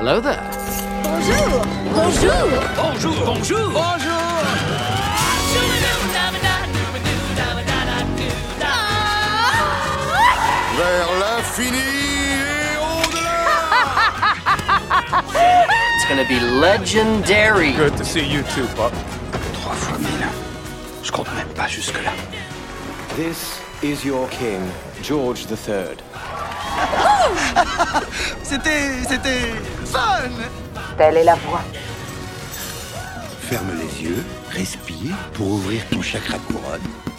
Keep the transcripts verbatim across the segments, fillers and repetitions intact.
Hello there. Bonjour. Bonjour. Bonjour. Bonjour. Bonjour. Vers l'infini et au-delà. It's gonna be legendary. Good to see you too, Pop. Trois fois mille. Je compte même pas jusque-là. This is your king, George the Third. C'était... c'était... fun. Telle est la voie. Ferme les yeux, respire pour ouvrir ton chakra couronne.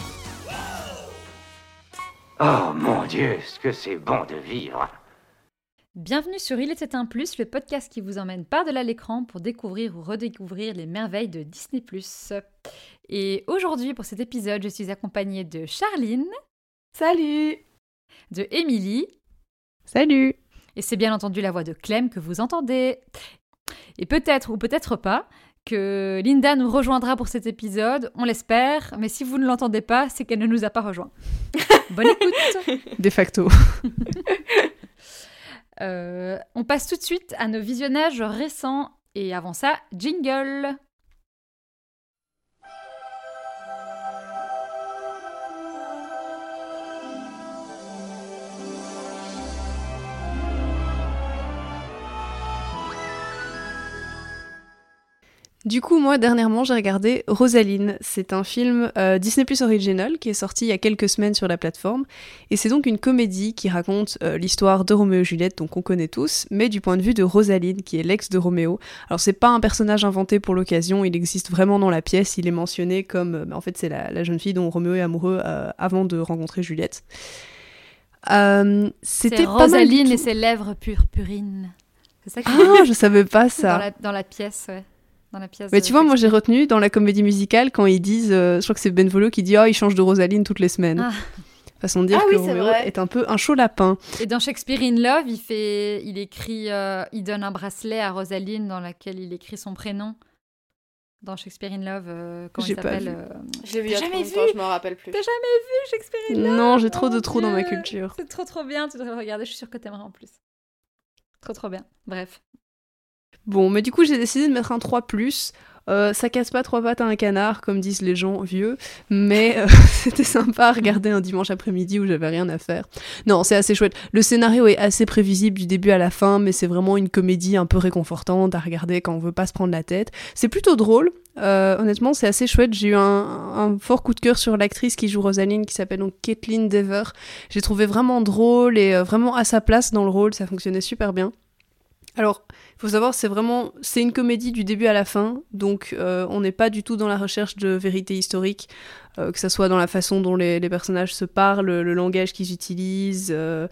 Oh mon Dieu, ce que c'est bon de vivre. Bienvenue sur Il était un plus, le podcast qui vous emmène par-delà l'écran pour découvrir ou redécouvrir les merveilles de Disney plus. Et aujourd'hui, pour cet épisode, je suis accompagnée de Charline. Salut. De Émilie. Salut. Et c'est bien entendu la voix de Clem que vous entendez. Et peut-être ou peut-être pas que Linda nous rejoindra pour cet épisode, on l'espère, mais si vous ne l'entendez pas, c'est qu'elle ne nous a pas rejoints. Bonne écoute. De facto. euh, on passe tout de suite à nos visionnages récents, et avant ça, jingle. Du coup, moi, dernièrement, j'ai regardé Rosaline. C'est un film euh, Disney plus Original qui est sorti il y a quelques semaines sur la plateforme. Et c'est donc une comédie qui raconte euh, l'histoire de Roméo et Juliette, donc qu'on connaît tous, mais du point de vue de Rosaline, qui est l'ex de Roméo. Alors, c'est pas un personnage inventé pour l'occasion, il existe vraiment dans la pièce. Il est mentionné comme... Euh, bah, en fait, c'est la, la jeune fille dont Roméo est amoureux euh, avant de rencontrer Juliette. Euh, c'était c'est pas mal Rosaline du tout. Et ses lèvres purpurines. C'est ça qui Ah, je savais pas ça. Dans la, dans la pièce, ouais. Dans la pièce mais tu vois, moi j'ai retenu dans la comédie musicale quand ils disent, euh, je crois que c'est Benvolio qui dit « Oh, il change de Rosaline toutes les semaines ah. ». Façon de dire ah que oui, Roméo vrai. est un peu un chaud lapin. Et dans Shakespeare in Love, il, fait, il écrit, euh, il donne un bracelet à Rosaline dans lequel il écrit son prénom. Dans Shakespeare in Love, euh, comment j'ai il s'appelle euh... Je l'ai vu il y a jamais trop longtemps, je m'en rappelle plus. T'as jamais vu Shakespeare in Love? Non, j'ai trop de Mon trous Dieu. dans ma culture. C'est trop trop bien, tu devrais le regarder, je suis sûre que t'aimerais en plus. Trop trop bien, bref. Bon, mais du coup j'ai décidé de mettre un trois plus. Euh, ça casse pas trois pattes à un canard, comme disent les gens vieux, mais euh, c'était sympa à regarder un dimanche après-midi où j'avais rien à faire. Non, c'est assez chouette. Le scénario est assez prévisible du début à la fin, mais c'est vraiment une comédie un peu réconfortante à regarder quand on veut pas se prendre la tête. C'est plutôt drôle. Euh, honnêtement, c'est assez chouette. J'ai eu un, un fort coup de cœur sur l'actrice qui joue Rosaline, qui s'appelle donc Kaitlyn Dever. J'ai trouvé vraiment drôle et euh, vraiment à sa place dans le rôle. Ça fonctionnait super bien. Alors, il faut savoir, c'est vraiment, c'est une comédie du début à la fin, donc euh, on n'est pas du tout dans la recherche de vérité historique, euh, que ça soit dans la façon dont les, les personnages se parlent, le langage qu'ils utilisent, euh,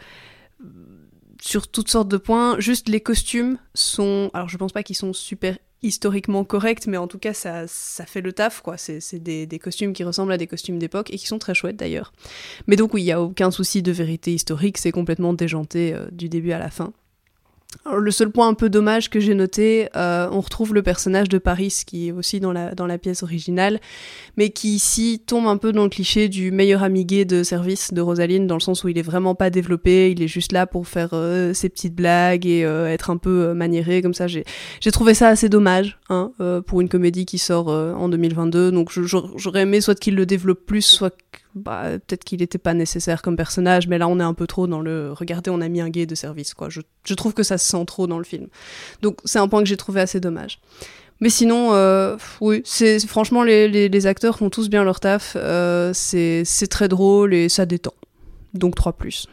sur toutes sortes de points. Juste les costumes sont, alors je pense pas qu'ils sont super historiquement corrects, mais en tout cas ça, ça fait le taf, quoi. C'est, c'est des, des costumes qui ressemblent à des costumes d'époque et qui sont très chouettes d'ailleurs. Mais donc oui, il n'y a aucun souci de vérité historique, c'est complètement déjanté euh, du début à la fin. Alors, le seul point un peu dommage que j'ai noté, euh, on retrouve le personnage de Paris qui est aussi dans la, dans la pièce originale, mais qui ici tombe un peu dans le cliché du meilleur ami gay de service de Rosaline, dans le sens où il est vraiment pas développé, il est juste là pour faire euh, ses petites blagues et euh, être un peu euh, maniéré, comme ça. J'ai, j'ai trouvé ça assez dommage hein, euh, pour une comédie qui sort euh, en deux mille vingt-deux, donc je, j'aurais aimé soit qu'il le développe plus, soit bah, peut-être qu'il était pas nécessaire comme personnage, mais là on est un peu trop dans le « regardez, on a mis un gay de service », quoi. Je, je trouve que ça se sent trop dans le film. Donc c'est un point que j'ai trouvé assez dommage. Mais sinon, euh, oui, c'est, franchement, les, les, les acteurs font tous bien leur taf, euh, c'est, c'est très drôle et ça détend. Donc trois plus.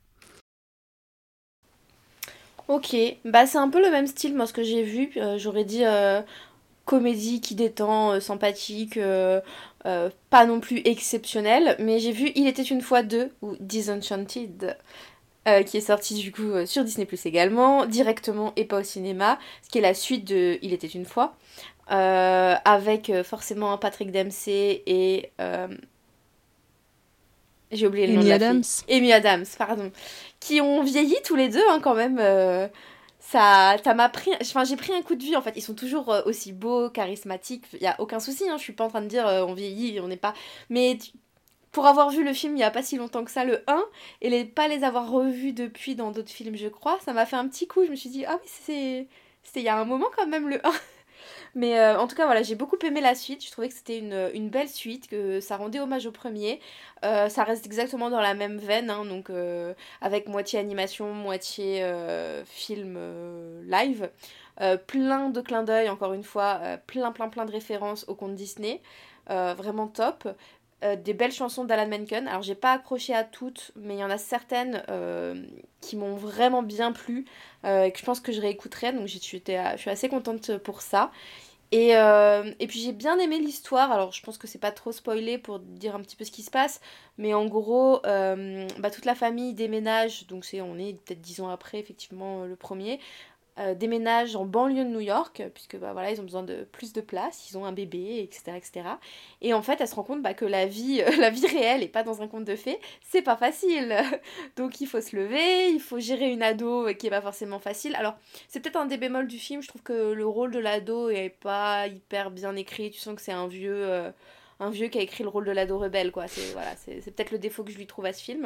Ok, bah c'est un peu le même style, moi, ce que j'ai vu. Euh, j'aurais dit euh, comédie qui détend, euh, sympathique, euh, euh, pas non plus exceptionnelle. Mais j'ai vu Il était une fois deux, ou Disenchanted, euh, qui est sorti du coup euh, sur Disney plus également, directement et pas au cinéma, ce qui est la suite de Il était une fois, euh, avec euh, forcément Patrick Dempsey et... Euh, j'ai oublié le nom de la Adams. fille. Amy Adams, pardon. Qui ont vieilli tous les deux, hein, quand même. Euh, ça, ça m'a pris... Enfin, j'ai pris un coup de vie, en fait. Ils sont toujours euh, aussi beaux, charismatiques. Il n'y a aucun souci, hein. Je suis pas en train de dire euh, on vieillit, on n'est pas... Mais tu... pour avoir vu le film il n'y a pas si longtemps que ça, le un, et les, pas les avoir revus depuis dans d'autres films, je crois, ça m'a fait un petit coup. Je me suis dit, ah oui, c'est... C'était il y a un moment quand même, le un. Mais euh, en tout cas, voilà, j'ai beaucoup aimé la suite. Je trouvais que c'était une, une belle suite, que ça rendait hommage au premier. Euh, ça reste exactement dans la même veine, hein, donc euh, avec moitié animation, moitié euh, film euh, live. Euh, plein de clins d'œil, encore une fois, euh, plein, plein, plein de références aux contes Disney. Euh, vraiment top. Euh, des belles chansons d'Alan Menken. Alors, j'ai pas accroché à toutes, mais il y en a certaines euh, qui m'ont vraiment bien plu euh, et que je pense que je réécouterai. Donc, j'étais, je suis assez contente pour ça. Et, euh, et puis j'ai bien aimé l'histoire, alors je pense que c'est pas trop spoilé pour dire un petit peu ce qui se passe, mais en gros, euh, bah, toute la famille déménage, donc c'est, on est peut-être dix ans après effectivement le premier, euh, déménage en banlieue de New York, puisque bah, voilà, ils ont besoin de plus de place, ils ont un bébé, et cetera, et cetera. Et en fait, elle se rend compte bah, que la vie, euh, la vie réelle et pas dans un conte de fées, c'est pas facile. Donc il faut se lever, il faut gérer une ado qui est pas forcément facile. Alors, c'est peut-être un des bémols du film, je trouve que le rôle de l'ado est pas hyper bien écrit, tu sens que c'est un vieux, euh, un vieux qui a écrit le rôle de l'ado rebelle, quoi. C'est, voilà, c'est, c'est peut-être le défaut que je lui trouve à ce film.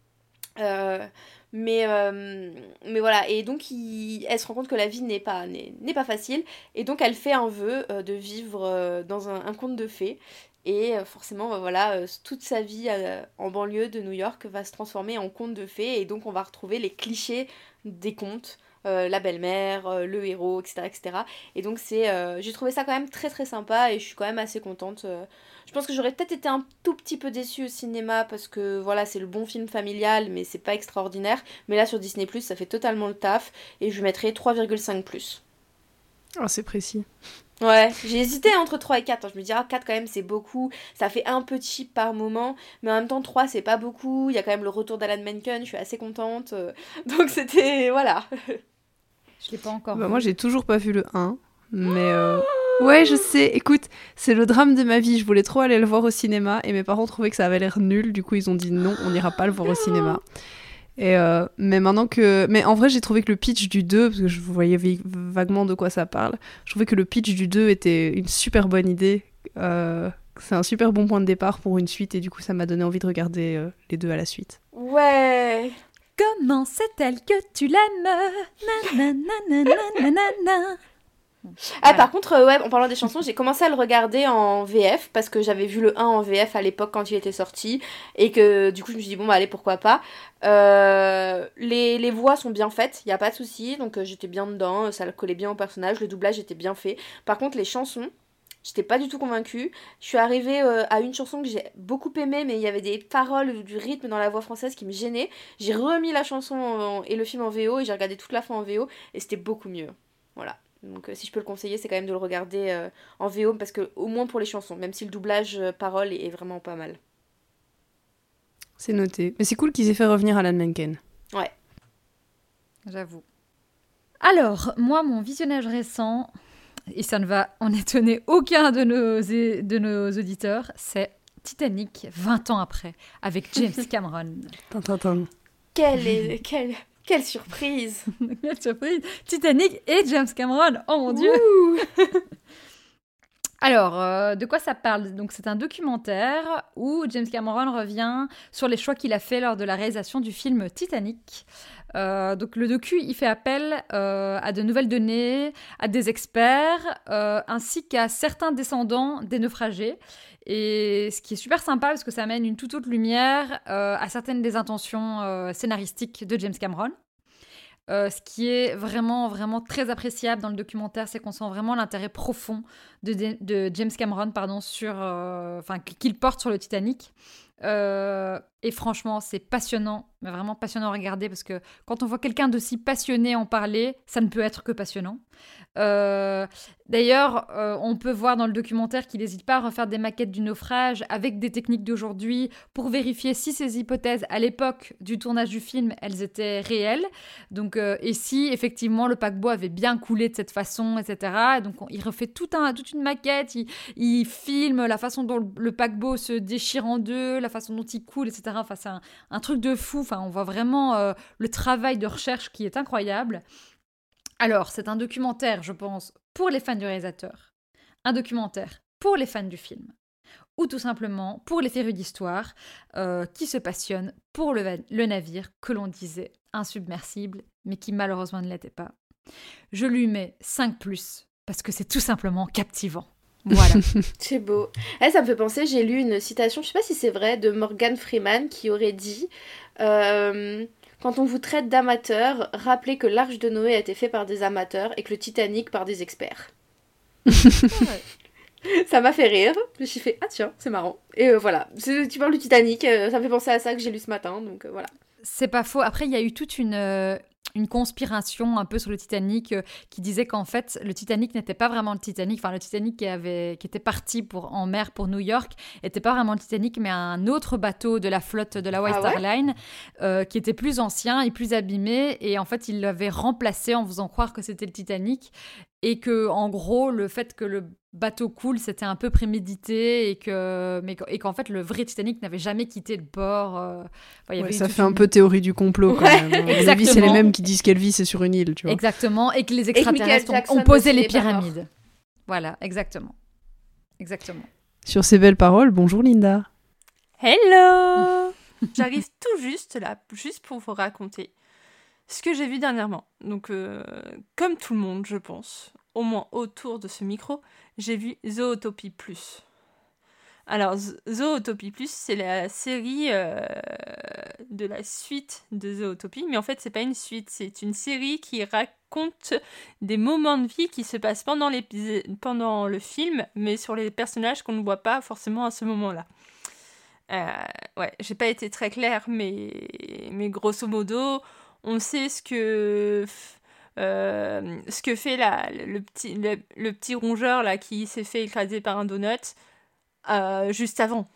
Euh, mais, euh, mais voilà, et donc il, elle se rend compte que la vie n'est pas, n'est, n'est pas facile, et donc elle fait un vœu euh, de vivre euh, dans un, un conte de fées, et euh, forcément bah, voilà, euh, toute sa vie euh, en banlieue de New York va se transformer en conte de fées, et donc on va retrouver les clichés des contes, euh, la belle-mère, euh, le héros, et cetera, et cetera. Et donc c'est, euh, j'ai trouvé ça quand même très très sympa, et je suis quand même assez contente. euh, Je pense que j'aurais peut-être été un tout petit peu déçue au cinéma parce que voilà, c'est le bon film familial, mais c'est pas extraordinaire. Mais là sur Disney plus, ça fait totalement le taf et je lui mettrais trois virgule cinq plus. Ah, c'est précis. Ouais, j'ai hésité entre trois et quatre. Je me dis, ah, quatre quand même, c'est beaucoup. Ça fait un peu cheap par moment, mais en même temps, trois, c'est pas beaucoup. Il y a quand même le retour d'Alan Menken, je suis assez contente. Donc c'était. Voilà. Je l'ai pas encore Bah, vu. moi, j'ai toujours pas vu le un, mais. Euh... Ouais, je sais. Écoute, c'est le drame de ma vie. Je voulais trop aller le voir au cinéma et mes parents trouvaient que ça avait l'air nul. Du coup, ils ont dit non, on n'ira pas le voir au cinéma. Et euh, mais maintenant que... Mais en vrai, j'ai trouvé que le pitch du deux, parce que je voyais v- vaguement de quoi ça parle, je trouvais que le pitch du deux était une super bonne idée. Euh, c'est un super bon point de départ pour une suite et du coup, ça m'a donné envie de regarder euh, les deux à la suite. Ouais. Comment c'est-elle que tu l'aimes? Nanananananana. Ah, Voilà. par contre, euh, ouais, en parlant des chansons, j'ai commencé à le regarder en V F parce que j'avais vu le un en V F à l'époque quand il était sorti et que du coup je me suis dit bon bah allez pourquoi pas. Euh, les, les voix sont bien faites, il y a pas de souci, donc euh, j'étais bien dedans, ça collait bien au personnage, le doublage était bien fait. Par contre les chansons, j'étais pas du tout convaincue. Je suis arrivée euh, à une chanson que j'ai beaucoup aimée, mais il y avait des paroles ou du rythme dans la voix française qui me gênaient. J'ai remis la chanson en- et le film en V O et j'ai regardé toute la fin en V O et c'était beaucoup mieux. Voilà. Donc euh, si je peux le conseiller, c'est quand même de le regarder euh, en V O parce que au moins pour les chansons, même si le doublage euh, parole est, est vraiment pas mal. C'est noté. Mais c'est cool qu'ils aient fait revenir Alan Menken. Ouais. J'avoue. Alors, moi, mon visionnage récent, et ça ne va en étonner aucun de nos, de nos auditeurs, c'est Titanic, vingt ans après, avec James Cameron. Tintintin. Quelle, est, quelle, quelle surprise. Quelle surprise! Titanic et James Cameron, oh mon Dieu! Ouh. Alors, euh, de quoi ça parle? Donc, c'est un documentaire où James Cameron revient sur les choix qu'il a fait lors de la réalisation du film Titanic. Euh, donc, le docu, il fait appel euh, à de nouvelles données, à des experts, euh, ainsi qu'à certains descendants des naufragés. Et ce qui est super sympa, parce que ça amène une toute autre lumière euh, à certaines des intentions euh, scénaristiques de James Cameron. Euh, ce qui est vraiment, vraiment très appréciable dans le documentaire, c'est qu'on sent vraiment l'intérêt profond de, de, de James Cameron, pardon, sur, euh, enfin, qu'il porte sur le Titanic. Euh, et franchement, c'est passionnant, mais vraiment passionnant à regarder, parce que quand on voit quelqu'un d'aussi passionné en parler, ça ne peut être que passionnant. Euh, d'ailleurs, euh, on peut voir dans le documentaire qu'il n'hésite pas à refaire des maquettes du naufrage avec des techniques d'aujourd'hui pour vérifier si ces hypothèses, à l'époque du tournage du film, elles étaient réelles. Donc, euh, et si effectivement le paquebot avait bien coulé de cette façon, et cetera. Donc, on, il refait tout un, toute une maquette, il, il filme la façon dont le, le paquebot se déchire en deux, la façon dont il coule, et cetera. Enfin, c'est un, un truc de fou. Enfin, on voit vraiment euh, le travail de recherche qui est incroyable. Alors, c'est un documentaire, je pense, pour les fans du réalisateur, un documentaire pour les fans du film, ou tout simplement pour les férus d'histoire euh, qui se passionnent pour le, le navire que l'on disait insubmersible, mais qui malheureusement ne l'était pas, Je lui mets cinq plus, parce que c'est tout simplement captivant. Voilà. C'est beau. Eh, ça me fait penser, j'ai lu une citation, je sais pas si c'est vrai, de Morgan Freeman qui aurait dit euh, quand on vous traite d'amateur, rappelez que l'Arche de Noé a été fait par des amateurs et que le Titanic par des experts. Ça m'a fait rire. Je me suis fait ah tiens, c'est marrant. Et euh, voilà, c'est, tu parles du Titanic, euh, ça me fait penser à ça que j'ai lu ce matin, donc euh, voilà. C'est pas faux. Après, il y a eu toute une, euh, une conspiration un peu sur le Titanic euh, qui disait qu'en fait, le Titanic n'était pas vraiment le Titanic. Enfin, le Titanic qui, avait, qui était parti pour, en mer pour New York n'était pas vraiment le Titanic, mais un autre bateau de la flotte de la White Ah ouais Star Line euh, qui était plus ancien et plus abîmé. Et en fait, il l'avait remplacé en faisant croire que c'était le Titanic. Et que, en gros, le fait que le bateau coule, c'était un peu prémédité et, que, mais, et qu'en fait, le vrai Titanic n'avait jamais quitté le port. Euh, enfin, il y Ouais, avait ça fait une... un peu théorie du complot quand Ouais, même. À mon avis, exactement. c'est les mêmes qui disent qu'Elvis est sur une île, tu vois. Exactement, et que les Michael extraterrestres ont- Jackson ont posé aussi les n'est pas mort. pyramides. Voilà, exactement. Exactement. Sur ces belles paroles, bonjour Linda. Hello. J'arrive tout juste là, juste pour vous raconter ce que j'ai vu dernièrement. Donc, euh, comme tout le monde, je pense, au moins autour de ce micro, j'ai vu Zootopie Plus. Alors, Z- Zootopie Plus, c'est la série euh, de la suite de Zootopie, mais en fait, c'est pas une suite, c'est une série qui raconte des moments de vie qui se passent pendant, l'épisode, pendant le film, mais sur les personnages qu'on ne voit pas forcément à ce moment-là. Euh, ouais, j'ai pas été très claire, mais, mais grosso modo, on sait ce que, euh, ce que fait la, le, petit, le, le petit rongeur là, qui s'est fait écraser par un donut euh, juste avant.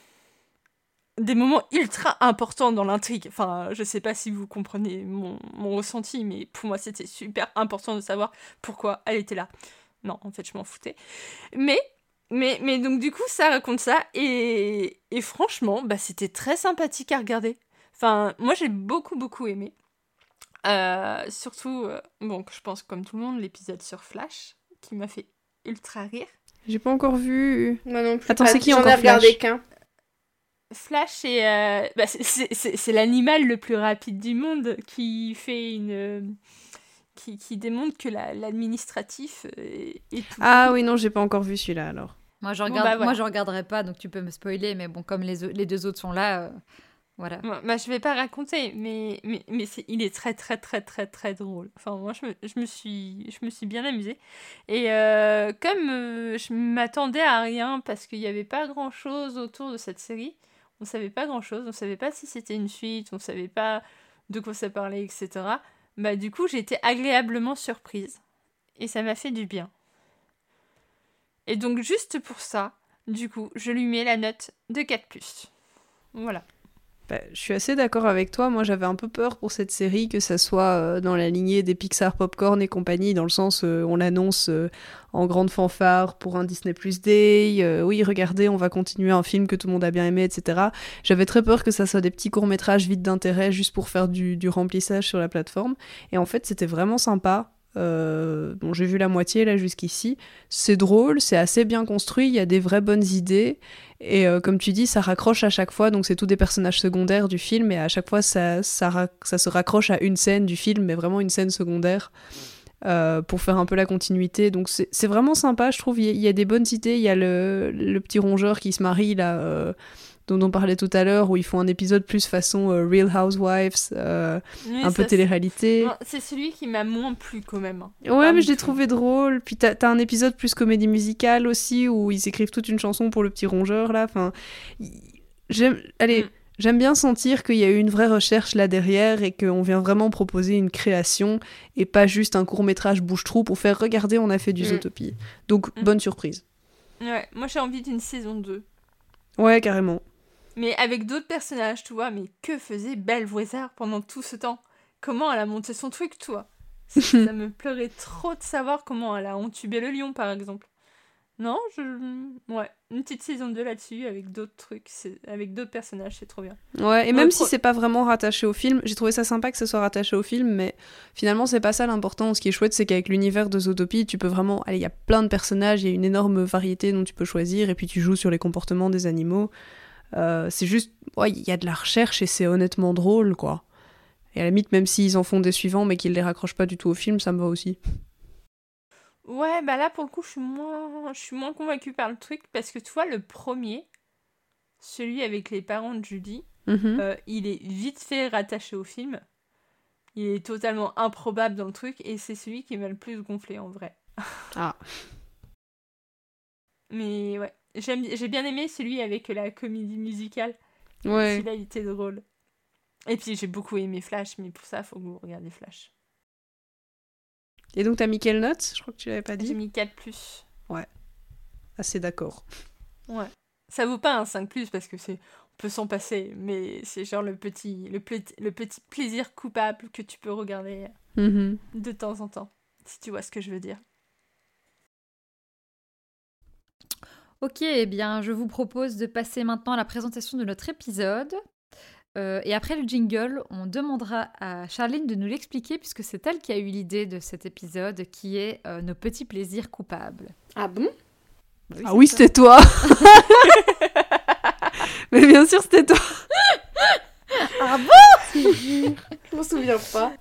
Des moments ultra importants dans l'intrigue. Enfin, je sais pas si vous comprenez mon, mon ressenti, mais pour moi, c'était super important de savoir pourquoi elle était là. Non, en fait, je m'en foutais. Mais... Mais, mais donc du coup, ça raconte ça, et, et franchement, bah, c'était très sympathique à regarder. Enfin, moi, j'ai beaucoup, beaucoup aimé. Euh, surtout, euh, bon, je pense comme tout le monde, l'épisode sur Flash, qui m'a fait ultra rire. J'ai pas encore vu. Moi non plus. Attends, pas. c'est qui J'en ai encore regardé Flash qu'un. Flash, est, euh, bah, c'est, c'est, c'est, c'est l'animal le plus rapide du monde qui fait une... euh, qui, qui démontre que la, l'administratif est, est tout. Ah oui, non, j'ai pas encore vu celui-là alors. Moi, je Bon, regarde, bah, voilà. moi, je regarderai pas, donc tu peux me spoiler, mais bon, comme les, o- les deux autres sont là, euh, voilà. Bah, bah, je vais pas raconter, mais, mais, mais c'est, il est très très très très très drôle. Enfin, moi, je me, je me, suis, je me suis bien amusée. Et euh, comme euh, je m'attendais à rien, parce qu'il n'y avait pas grand-chose autour de cette série, on savait pas grand-chose, on savait pas si c'était une suite, on savait pas de quoi ça parlait, et cetera. Bah, du coup, j'ai été agréablement surprise. Et ça m'a fait du bien. Et donc, juste pour ça, du coup, je lui mets la note de quatre plus. Voilà. Bah, je suis assez d'accord avec toi. Moi, j'avais un peu peur pour cette série que ça soit euh, dans la lignée des Pixar Popcorn et compagnie, dans le sens euh, on l'annonce euh, en grande fanfare pour un Disney Plus Day. Euh, oui, regardez, on va continuer un film que tout le monde a bien aimé, et cetera. J'avais très peur que ça soit des petits courts-métrages vides d'intérêt juste pour faire du, du remplissage sur la plateforme. Et en fait, c'était vraiment sympa. Euh, bon, j'ai vu la moitié là jusqu'ici. C'est drôle, c'est assez bien construit, il y a des vraies bonnes idées. Et euh, comme tu dis, ça raccroche à chaque fois, donc c'est tous des personnages secondaires du film, et à chaque fois ça, ça, ra- ça se raccroche à une scène du film, mais vraiment une scène secondaire, euh, pour faire un peu la continuité. Donc c'est, c'est vraiment sympa, je trouve. Il y, a- il y a des bonnes idées. Il y a le, le petit rongeur qui se marie là, euh, dont on parlait tout à l'heure, où ils font un épisode plus façon euh, Real Housewives, euh, Oui, un peu ça, télé-réalité. c'est... Non, c'est celui qui m'a moins plu quand même. Ouais, Pas mais du je l'ai tout. trouvé drôle. Puis t'as, t'as un épisode plus comédie musicale aussi, où ils écrivent toute une chanson pour le petit rongeur, là. Enfin, y- j'aime... Allez, Mm. j'aime bien sentir qu'il y a eu une vraie recherche là derrière et qu'on vient vraiment proposer une création et pas juste un court-métrage bouche-trou pour faire « Regardez, on a fait du Mm. Zootopie ». Donc, Mm. bonne surprise. Ouais, moi j'ai envie d'une saison deux. Ouais, carrément. Mais avec d'autres personnages, tu vois. Mais que faisait Belvoisin pendant tout ce temps? Comment elle a monté son truc, toi? Ça ça me pleurait trop de savoir comment elle a entubé le lion, par exemple. Non, je... Ouais, une petite saison deux là-dessus, avec d'autres trucs, c'est... avec d'autres personnages, c'est trop bien. Ouais, et Ouais, même pro- si c'est pas vraiment rattaché au film, j'ai trouvé ça sympa que ce soit rattaché au film, mais finalement c'est pas ça l'important. Ce qui est chouette, c'est qu'avec l'univers de Zootopie, tu peux vraiment... Allez, il y a plein de personnages, il y a une énorme variété dont tu peux choisir, et puis tu joues sur les comportements des animaux. Euh, c'est juste... Ouais, il y a de la recherche et c'est honnêtement drôle, quoi. Et à la limite, même s'ils en font des suivants, mais qu'ils les raccrochent pas du tout au film, ça me va aussi. Ouais, bah là, pour le coup, je suis moins, je suis moins convaincue par le truc, parce que tu vois, le premier, celui avec les parents de Judy, Mm-hmm. euh, il est vite fait rattaché au film. Il est totalement improbable dans le truc, et c'est celui qui m'a le plus gonflé, en vrai. Ah. Mais ouais, J'aime, j'ai bien aimé celui avec la comédie musicale. Ouais. Celui-là, il était drôle. Et puis, j'ai beaucoup aimé Flash, mais pour ça, faut que vous regardiez Flash. Et donc, t'as mis quelle note ? Je crois que tu l'avais pas dit. J'ai mis quatre plus. Ouais. Assez d'accord. Ouais. Ça vaut pas un cinq plus, parce que c'est... on peut s'en passer, mais c'est genre le petit, le, pla- le petit plaisir coupable que tu peux regarder Mm-hmm. de temps en temps, si tu vois ce que je veux dire. Ok, eh bien, je vous propose de passer maintenant à la présentation de notre épisode. Euh, et après le jingle, on demandera à Charline de nous l'expliquer, puisque c'est elle qui a eu l'idée de cet épisode, qui est euh, nos petits plaisirs coupables. Ah bon ? Oui, Ah c'est oui, ça. c'était toi. Mais bien sûr, c'était toi. Ah bon ? Je m'en souviens pas.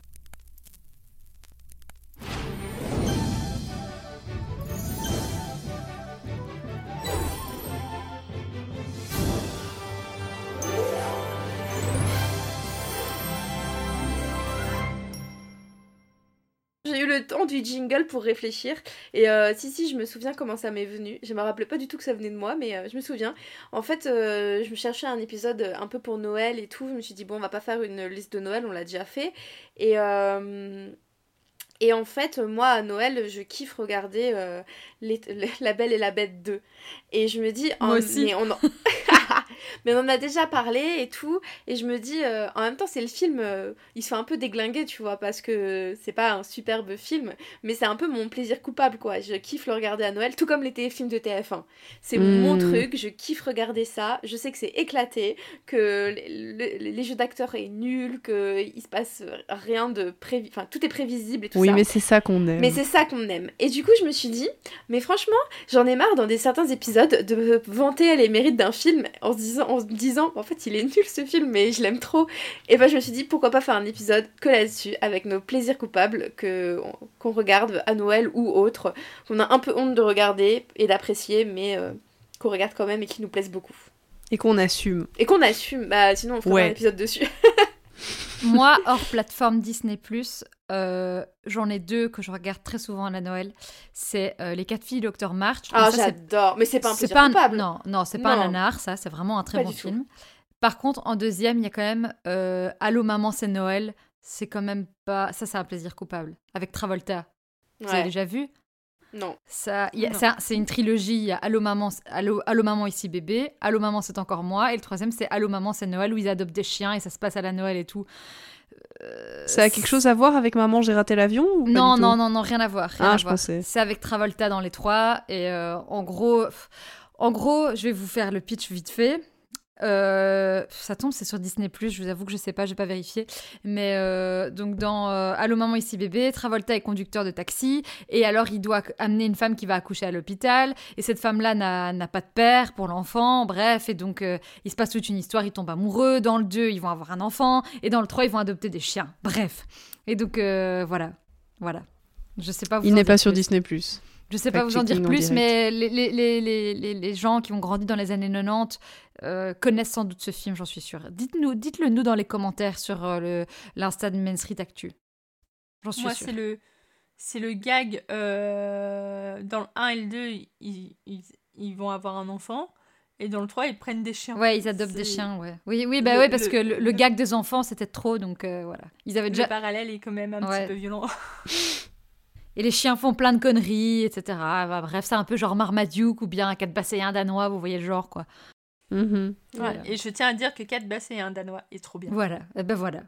J'ai eu le temps du jingle pour réfléchir et euh, si si je me souviens comment ça m'est venu. Je me rappelais pas du tout que ça venait de moi mais euh, je me souviens. En fait euh, je me cherchais un épisode un peu pour Noël et tout. Je me suis dit bon on va pas faire une liste de Noël, on l'a déjà fait. Et euh, Et en fait, moi, à Noël, je kiffe regarder euh, les, les- La Belle et la Bête deux. Et je me dis... Moi en- aussi. Mais on, en... mais on en a déjà parlé et tout. Et je me dis, euh, en même temps, c'est le film... euh, il se fait un peu déglinguer, tu vois, parce que c'est pas un superbe film. Mais c'est un peu mon plaisir coupable, quoi. Je kiffe le regarder à Noël, tout comme les téléfilms de T F un. C'est Mm. mon truc, je kiffe regarder ça. Je sais que c'est éclaté, que le- le- les jeux d'acteurs est nul, qu'il se passe rien de... Prévi... Enfin, tout est prévisible et tout Oui, ça. mais c'est ça qu'on aime. Mais c'est ça qu'on aime. Et du coup, je me suis dit, mais franchement, j'en ai marre dans des certains épisodes de vanter les mérites d'un film en se disant, en se disant, en fait, il est nul ce film, mais je l'aime trop. Et ben, je me suis dit, pourquoi pas faire un épisode que là-dessus, avec nos plaisirs coupables que, qu'on regarde à Noël ou autre, qu'on a un peu honte de regarder et d'apprécier, mais euh, qu'on regarde quand même et qui nous plaisent beaucoup. Et qu'on assume. Et qu'on assume, bah sinon on fera Ouais. un épisode dessus. Moi, hors plateforme Disney+, euh, j'en ai deux que je regarde très souvent à la Noël. C'est euh, Les Quatre filles du Docteur March. Ah, Mais ça, c'est- j'adore. Mais c'est pas un c'est plaisir pas un- coupable. Non, non, c'est pas un Non. nanar, ça. C'est vraiment un très Pas bon du tout. film. Par contre, en deuxième, il y a quand même euh, Allô maman, c'est Noël. C'est quand même pas... Ça, c'est un plaisir coupable. Avec Travolta. Vous avez Ouais. déjà vu ? Non. Ça, il y a- Non. c'est un- c'est une trilogie. Il y a Allô maman, c'est- Allô, Allô maman, ici bébé. Allô maman, c'est encore moi. Et le troisième, c'est Allô maman, c'est Noël, où ils adoptent des chiens et ça se passe à la Noël et tout. Euh, Ça a quelque chose à voir avec Maman, j'ai raté l'avion ou pas Non, du tout non, non, non, rien à voir. Rien Ah, à je voir. pensais. C'est avec Travolta dans les trois. Et euh, en gros, en gros, je vais vous faire le pitch vite fait. Euh, ça tombe, c'est sur Disney+, je vous avoue que je sais pas, j'ai pas vérifié. Mais euh, donc dans euh, Allô maman, ici bébé, Travolta est conducteur de taxi. Et alors il doit amener une femme qui va accoucher à l'hôpital. Et cette femme-là n'a, n'a pas de père pour l'enfant. Bref, et donc euh, il se passe toute une histoire, ils tombent amoureux. Dans le deux, ils vont avoir un enfant. Et dans le trois, ils vont adopter des chiens. Bref. Et donc euh, voilà. Voilà. Je sais pas vous Il en n'est pas dire sur plus. Disney plus. Je sais pas vous en dire Fact-checking en plus, direct. mais les, les, les, les, les, les gens qui ont grandi dans les années quatre-vingt-dix euh, connaissent sans doute ce film, j'en suis sûre. Dites-nous, dites-le nous dans les commentaires sur euh, le, l'Insta de Main Street Actu. J'en suis Moi, sûre. c'est le, c'est le gag. euh, dans le un et le deux, ils, ils, ils vont avoir un enfant. Et dans le trois, ils prennent des chiens. Ouais, ils adoptent des C'est- chiens, ouais. Oui, oui, bah Le- ouais, parce le- que le, le le- gag des enfants, c'était trop, donc euh, voilà. Ils avaient Le déjà... parallèle est quand même un Ouais. petit peu violent. Et les chiens font plein de conneries, et cetera. Bah, bref, c'est un peu genre Marmaduke ou bien un Catbasséen danois, vous voyez le genre, quoi. Mhm. Voilà. Ouais, et je tiens à dire que Cat Bass est un Danois est trop bien. Voilà, eh ben voilà.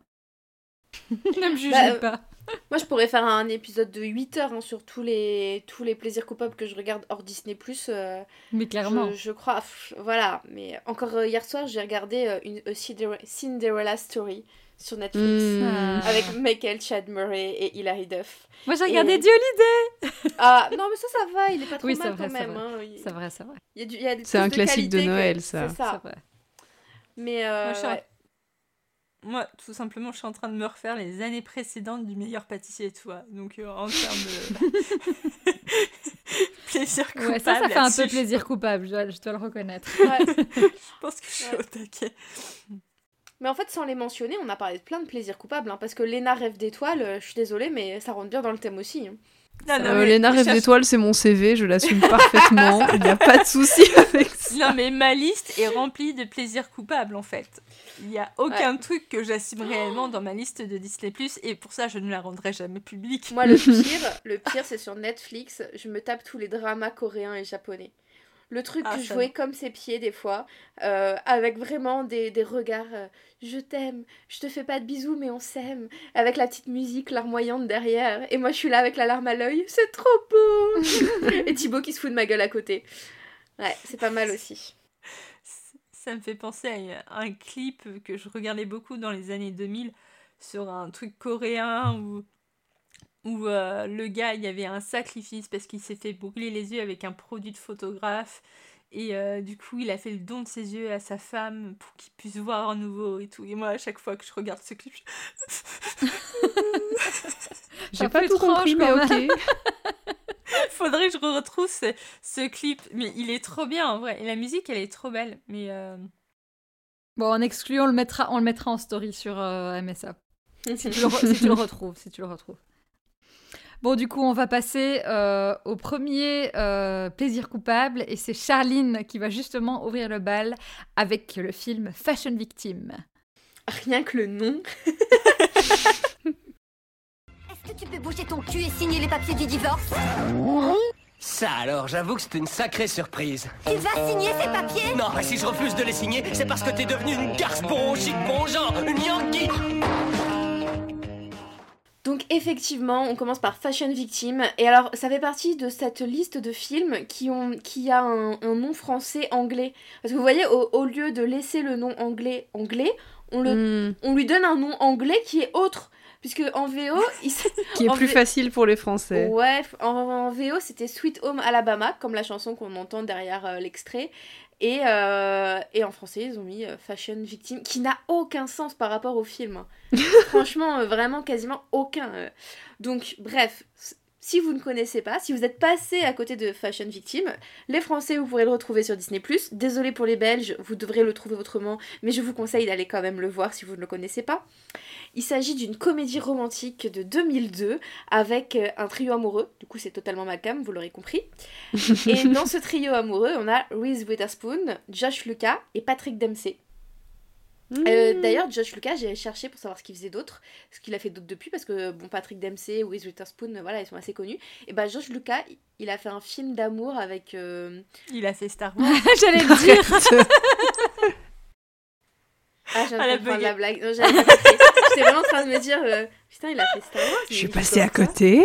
ne me jugez Bah, euh, pas. Moi, je pourrais faire un épisode de huit heures hein, sur tous les, tous les plaisirs coupables que je regarde hors Disney+. Euh, Mais clairement. je, je crois, pff, voilà. Mais encore euh, hier soir, j'ai regardé euh, une a Cinder- Cinderella Story sur Netflix Mm. Ah. avec Michael Chad Murray et Hilary Duff. Moi, j'ai regardé Et- Dieu l'idée. Ah non, mais ça, ça va, il est pas trop Oui, mal c'est vrai, quand c'est même. vrai. hein. Il, C'est vrai, c'est vrai. il y a du, il y a C'est plus un de classique de qualité que- Noël, ça. C'est ça. C'est vrai. Mais euh, Moi, je suis un- ouais. moi, tout simplement, je suis en train de me refaire les années précédentes du meilleur pâtissier et tout. hein. Donc, euh, en termes de plaisir coupable. Ouais, ça, ça fait un là-dessus, peu plaisir coupable, je dois, je dois le reconnaître. Ouais. Je pense que je suis Ouais. au taquet. Mais en fait, sans les mentionner, on a parlé de plein de plaisirs coupables, hein, parce que Léna rêve d'étoiles, euh, je suis désolée, mais ça rentre bien dans le thème aussi. hein. Non, non, Euh, mais Léna je rêve cherche- d'étoiles, c'est mon C V, je l'assume parfaitement. Il n'y a pas de souci avec ça. Non, mais ma liste est remplie de plaisirs coupables, en fait. Il n'y a aucun truc que j'assume réellement dans ma liste de Disney+, et pour ça, je ne la rendrai jamais publique. Moi, le pire, le pire, c'est sur Netflix, je me tape tous les dramas coréens et japonais. Le truc Ah, que je ça voyais comme ses pieds des fois, euh, avec vraiment des, des regards euh, je t'aime, je te fais pas de bisous mais on s'aime, avec la petite musique larmoyante derrière, et moi je suis là avec la larme à l'œil, c'est trop beau. Et Thibaut qui se fout de ma gueule à côté. Ouais, c'est pas mal aussi. Ça me fait penser à un clip que je regardais beaucoup dans les années deux mille sur un truc coréen où, où euh, le gars, il y avait un sacrifice parce qu'il s'est fait brûler les yeux avec un produit de photographe et euh, du coup, il a fait le don de ses yeux à sa femme pour qu'il puisse voir à nouveau et tout. Et moi, à chaque fois que je regarde ce clip, je... J'ai Un pas peu tout étrange, compris, mais quand ok. faudrait que je retrouve ce, ce clip. Mais il est trop bien en vrai. Et la musique, elle est trop belle. Mais euh, Bon, en excluant, on le mettra, on le mettra en story sur euh, M S A. Si tu, le re- si tu le retrouves, si tu le retrouves. Bon, du coup, on va passer euh, au premier euh, plaisir coupable, et c'est Charline qui va justement ouvrir le bal avec le film Fashion Victim. Rien que le nom. Est-ce que tu peux bouger ton cul et signer les papiers du divorce? Ça alors, j'avoue que c'était une sacrée surprise. Tu vas signer ces papiers? Non, mais si je refuse de les signer, c'est parce que t'es devenue une garce bronchique bon genre, une Yankee. Donc effectivement, on commence par Fashion Victim. Et alors, ça fait partie de cette liste de films qui, ont, qui a un, un nom français anglais. Parce que vous voyez, au, au lieu de laisser le nom anglais anglais, on, le, Mm. on lui donne un nom anglais qui est autre. Puisque en V O... il s- Qui est en plus V- facile pour les Français. Ouais, en, en V O, c'était Sweet Home Alabama, comme la chanson qu'on entend derrière euh, l'extrait. Et, euh, et en français, ils ont mis euh, Fashion Victim, qui n'a aucun sens par rapport au film. hein. Franchement, euh, vraiment quasiment aucun. euh. Donc, bref, s- si vous ne connaissez pas, si vous êtes passé à côté de Fashion Victim, les Français, vous pourrez le retrouver sur Disney plus. Désolé pour les Belges, vous devrez le trouver autrement, mais je vous conseille d'aller quand même le voir si vous ne le connaissez pas. Il s'agit d'une comédie romantique de deux mille deux avec euh, un trio amoureux. Du coup, c'est totalement ma cam, vous l'aurez compris. Et dans ce trio amoureux, on a Reese Witherspoon, Josh Lucas et Patrick Dempsey. Euh, D'ailleurs, Josh Lucas, j'ai cherché pour savoir ce qu'il faisait d'autre, ce qu'il a fait d'autre depuis, parce que bon, Patrick Dempsey, Reese Witherspoon, voilà, ils sont assez connus. Et bah, Josh Lucas, il a fait un film d'amour avec. Euh... il a fait Star Wars. J'allais le dire. Ah, je viens Ah, la de comprendre bug. la blague. Non, j'avais pas compris. J'étais vraiment en train de me dire, euh, putain, il a fait Star Wars. Je suis mais passée à comment ça côté.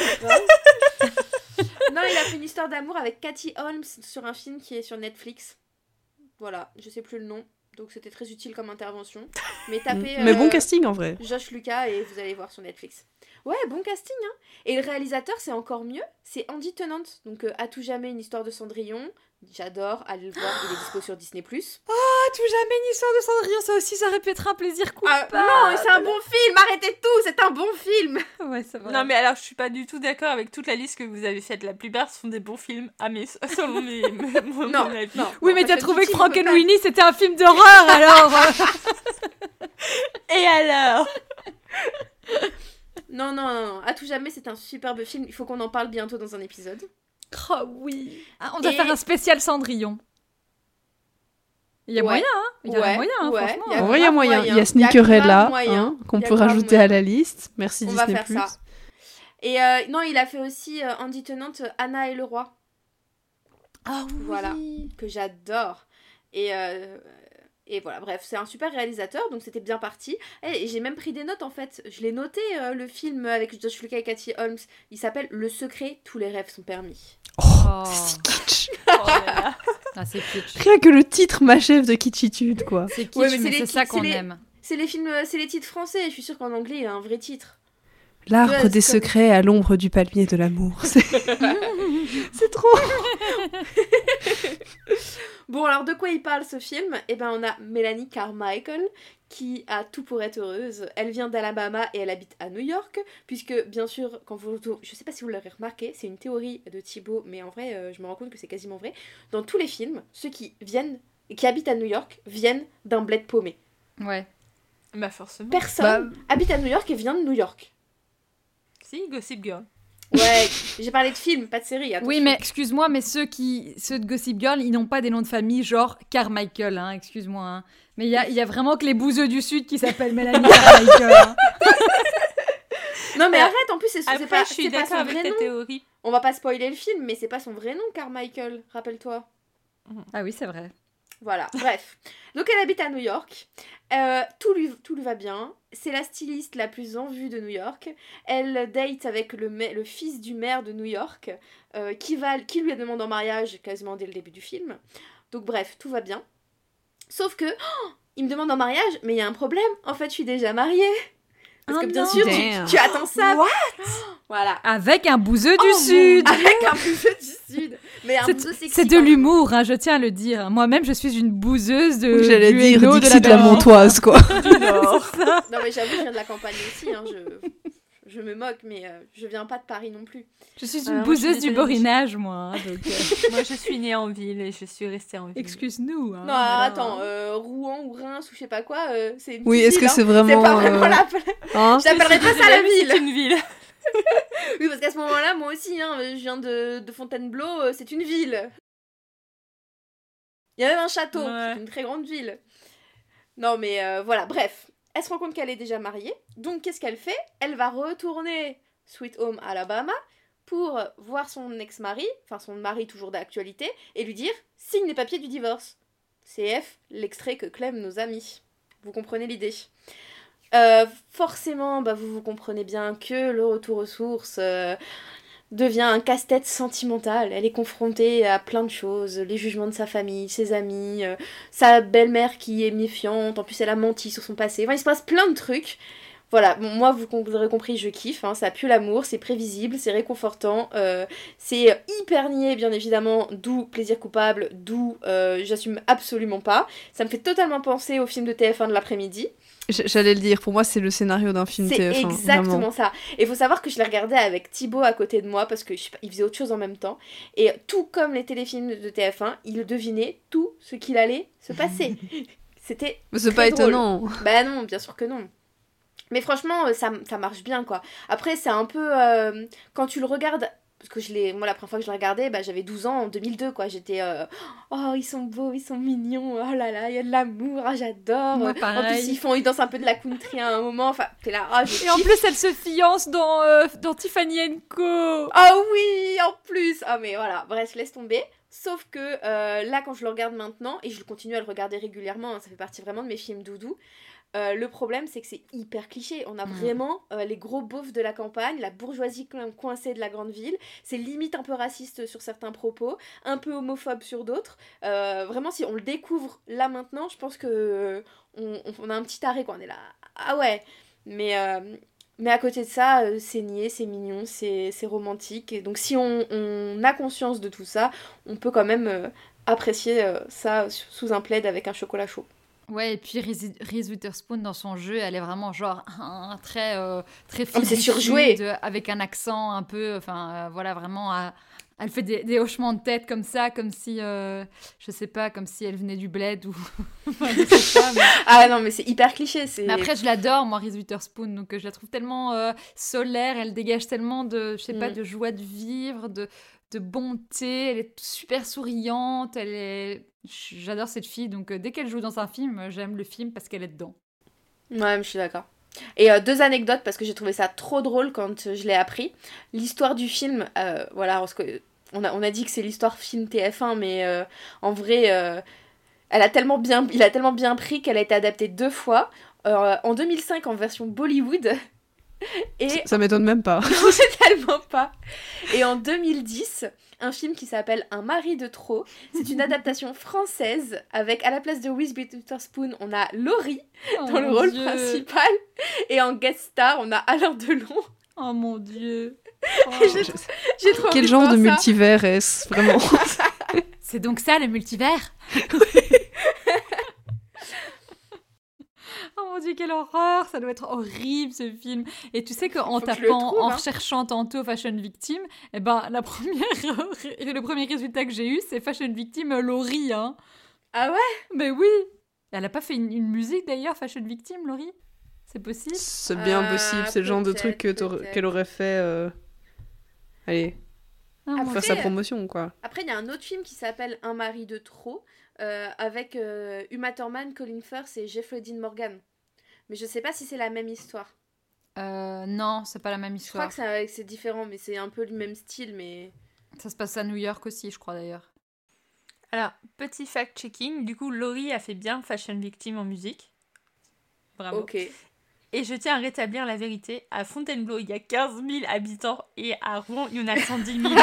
Non, il a fait une histoire d'amour avec Katie Holmes sur un film qui est sur Netflix. Voilà, je sais plus le nom, donc c'était très utile comme intervention. Mais tapez Mais bon euh, casting en vrai. Josh Lucas et vous allez voir sur Netflix. Ouais, bon casting, hein. Et le réalisateur, c'est encore mieux, c'est Andy Tennant. Donc euh, à tout jamais une histoire de Cendrillon. J'adore, allez le voir, il est dispo sur Disney plus. Ah, tout jamais une histoire de Cendrillon, ça aussi, ça répétera un plaisir Ah, coupable. non, c'est un bon film, arrêtez tout, c'est un bon film. Ouais, c'est vrai. Non, mais alors, je suis pas du tout d'accord avec toute la liste que vous avez faite. La plupart sont des bons films, à mes... selon mes... mon, Non, mon avis. non. Oui, non, mais t'as Fashion trouvé que Victim, on peut pas- Frankenweenie, c'était un film d'horreur, alors euh. Et alors? Non, non, non, non, à tout jamais, c'est un superbe film, il faut qu'on en parle bientôt dans un épisode. Oh oui. Ah, on doit Et- faire un spécial Cendrillon. Il y a Ouais. moyen, hein. Il y a Ouais, moyen, hein, ouais, franchement. y a En vrai, il y a grave moyen. moyen. Il y a Y a Sneakerella grave moyen. hein, qu'on Y a peut grave rajouter moyen. à la liste. Merci On va Disney+. faire ça. Et euh, non, il a fait aussi euh, Andy Tennant, euh, Anna et le roi. Ah oui. Voilà, que j'adore. Et, euh, et voilà, bref, c'est un super réalisateur, donc c'était bien parti. Et j'ai même pris des notes en fait. Je l'ai noté, euh, le film avec Josh Lucas et Katie Holmes. Il s'appelle Le secret, tous les rêves sont permis. Oh. C'est si kitsch. Oh là là. Ah, c'est kitsch. Rien que le titre m'achève de kitschitude, quoi. C'est kitsch, Ouais, mais mais, c'est c'est les- ça qu'on c'est les- aime. C'est les films, euh, c'est les titres français. Je suis sûre qu'en anglais, il y a un vrai titre. L'arbre Ouais, des c'est comme- secrets à l'ombre du palmier de l'amour. C'est c'est trop. Bon, alors de quoi il parle ce film? Eh ben, on a Mélanie Carmichael qui a tout pour être heureuse. Elle vient d'Alabama et elle habite à New York, puisque bien sûr, quand vous, je sais pas si vous l'avez remarqué, c'est une théorie de Thibaut, mais en vrai, euh, je me rends compte que c'est quasiment vrai. Dans tous les films, ceux qui viennent, qui habitent à New York, viennent d'un bled paumé. Ouais. Bah forcément. Personne bah... habite à New York et vient de New York. Si, Gossip Girl. Ouais, j'ai parlé de films, pas de séries. Attention. Oui, mais excuse-moi, mais ceux qui, ceux de Gossip Girl, ils n'ont pas des noms de famille genre Carmichael, hein, excuse-moi. Hein. Mais il y a, y a vraiment que les bouseux du Sud qui s'appellent Mélanie Carmichael. Hein. Non, mais arrête, en plus, c'est, Après, c'est pas, je suis c'est pas d'accord son avec vrai ta nom. théorie. On va pas spoiler le film, mais c'est pas son vrai nom, Carmichael, rappelle-toi. Ah oui, c'est vrai. Voilà, bref. Donc elle habite à New York. Euh, tout, lui, tout lui va bien. C'est la styliste la plus en vue de New York. Elle date avec le, ma- le fils du maire de New York, euh, qui, va, qui lui demande en mariage quasiment dès le début du film. Donc bref, tout va bien. Sauf que, oh, il me demande en mariage, mais il y a un problème. En fait, je suis déjà mariée. Parce oh que bien non. sûr, tu, tu attends ça. What? Voilà. Avec un bouseux du Oh, Sud. Avec un bouseux du Sud. Mais un C'est, bouseux sexy. c'est de l'humour, hein, je tiens à le dire. Moi-même, je suis une bouseuse de. Oui, j'allais du dire Hainaut, de Dixit la la Montoise, quoi. Non, mais j'avoue, je viens de la campagne aussi. Hein, je... je me moque, mais euh, je viens pas de Paris non plus. Je suis une Alors, bouseuse moi, je suis du borinage, moi. Hein, donc, euh... moi, je suis née en ville et je suis restée en ville. Excuse-nous. Hein, non, voilà. attends, euh, Rouen ou Reims ou je sais pas quoi, euh, c'est une Oui, petite est-ce ville, que c'est hein. vraiment... C'est pas vraiment euh... la... Hein Je t'appellerais pas ça la ville. C'est une ville. Oui, parce qu'à ce moment-là, moi aussi, hein, je viens de, de Fontainebleau, euh, c'est une ville. Il y a même un château, Ouais. c'est une très grande ville. Non, mais euh, voilà, bref. Elle se rend compte qu'elle est déjà mariée. Donc, qu'est-ce qu'elle fait? Elle va retourner Sweet Home Alabama pour voir son ex-mari, enfin son mari toujours d'actualité, et lui dire « Signe les papiers du divorce ». C F, l'extrait que Clem nous a mis. Vous comprenez l'idée? Euh, forcément, bah, vous, vous comprenez bien que le retour aux sources euh, devient un casse-tête sentimental. Elle est confrontée à plein de choses, les jugements de sa famille, ses amis, euh, sa belle-mère qui est méfiante, en plus elle a menti sur son passé. Enfin, il se passe plein de trucs. Voilà, bon, moi vous, vous aurez compris, je kiffe, hein, ça pue l'amour, c'est prévisible, c'est réconfortant, euh, c'est hyper niais bien évidemment, d'où plaisir coupable, d'où euh, j'assume absolument pas. Ça me fait totalement penser au film de T F un de l'après-midi. J'allais le dire, pour moi c'est le scénario d'un film c'est T F un. C'est exactement vraiment. ça. Et il faut savoir que je l'ai regardé avec Thibaut à côté de moi parce que je sais pas, il faisait autre chose en même temps. Et tout comme les téléfilms de T F un, il devinait tout ce qu'il allait se passer. C'était Mais c'est très pas drôle. étonnant. Bah non, bien sûr que non. Mais franchement, ça, ça marche bien quoi. Après, c'est un peu. Euh, quand tu le regardes. Parce que je l'ai, moi, la première fois que je l'ai regardé, bah, j'avais douze ans en deux mille deux, quoi. J'étais, euh, oh, ils sont beaux, ils sont mignons, oh là là, il y a de l'amour, ah, j'adore. Moi, En pareil. plus, ils, font, ils dansent un peu de la country à un moment, enfin, t'es là, ah, je Et en kiffe. plus, elle se fiance dans, euh, dans Tiffany and Co. Ah oui, en plus. Ah mais voilà, bref, laisse tomber. Sauf que euh, là, quand je le regarde maintenant, et je continue à le regarder régulièrement, hein, ça fait partie vraiment de mes films doudou, euh, le problème, c'est que c'est hyper cliché. On a Mm. vraiment euh, les gros beaufs de la campagne, la bourgeoisie co- coincée de la grande ville. C'est limite un peu raciste sur certains propos, un peu homophobe sur d'autres. Euh, vraiment, si on le découvre là maintenant, je pense que euh, on, on a un petit arrêt, quoi. On est là, ah ouais. Mais... Euh, Mais à côté de ça, euh, c'est niais, c'est mignon, c'est, c'est romantique. Et donc si on, on a conscience de tout ça, on peut quand même euh, apprécier euh, ça sous sous un plaid avec un chocolat chaud. Ouais, et puis Reese, Reese Witherspoon, dans son jeu, elle est vraiment genre un très, euh, très Oh, mais c'est fille du surjoué. Sud, avec un accent un peu, enfin, euh, voilà, vraiment, à- elle fait des, des hochements de tête comme ça, comme si, euh, je sais pas, comme si elle venait du bled ou... Enfin, je sais pas, mais... Ah non, mais c'est hyper cliché. C'est... Mais après, je l'adore, moi, Reese Witherspoon, donc euh, je la trouve tellement euh, solaire, elle dégage tellement de, je sais pas, Mm. de joie de vivre, de, de bonté, elle est super souriante, elle est... J'adore cette fille, donc euh, dès qu'elle joue dans un film, euh, j'aime le film parce qu'elle est dedans. Ouais, mais je suis d'accord. Et euh, deux anecdotes, parce que j'ai trouvé ça trop drôle quand euh, je l'ai appris. L'histoire du film, euh, voilà, parce que on a, on a dit que c'est l'histoire film T F un, mais euh, en vrai, euh, elle a tellement bien, il a tellement bien pris qu'elle a été adaptée deux fois. Euh, en deux mille cinq en version Bollywood. Et Ça m'étonne même pas. non, c'est tellement pas. Et en deux mille dix, un film qui s'appelle Un mari de trop. C'est une adaptation française avec, à la place de Reese Witherspoon, on a Laurie Oh dans le mon rôle Dieu. principal. Et en guest star, on a Alain Delon. Oh mon Dieu. Oh. J'ai j'ai trop envie Quel de genre voir de ça. multivers est-ce, vraiment? C'est donc ça le multivers. Oh quelle horreur, ça doit être horrible ce film. Et tu sais qu'en Faut que je le tapant, trouve, en hein. recherchant tantôt Fashion Victim, eh ben, la première, le premier résultat que j'ai eu, c'est Fashion Victim Laurie. Hein. Ah ouais? Mais oui. Elle a pas fait une, une musique d'ailleurs, Fashion Victim, Laurie? C'est possible? C'est bien Ah, possible, c'est le genre de truc que t'aurais- peut-être. qu'elle aurait fait. euh, Allez, Ah, Après, moi, faire sa promotion, quoi. Après, il y a un autre film qui s'appelle Un mari de trop, euh, avec euh, Uma Thurman, Colin Firth et Jeffrey Dean Morgan. Mais je sais pas si c'est la même histoire. Euh, non, c'est pas la même Je crois histoire. que c'est, c'est différent, mais c'est un peu le même style, mais... Ça se passe à New York aussi, je crois d'ailleurs. Alors, petit fact-checking, du coup, Laurie a fait bien Fashion Victim en musique. Bravo. Ok. Et je tiens à rétablir la vérité. À Fontainebleau, il y a quinze mille habitants et à Rouen, il y en a cent dix mille.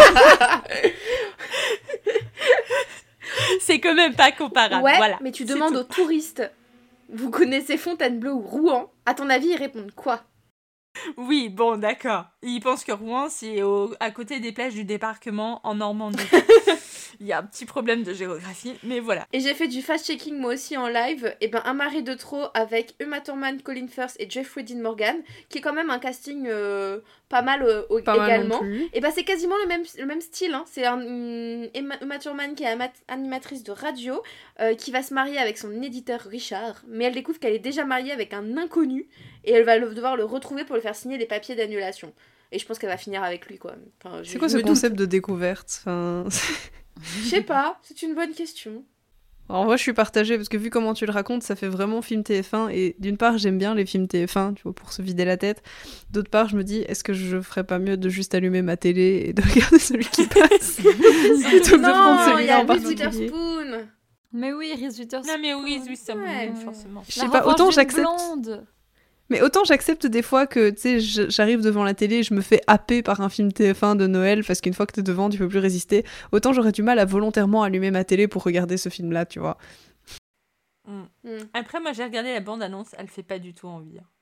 C'est quand même pas comparable. Ouais, voilà. mais tu C'est demandes tout. aux touristes, vous connaissez Fontainebleau ou Rouen? À ton avis, ils répondent quoi? Oui, bon, d'accord. Ils pensent que Rouen, c'est au... à côté des plages du débarquement en Normandie. Il y a un petit problème de géographie, mais voilà. Et j'ai fait du fast-checking moi aussi en live. Et ben Un mari de trop avec Uma Thurman, Colin Firth et Jeffrey Dean Morgan, qui est quand même un casting euh, pas mal euh, au- Pas mal également. non plus. Et ben c'est quasiment le même, le même style. Hein. C'est un, une Emma- Uma Thurman qui est ama- animatrice de radio, euh, qui va se marier avec son éditeur Richard, mais elle découvre qu'elle est déjà mariée avec un inconnu et elle va le- devoir le retrouver pour lui faire signer les papiers d'annulation. Et je pense qu'elle va finir avec lui, quoi. Enfin, je- C'est quoi je ce me doute. concept de découverte? Enfin... Je sais pas, c'est une bonne question. En vrai, je suis partagée parce que vu comment tu le racontes, ça fait vraiment film T F un. Et d'une part, j'aime bien les films T F un, tu vois, pour se vider la tête. D'autre part, je me dis, est-ce que je ferais pas mieux de juste allumer ma télé et de regarder celui qui passe plutôt que de prendre Non, il y celui-là a en Reese particulier. Witherspoon. Mais oui, Reese Witherspoon. Non, mais oui, oui, ça Ouais. me forcément. Je La sais pas, revanche autant d'une j'accepte. blonde. Mais autant j'accepte des fois que, tu sais, je- j'arrive devant la télé et je me fais happer par un film T F un de Noël parce qu'une fois que t'es devant, tu peux plus résister. Autant j'aurais du mal à volontairement allumer ma télé pour regarder ce film-là, tu vois. Mm. Mm. Après, moi, j'ai regardé la bande-annonce, elle fait pas du tout envie. hein.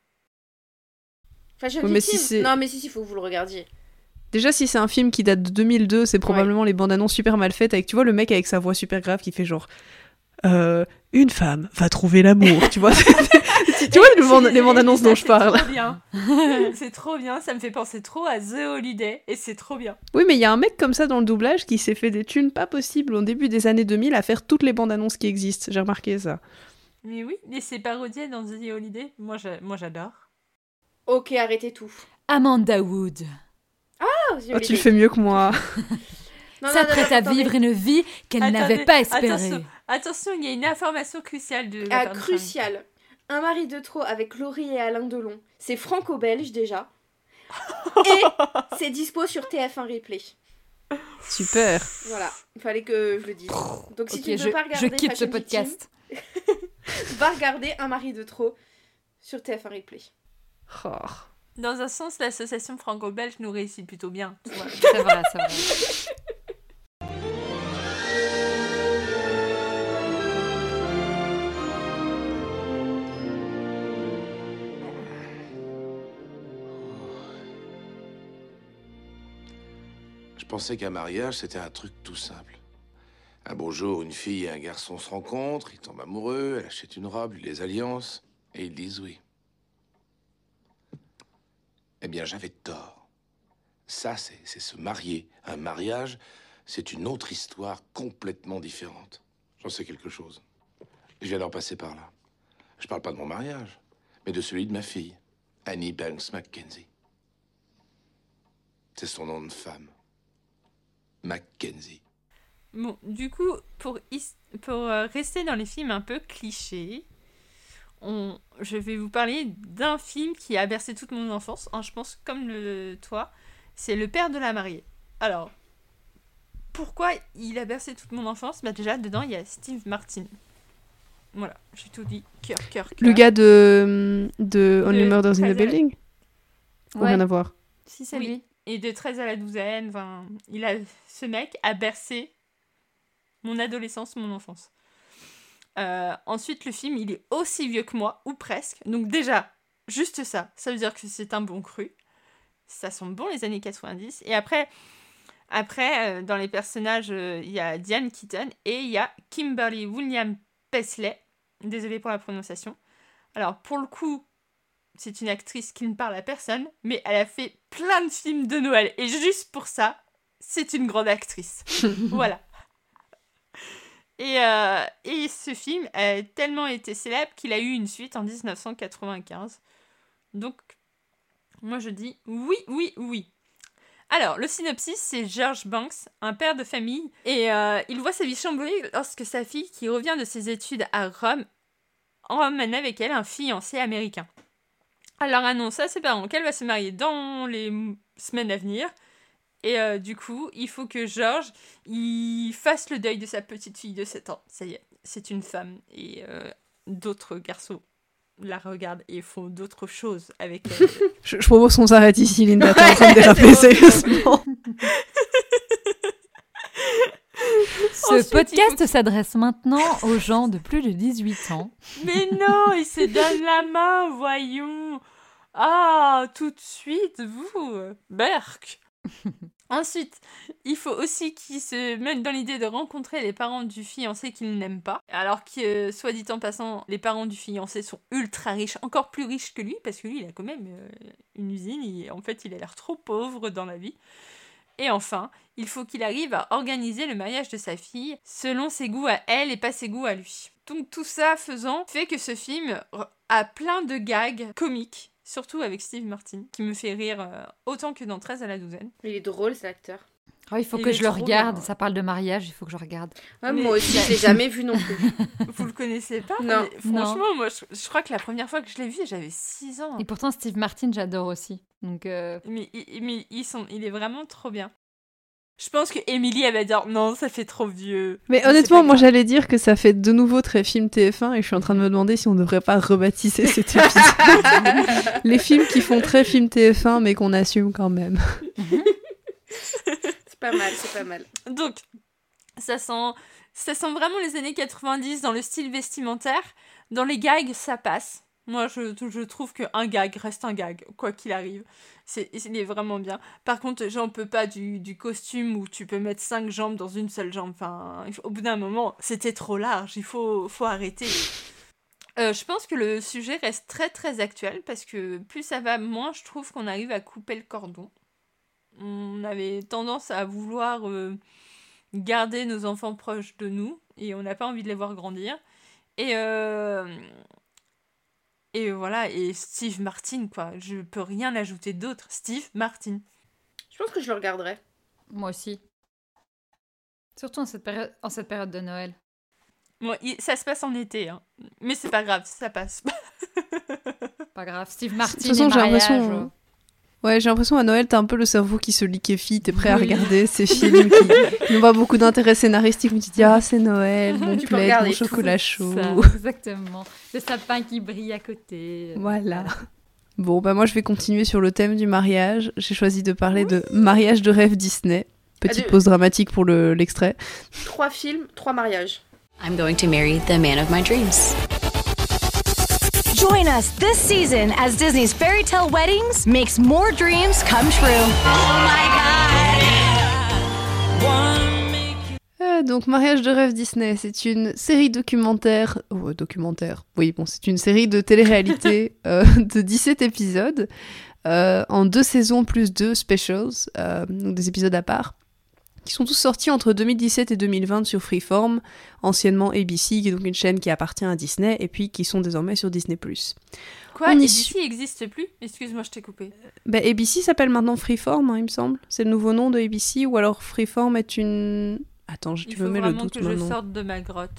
Fashion Oui, mais Victim. si c'est- Non, mais si, si, faut que vous le regardiez. Déjà, si c'est un film qui date de deux mille deux, c'est probablement les bandes annonces super mal faites avec, tu vois, le mec avec sa voix super grave qui fait genre euh, une femme va trouver l'amour, tu vois. Tu vois les bandes, les bandes annonces dont je parle. C'est trop bien. C'est trop bien, ça me fait penser trop à The Holiday et c'est trop bien. Oui, mais il y a un mec comme ça dans le doublage qui s'est fait des thunes pas possibles au début des années deux mille à faire toutes les bandes annonces qui existent. J'ai remarqué ça. Mais oui, et c'est parodié dans The Holiday. Moi, j'a- moi j'adore. Ok, arrêtez tout. Amanda Wood Oh, j'ai Oh, oublié. tu le fais mieux que moi. Non, non, s'apprête non, à attendez. vivre une vie qu'elle Attendez, n'avait pas espérée. Attention, attention, il y a une information cruciale de la Ah, part de crucial. Un mari de trop avec Laurie et Alain Delon. C'est franco-belge déjà. Et c'est dispo sur T F un Replay. Super. Voilà, il fallait que je le dise. Donc si Ok, tu ne je, veux pas je regarder quitte ce Fashion podcast. Victim, va regarder Un mari de trop sur T F un Replay. Oh. Dans un sens, l'association franco-belge nous réussit plutôt bien. Tu vois. C'est vrai, c'est vrai. Je pensais qu'un mariage, c'était un truc tout simple. Un beau jour, une fille et un garçon se rencontrent, ils tombent amoureux, elle achète une robe, lui les alliances, et ils disent oui. Eh bien, j'avais tort. Ça, c'est c'est se marier. Un mariage, c'est une autre histoire complètement différente. J'en sais quelque chose. Je viens d'en passer par là. Je parle pas de mon mariage, mais de celui de ma fille, Annie Banks Mackenzie. C'est son nom de femme. Mackenzie. Bon, du coup, pour, his- pour euh, rester dans les films un peu clichés, on, je vais vous parler d'un film qui a bercé toute mon enfance, hein, je pense comme le, toi, c'est Le père de la mariée. Alors, pourquoi il a bercé toute mon enfance? Bah déjà, dedans, il y a Steve Martin. Voilà, j'ai tout dit, cœur, cœur, cœur. Le gars de, de Only De Murders in treize the à la- Building Ou Ouais. rien à voir. Si, c'est Oui. lui. Et de treize à la douzaine, enfin, il a, ce mec a bercé mon adolescence, mon enfance. Euh, ensuite, le film, il est aussi vieux que moi, ou presque. Donc déjà, juste ça, ça veut dire que c'est un bon cru. Ça sent bon les années quatre-vingt-dix. Et après, après euh, dans les personnages, euh, il y a Diane Keaton et il y a Kimberly William Paisley. Désolée pour la prononciation. Alors, pour le coup, c'est une actrice qui ne parle à personne, mais elle a fait plein de films de Noël. Et juste pour ça, c'est une grande actrice. Voilà. Et, euh, et ce film a tellement été célèbre qu'il a eu une suite en dix-neuf cent quatre-vingt-quinze. Donc, moi je dis oui, oui, oui. Alors, le synopsis, c'est George Banks, un père de famille, et euh, il voit sa vie chamboulée lorsque sa fille, qui revient de ses études à Rome, emmène avec elle un fiancé américain. Elle leur annonce à ses parents qu'elle va se marier dans les m- semaines à venir, et euh, du coup, il faut que George il fasse le deuil de sa petite fille de sept ans. Ça y est, c'est une femme, et euh, d'autres garçons la regardent et font d'autres choses avec elle. je, je propose qu'on s'arrête ici, Linda, t'es en train de déraper sérieusement. Ce Ensuite, podcast faut... s'adresse maintenant aux gens de plus de dix-huit ans. Mais non, ils se donnent la main, voyons. Ah, tout de suite, vous, Berk. Ensuite, il faut aussi qu'ils se mettent dans l'idée de rencontrer les parents du fiancé qu'ils n'aiment pas. Alors que, soit dit en passant, les parents du fiancé sont ultra riches, encore plus riches que lui, parce que lui, il a quand même euh, une usine, et en fait, il a l'air trop pauvre dans la vie. Et enfin, il faut qu'il arrive à organiser le mariage de sa fille selon ses goûts à elle et pas ses goûts à lui. Donc tout ça faisant, fait que ce film a plein de gags comiques, surtout avec Steve Martin, qui me fait rire euh, autant que dans treize à la douzaine. Il est drôle, cet acteur. Oh, il faut il que je le regarde, bien. Ça parle de mariage, il faut que je regarde. Ouais, moi aussi, je l'ai jamais vu non plus. Vous le connaissez pas? Non. Mais franchement, non. moi, je, je crois que la première fois que je l'ai vu, j'avais six ans. Et pourtant, Steve Martin, j'adore aussi. Donc, euh... Mais, mais ils sont, il est vraiment trop bien. Je pense que Emily, elle va dire non, ça fait trop vieux. Mais, mais honnêtement, moi j'allais dire que ça fait de nouveau très film T F un et je suis en train de me demander si on devrait pas rebaptiser cet épisode. Les films qui font très film T F un mais qu'on assume quand même. C'est pas mal, c'est pas mal. Donc, ça sent, ça sent vraiment les années quatre-vingt-dix dans le style vestimentaire. Dans les gags, ça passe. Moi, je, je trouve qu'un gag reste un gag, quoi qu'il arrive. C'est, il est vraiment bien. Par contre, j'en peux pas du, du costume où tu peux mettre cinq jambes dans une seule jambe. Enfin, au bout d'un moment, c'était trop large. Il faut, faut arrêter. Euh, je pense que le sujet reste très très actuel parce que plus ça va, moins je trouve qu'on arrive à couper le cordon. On avait tendance à vouloir euh, garder nos enfants proches de nous et on n'a pas envie de les voir grandir. Et... Euh, Et voilà, et Steve Martin, quoi. Je peux rien ajouter d'autre. Steve Martin. Je pense que je le regarderai. Moi aussi. Surtout en cette période, en cette période de Noël. Bon, il, ça se passe en été, hein. Mais c'est pas grave, ça passe. Pas grave, Steve Martin de toute façon, et j'ai mariage. l'impression... Ouais, j'ai l'impression à Noël, t'as un peu le cerveau qui se liquéfie, t'es prêt oui. à regarder ces films qui, qui n'ont pas beaucoup d'intérêt scénaristique, où tu te dis « Ah, c'est Noël, mon plaid, mon chocolat chaud. » Exactement. Le sapin qui brille à côté. Voilà. Bon, bah moi, je vais continuer sur le thème du mariage. J'ai choisi de parler oui. de Mariage de rêve Disney. Petite Adieu. Pause dramatique pour le, l'extrait. Trois films, trois mariages. I'm going to marry the man of my dreams. Join us this season as Disney's Fairy Tale Weddings makes more dreams come true. Oh my God! Euh, donc, Mariage de rêve Disney, c'est une série documentaire... Oh, documentaire, oui, bon, c'est une série de télé-réalité euh, de dix-sept épisodes, euh, en deux saisons plus deux specials, euh, donc des épisodes à part, qui sont tous sortis entre deux mille dix-sept et deux mille vingt sur Freeform, anciennement A B C, qui est donc une chaîne qui appartient à Disney, et puis qui sont désormais sur Disney plus. Quoi, A B C n'existe plus? Excuse-moi, je t'ai coupé. Bah, A B C s'appelle maintenant Freeform, hein, il me semble. C'est le nouveau nom de A B C, ou alors Freeform est une... Attends, tu me mets le doute maintenant. Il faut vraiment que je sorte de ma grotte.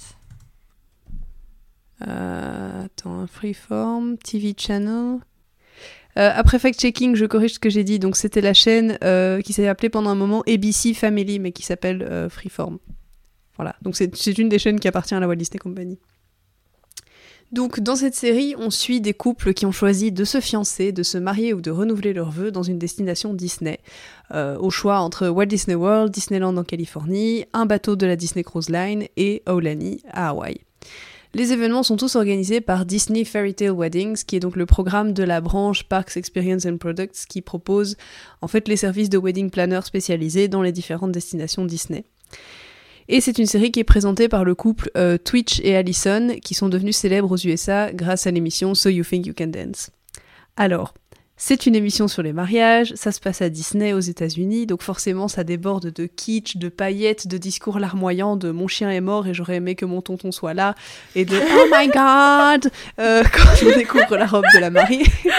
Euh, attends, Freeform, T V Channel... Euh, après fact-checking, je corrige ce que j'ai dit. Donc c'était la chaîne euh, qui s'est appelée pendant un moment A B C Family, mais qui s'appelle euh, Freeform. Voilà, donc c'est, c'est une des chaînes qui appartient à la Walt Disney Company. Donc dans cette série, on suit des couples qui ont choisi de se fiancer, de se marier ou de renouveler leurs vœux dans une destination Disney. Euh, au choix entre Walt Disney World, Disneyland en Californie, un bateau de la Disney Cruise Line et Aulani à Hawaï. Les événements sont tous organisés par Disney Fairy Tale Weddings, qui est donc le programme de la branche Parks Experience and Products qui propose en fait les services de wedding planner spécialisés dans les différentes destinations Disney. Et c'est une série qui est présentée par le couple euh, Twitch et Allison, qui sont devenus célèbres aux U S A grâce à l'émission So You Think You Can Dance. Alors, c'est une émission sur les mariages, ça se passe à Disney aux États-Unis, donc forcément ça déborde de kitsch, de paillettes, de discours larmoyants, de mon chien est mort et j'aurais aimé que mon tonton soit là, et de oh my god euh, quand on découvre la robe de la mariée.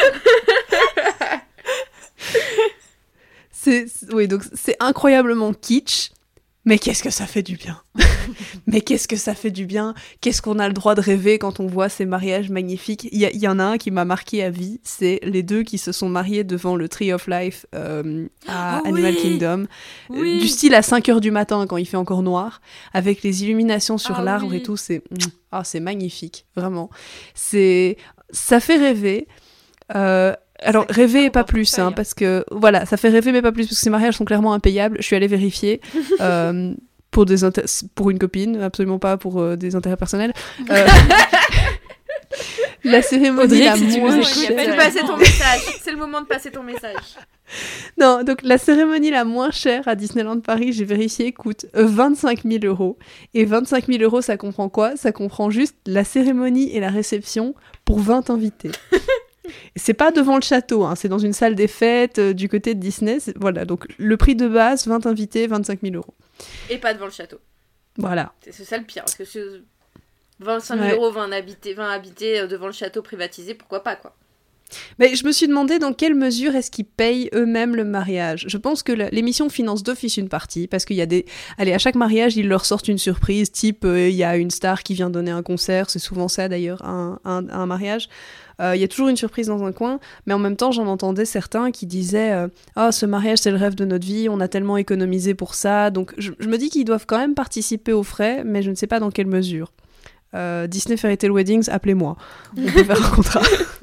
c'est, c'est, oui, donc c'est incroyablement kitsch. Mais qu'est-ce que ça fait du bien. Mais qu'est-ce que ça fait du bien. Qu'est-ce qu'on a le droit de rêver quand on voit ces mariages magnifiques. Il y, y en a un qui m'a marqué à vie, c'est les deux qui se sont mariés devant le Tree of Life euh, à oh, Animal oui. Kingdom. Oui. Du style à cinq heures du matin quand il fait encore noir, avec les illuminations sur ah, l'arbre oui. et tout. C'est, ah, c'est magnifique, vraiment. C'est, ça fait rêver. Euh, Alors, rêver et pas plus, hein, parce que, voilà, ça fait rêver mais pas plus, parce que ces mariages sont clairement impayables. Je suis allée vérifier euh, pour, des inter- pour une copine, absolument pas pour euh, des intérêts personnels. Euh, la cérémonie Audrey, la si moins chère... passer ton message. C'est le moment de passer ton message. Non, donc la cérémonie la moins chère à Disneyland Paris, j'ai vérifié, coûte vingt-cinq mille euros. Et vingt-cinq mille euros, ça comprend quoi ? Ça comprend juste la cérémonie et la réception pour vingt invités. C'est pas devant le château, hein, c'est dans une salle des fêtes euh, du côté de Disney. C'est... Voilà, donc le prix de base, vingt invités, vingt-cinq mille euros. Et pas devant le château. Voilà. C'est, c'est ça le pire, parce que c'est vingt-cinq mille ouais. euros, vingt habités, vingt habités euh, devant le château privatisé, pourquoi pas, quoi. Mais je me suis demandé dans quelle mesure est-ce qu'ils payent eux-mêmes le mariage. Je pense que la, l'émission finance d'office une partie, parce qu'il y a des... Allez, à chaque mariage, ils leur sortent une surprise, type, euh, il y a une star qui vient donner un concert, c'est souvent ça d'ailleurs, un, un, un mariage. Il euh, y a toujours une surprise dans un coin, mais en même temps, j'en entendais certains qui disaient euh, « Ah, oh, ce mariage, c'est le rêve de notre vie, on a tellement économisé pour ça. » Donc, je, je me dis qu'ils doivent quand même participer aux frais, mais je ne sais pas dans quelle mesure. Euh, Disney Fairy Tale Weddings, appelez-moi. On peut faire un contrat.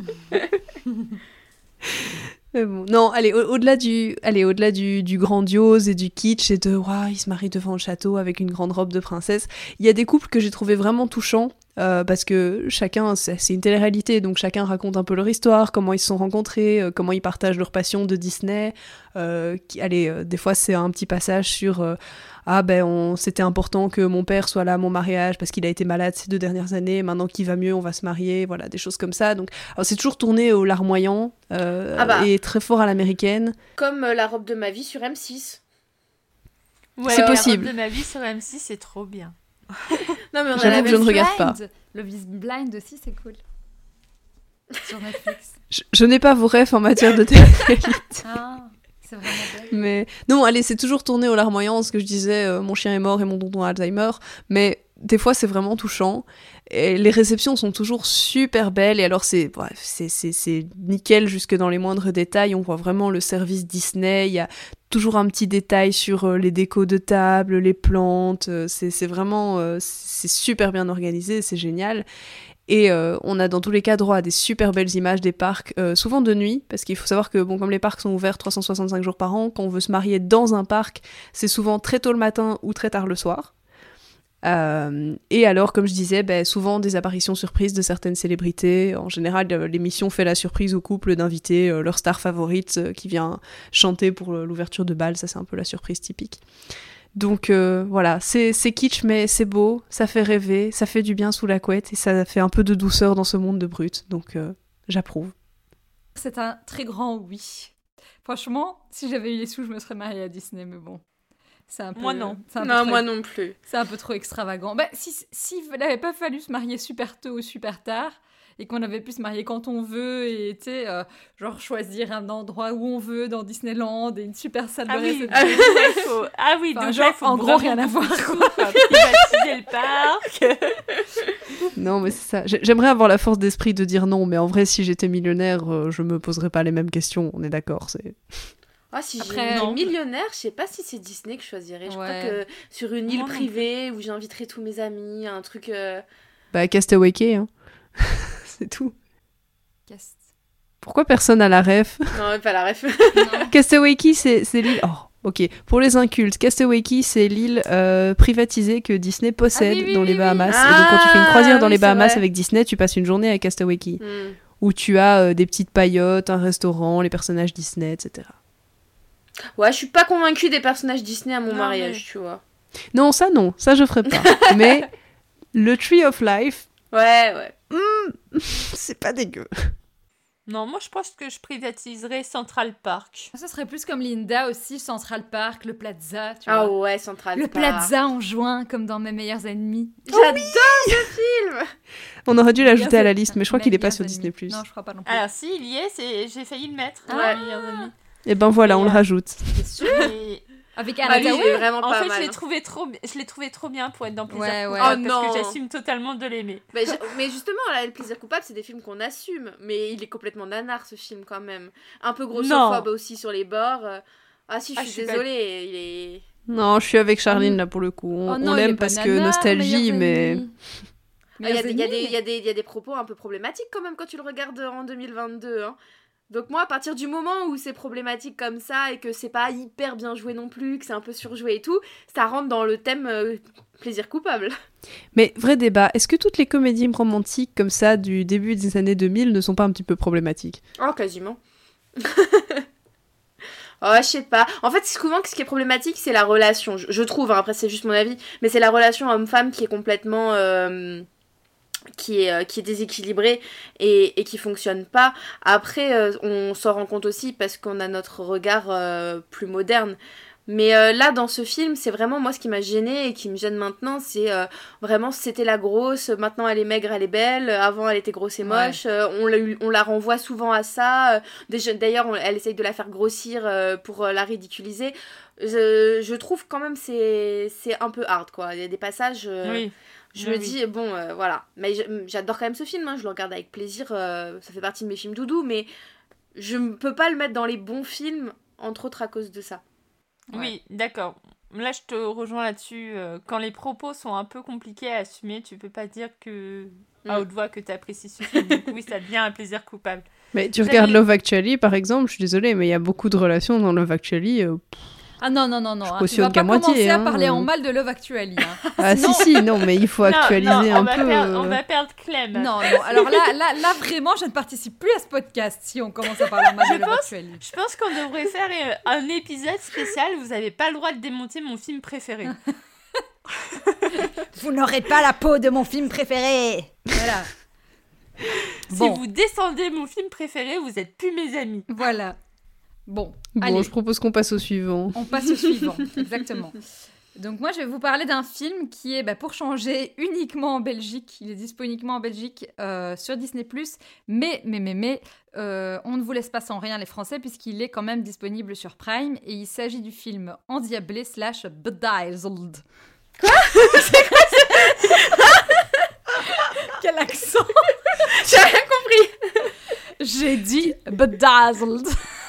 Mais bon, non, allez, au- au-delà, du, allez, au-delà du, du grandiose et du kitsch et de « Waouh, il se marie devant le château avec une grande robe de princesse », il y a des couples que j'ai trouvé vraiment touchants. Euh, parce que chacun, c'est, c'est une télé-réalité, donc chacun raconte un peu leur histoire, comment ils se sont rencontrés, euh, comment ils partagent leur passion de Disney. Euh, qui, allez, euh, des fois c'est un petit passage sur euh, ah ben on, c'était important que mon père soit là à mon mariage parce qu'il a été malade ces deux dernières années, maintenant qu'il va mieux, on va se marier, voilà, des choses comme ça. Donc alors, c'est toujours tourné au larmoyant euh, ah bah. et très fort à l'américaine. Comme euh, la robe de ma vie sur M six. Ouais, c'est euh, possible. La robe de ma vie sur M six, c'est trop bien. Non, mais on J'avoue a que je ne regarde pas. Love is Blind aussi, c'est cool. Sur Netflix. Je, je n'ai pas vos refs en matière de télé-réalité. Ah, c'est vraiment belle. Mais non, allez, c'est toujours tourné au larmoyant, ce que je disais, euh, mon chien est mort et mon tonton a Alzheimer. Mais des fois, c'est vraiment touchant. Et les réceptions sont toujours super belles. Et alors, c'est, bref, c'est, c'est, c'est nickel jusque dans les moindres détails. On voit vraiment le service Disney. Il y a toujours un petit détail sur euh, les décos de table, les plantes. Euh, c'est, c'est vraiment... Euh, c'est super bien organisé, c'est génial. Et euh, on a dans tous les cas droit à des super belles images des parcs, euh, souvent de nuit, parce qu'il faut savoir que bon, comme les parcs sont ouverts trois cent soixante-cinq jours par an, quand on veut se marier dans un parc, c'est souvent très tôt le matin ou très tard le soir. Euh, et alors, comme je disais, ben, souvent des apparitions surprises de certaines célébrités. En général, euh, l'émission fait la surprise au couple d'inviter euh, leur star favorite euh, qui vient chanter pour euh, l'ouverture de bal. Ça, c'est un peu la surprise typique. Donc euh, voilà, c'est, c'est kitsch, mais c'est beau, ça fait rêver, ça fait du bien sous la couette et ça fait un peu de douceur dans ce monde de brut. Donc euh, j'approuve. C'est un très grand oui. Franchement, si j'avais eu les sous, je me serais mariée à Disney, mais bon. C'est un peu, moi non. C'est un non, peu moi trop, non plus. C'est un peu trop extravagant. Bah, si, si il n'avait pas fallu se marier super tôt ou super tard, et qu'on avait pu se marier quand on veut, et tu sais, euh, genre choisir un endroit où on veut dans Disneyland, et une super salle ah de oui. réception. Ah, faut... ah oui, enfin, donc genre, là, il faut en gros, rien à voir. Privatiser le parc. Non, mais c'est ça. J'aimerais avoir la force d'esprit de dire non, mais en vrai, si j'étais millionnaire, euh, je me poserais pas les mêmes questions, on est d'accord, c'est... Ah, si Après, j'étais millionnaire, je sais pas si c'est Disney que je choisirais. Je ouais. crois que sur une île non, privée où j'inviterais tous mes amis, un truc... Euh... Bah, Castaway Cay, hein. C'est tout. Cast. Pourquoi personne a la ref ? Non, pas la ref. Castaway Cay, c'est, c'est l'île... Oh, ok. Pour les incultes, Castaway Cay, c'est l'île euh, privatisée que Disney possède ah, oui, oui, dans les Bahamas. Ah, et donc, quand tu fais une croisière dans oui, les Bahamas vrai. avec Disney, tu passes une journée à Castaway Cay. Mm. Où tu as euh, des petites paillotes, un restaurant, les personnages Disney, et cetera. Ouais, je suis pas convaincue des personnages Disney à mon non, mariage, mais... tu vois. Non, ça non, ça je ferai pas. Mais le Tree of Life... Ouais, ouais. Mm, c'est pas dégueu. Non, moi je pense que je privatiserais Central Park. Ça serait plus comme Linda aussi, Central Park, le Plaza, tu Ah vois. ouais, Central Le Park. Plaza en juin, comme dans Mes meilleurs ennemis. J'adore ce film. On aurait dû l'ajouter à la Meilleurs liste, mais je crois Mes qu'il est pas meilleurs sur ennemis. Disney plus. Non, je crois pas non plus. Alors si, il y est, c'est... j'ai failli le mettre. Ah. Mes meilleurs amis. Et ben voilà, Et on le euh, rajoute. C'est sûr. Et... Avec Bah, Anna lui, il Thaoué. est vraiment En pas fait, mal. je l'ai trouvé trop, je l'ai trouvé trop bien pour être dans Plaisir Ouais, ouais. coupable, Oh parce non. que j'assume totalement de l'aimer. Mais, je- mais justement, là, le plaisir coupable, c'est des films qu'on assume. Mais il est complètement nanar, ce film, quand même. Un peu grossophobe aussi sur les bords. Euh, Ah si, je Ah, suis je suis pas- désolée. Il est... Non, je suis avec Charline là pour le coup. On, Oh non, on il est l'aime pas parce que nanar, nostalgie, Meilleurs mais... ennemis. Ah, Il y, a des- il y, a Meilleurs des- il y, ennemis. a des- il y a des propos un peu problématiques quand même quand tu le regardes en deux mille vingt-deux. Hein. Donc moi, à partir du moment où c'est problématique comme ça et que c'est pas hyper bien joué non plus, que c'est un peu surjoué et tout, ça rentre dans le thème euh, plaisir coupable. Mais vrai débat, est-ce que toutes les comédies romantiques comme ça du début des années deux mille ne sont pas un petit peu problématiques? Oh, quasiment. Oh, je sais pas. En fait, souvent, ce qui est problématique, c'est la relation. Je, je trouve, hein, après, c'est juste mon avis, mais c'est la relation homme-femme qui est complètement... euh, qui est, euh, qui est déséquilibrée et, et qui fonctionne pas. Après, euh, on s'en rend compte aussi parce qu'on a notre regard euh, plus moderne. Mais euh, là, dans ce film, c'est vraiment moi ce qui m'a gênée et qui me gêne maintenant, c'est euh, vraiment c'était la grosse, maintenant elle est maigre, elle est belle, avant elle était grosse et moche, ouais. euh, on, la, on la renvoie souvent à ça, euh, déjà, d'ailleurs on, elle essaye de la faire grossir euh, pour euh, la ridiculiser. Je, je trouve quand même c'est c'est un peu hard quoi, il y a des passages... Euh, oui. Je oui, me oui. dis, bon, euh, voilà. Mais j'adore quand même ce film, hein. Je le regarde avec plaisir, euh, ça fait partie de mes films doudou, mais je ne peux pas le mettre dans les bons films, entre autres à cause de ça. Ouais. Oui, d'accord. Là, je te rejoins là-dessus. Euh, quand les propos sont un peu compliqués à assumer, tu peux pas dire que mm. à haute voix que tu apprécies ce film. Donc, oui, ça devient un plaisir coupable. Mais tu regardes Love Actually, par exemple, je suis désolée, mais il y a beaucoup de relations dans Love Actually. Euh, Ah non, non, non, non. Hein. Tu vas pas moitié, commencer hein. à parler en mal de Love Actually. Hein. Ah si, si, non, mais il faut actualiser non, non, un on va peu. Perdre, on va perdre Clem. Non, non. Alors là, là, là, vraiment, je ne participe plus à ce podcast si on commence à parler en mal de Love Actually. Je pense qu'on devrait faire un épisode spécial. Vous n'avez pas le droit de démonter mon film préféré. Vous n'aurez pas la peau de mon film préféré. Voilà. Si Bon. vous descendez mon film préféré, vous êtes plus mes amis. Voilà. Bon, bon allez. Je propose qu'on passe au suivant. On passe au suivant, exactement. Donc moi, je vais vous parler d'un film qui est, bah, pour changer, uniquement en Belgique. Il est dispo uniquement en Belgique euh, sur Disney plus, mais, mais, mais, mais, euh, on ne vous laisse pas sans rien les Français, puisqu'il est quand même disponible sur Prime, et il s'agit du film Endiablé slash Bedazzled. Quoi? C'est quoi Quel accent? J'ai rien compris. J'ai dit Bedazzled.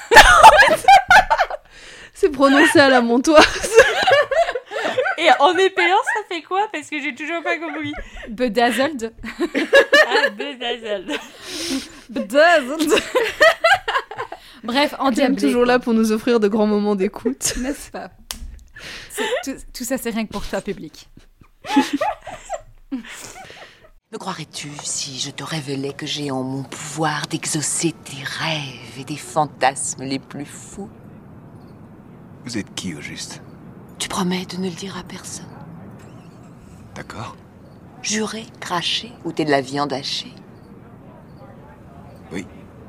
C'est prononcé à la montoise. Et en épelant, ça fait quoi? Parce que j'ai toujours pas compris. Bedazzled. Ah, bedazzled. Bedazzled. Bref, Endiablé. toujours quoi. Là pour nous offrir de grands moments d'écoute. N'est-ce pas? Tout, tout ça, c'est rien que pour toi, public. Me croirais-tu si je te révélais que j'ai en mon pouvoir d'exaucer tes rêves et tes fantasmes les plus fous? Vous êtes qui, au juste? Tu promets de ne le dire à personne? D'accord. Jurer, cracher, ou t'es de la viande hachée? Oui.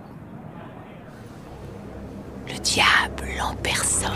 Le diable en personne.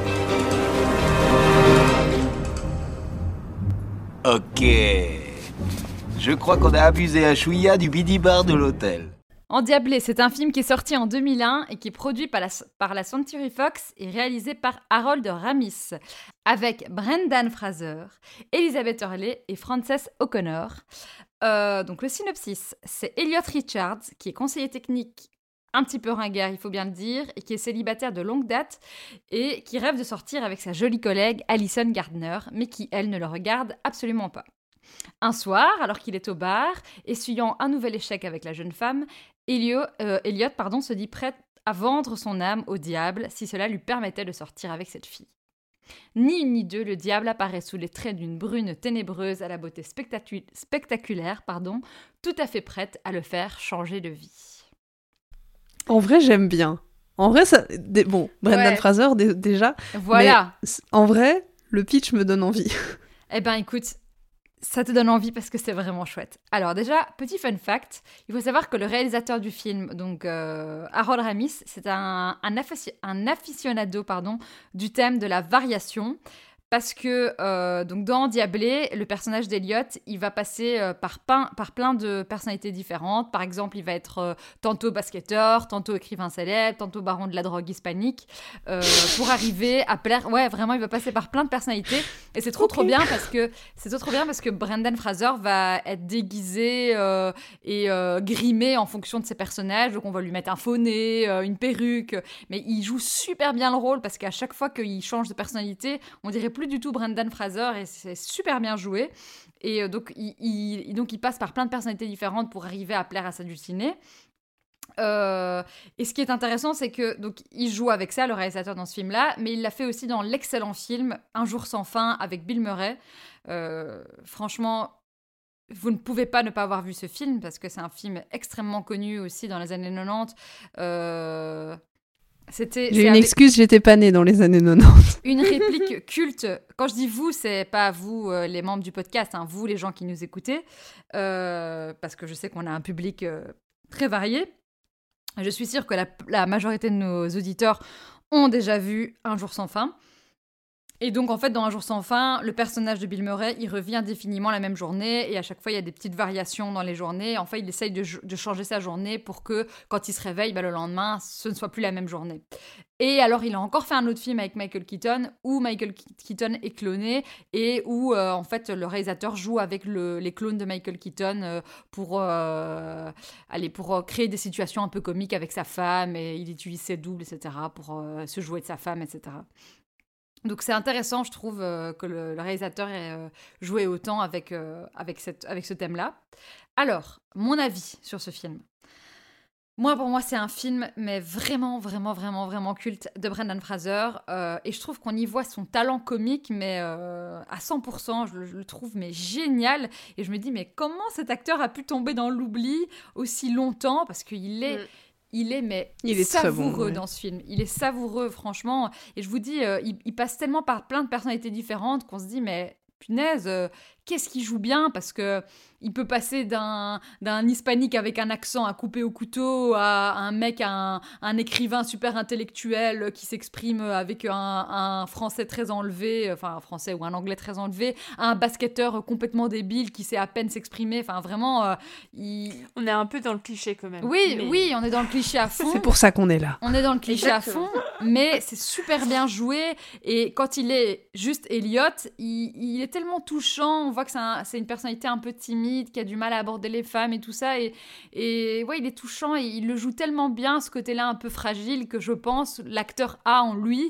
Ok. Je crois qu'on a abusé à chouïa du bidi-bar de l'hôtel. Endiablé, c'est un film qui est sorti en deux mille un et qui est produit par la, par la Century Fox et réalisé par Harold Ramis, avec Brendan Fraser, Elizabeth Hurley et Frances O'Connor. Euh, donc le synopsis, c'est Elliot Richards, qui est conseiller technique, un petit peu ringard, il faut bien le dire, et qui est célibataire de longue date et qui rêve de sortir avec sa jolie collègue Alison Gardner, mais qui, elle, ne le regarde absolument pas. Un soir, alors qu'il est au bar, essuyant un nouvel échec avec la jeune femme, Elio, euh, Elliot pardon, se dit prêt à vendre son âme au diable si cela lui permettait de sortir avec cette fille. Ni une ni deux, le diable apparaît sous les traits d'une brune ténébreuse à la beauté spectacu- spectaculaire, pardon, tout à fait prête à le faire changer de vie. En vrai, j'aime bien. En vrai, ça... Bon, Brendan Ouais. Fraser, d- déjà. Voilà. Mais, en vrai... Le pitch me donne envie. Eh ben écoute, ça te donne envie parce que c'est vraiment chouette. Alors déjà, petit fun fact, il faut savoir que le réalisateur du film, donc euh, Harold Ramis, c'est un, un, affici- un aficionado pardon, du thème de la variation. Parce que euh, donc dans Diablé, le personnage d'Eliot, il va passer euh, par, pein, par plein de personnalités différentes. Par exemple, il va être euh, tantôt basketteur, tantôt écrivain célèbre, tantôt baron de la drogue hispanique, euh, pour arriver à plaire. Ouais, vraiment, il va passer par plein de personnalités. Et c'est trop okay. trop bien parce que c'est trop trop bien parce que Brendan Fraser va être déguisé euh, et euh, grimé en fonction de ses personnages. Donc on va lui mettre un faux nez, euh, une perruque, mais il joue super bien le rôle parce qu'à chaque fois qu'il change de personnalité, on dirait plus du tout Brendan Fraser et c'est super bien joué. Et euh, donc, il, il, donc il passe par plein de personnalités différentes pour arriver à plaire à sa dulcinée. Euh, et ce qui est intéressant, c'est que donc il joue avec ça, le réalisateur, dans ce film-là, mais il l'a fait aussi dans l'excellent film Un jour sans fin avec Bill Murray. Euh, franchement, vous ne pouvez pas ne pas avoir vu ce film parce que c'est un film extrêmement connu aussi dans les années quatre-vingt-dix. Euh, C'était, J'ai une avec... excuse, j'étais pas née dans les années quatre-vingt-dix. Une réplique culte. Quand je dis vous, c'est pas vous, euh, les membres du podcast, hein, vous, les gens qui nous écoutez, euh, parce que je sais qu'on a un public euh, très varié. Je suis sûre que la, la majorité de nos auditeurs ont déjà vu Un jour sans fin. Et donc, en fait, dans Un jour sans fin, le personnage de Bill Murray, il revient indéfiniment la même journée et à chaque fois, il y a des petites variations dans les journées. En fait, il essaye de, de changer sa journée pour que, quand il se réveille, bah, le lendemain, ce ne soit plus la même journée. Et alors, il a encore fait un autre film avec Michael Keaton où Michael Keaton est cloné et où, euh, en fait, le réalisateur joue avec le, les clones de Michael Keaton euh, pour, euh, allez, pour euh, créer des situations un peu comiques avec sa femme et il utilise ses doubles, et cetera, pour euh, se jouer de sa femme, et cetera. Donc c'est intéressant, je trouve, euh, que le, le réalisateur ait euh, joué autant avec, euh, avec, cette, avec ce thème-là. Alors, mon avis sur ce film. Moi, pour moi, c'est un film, mais vraiment, vraiment, vraiment, vraiment culte de Brendan Fraser. Euh, et je trouve qu'on y voit son talent comique, mais euh, à cent pour cent, je le, je le trouve mais génial. Et je me dis, mais comment cet acteur a pu tomber dans l'oubli aussi longtemps ? Parce qu'il est... Mm. Il est, mais il est savoureux bon, ouais. dans ce film. Il est savoureux, franchement. Et je vous dis, euh, il, il passe tellement par plein de personnalités différentes qu'on se dit, mais punaise, euh, qu'est-ce qu'il joue bien ? Parce que il peut passer d'un, d'un hispanique avec un accent à couper au couteau à un mec, un, un écrivain super intellectuel qui s'exprime avec un, un français très enlevé, enfin un français ou un anglais très enlevé, à un basketteur complètement débile qui sait à peine s'exprimer. Enfin vraiment, euh, il... on est un peu dans le cliché quand même. Oui, mais... oui, on est dans le cliché à fond. C'est pour ça qu'on est là. On est dans le cliché Exactement. à fond, mais c'est super bien joué. Et quand il est juste Elliot, il, il est tellement touchant. On voit que c'est, un, c'est une personnalité un peu timide, qui a du mal à aborder les femmes et tout ça. Et, et ouais, il est touchant et il le joue tellement bien, ce côté-là un peu fragile, que je pense l'acteur a en lui.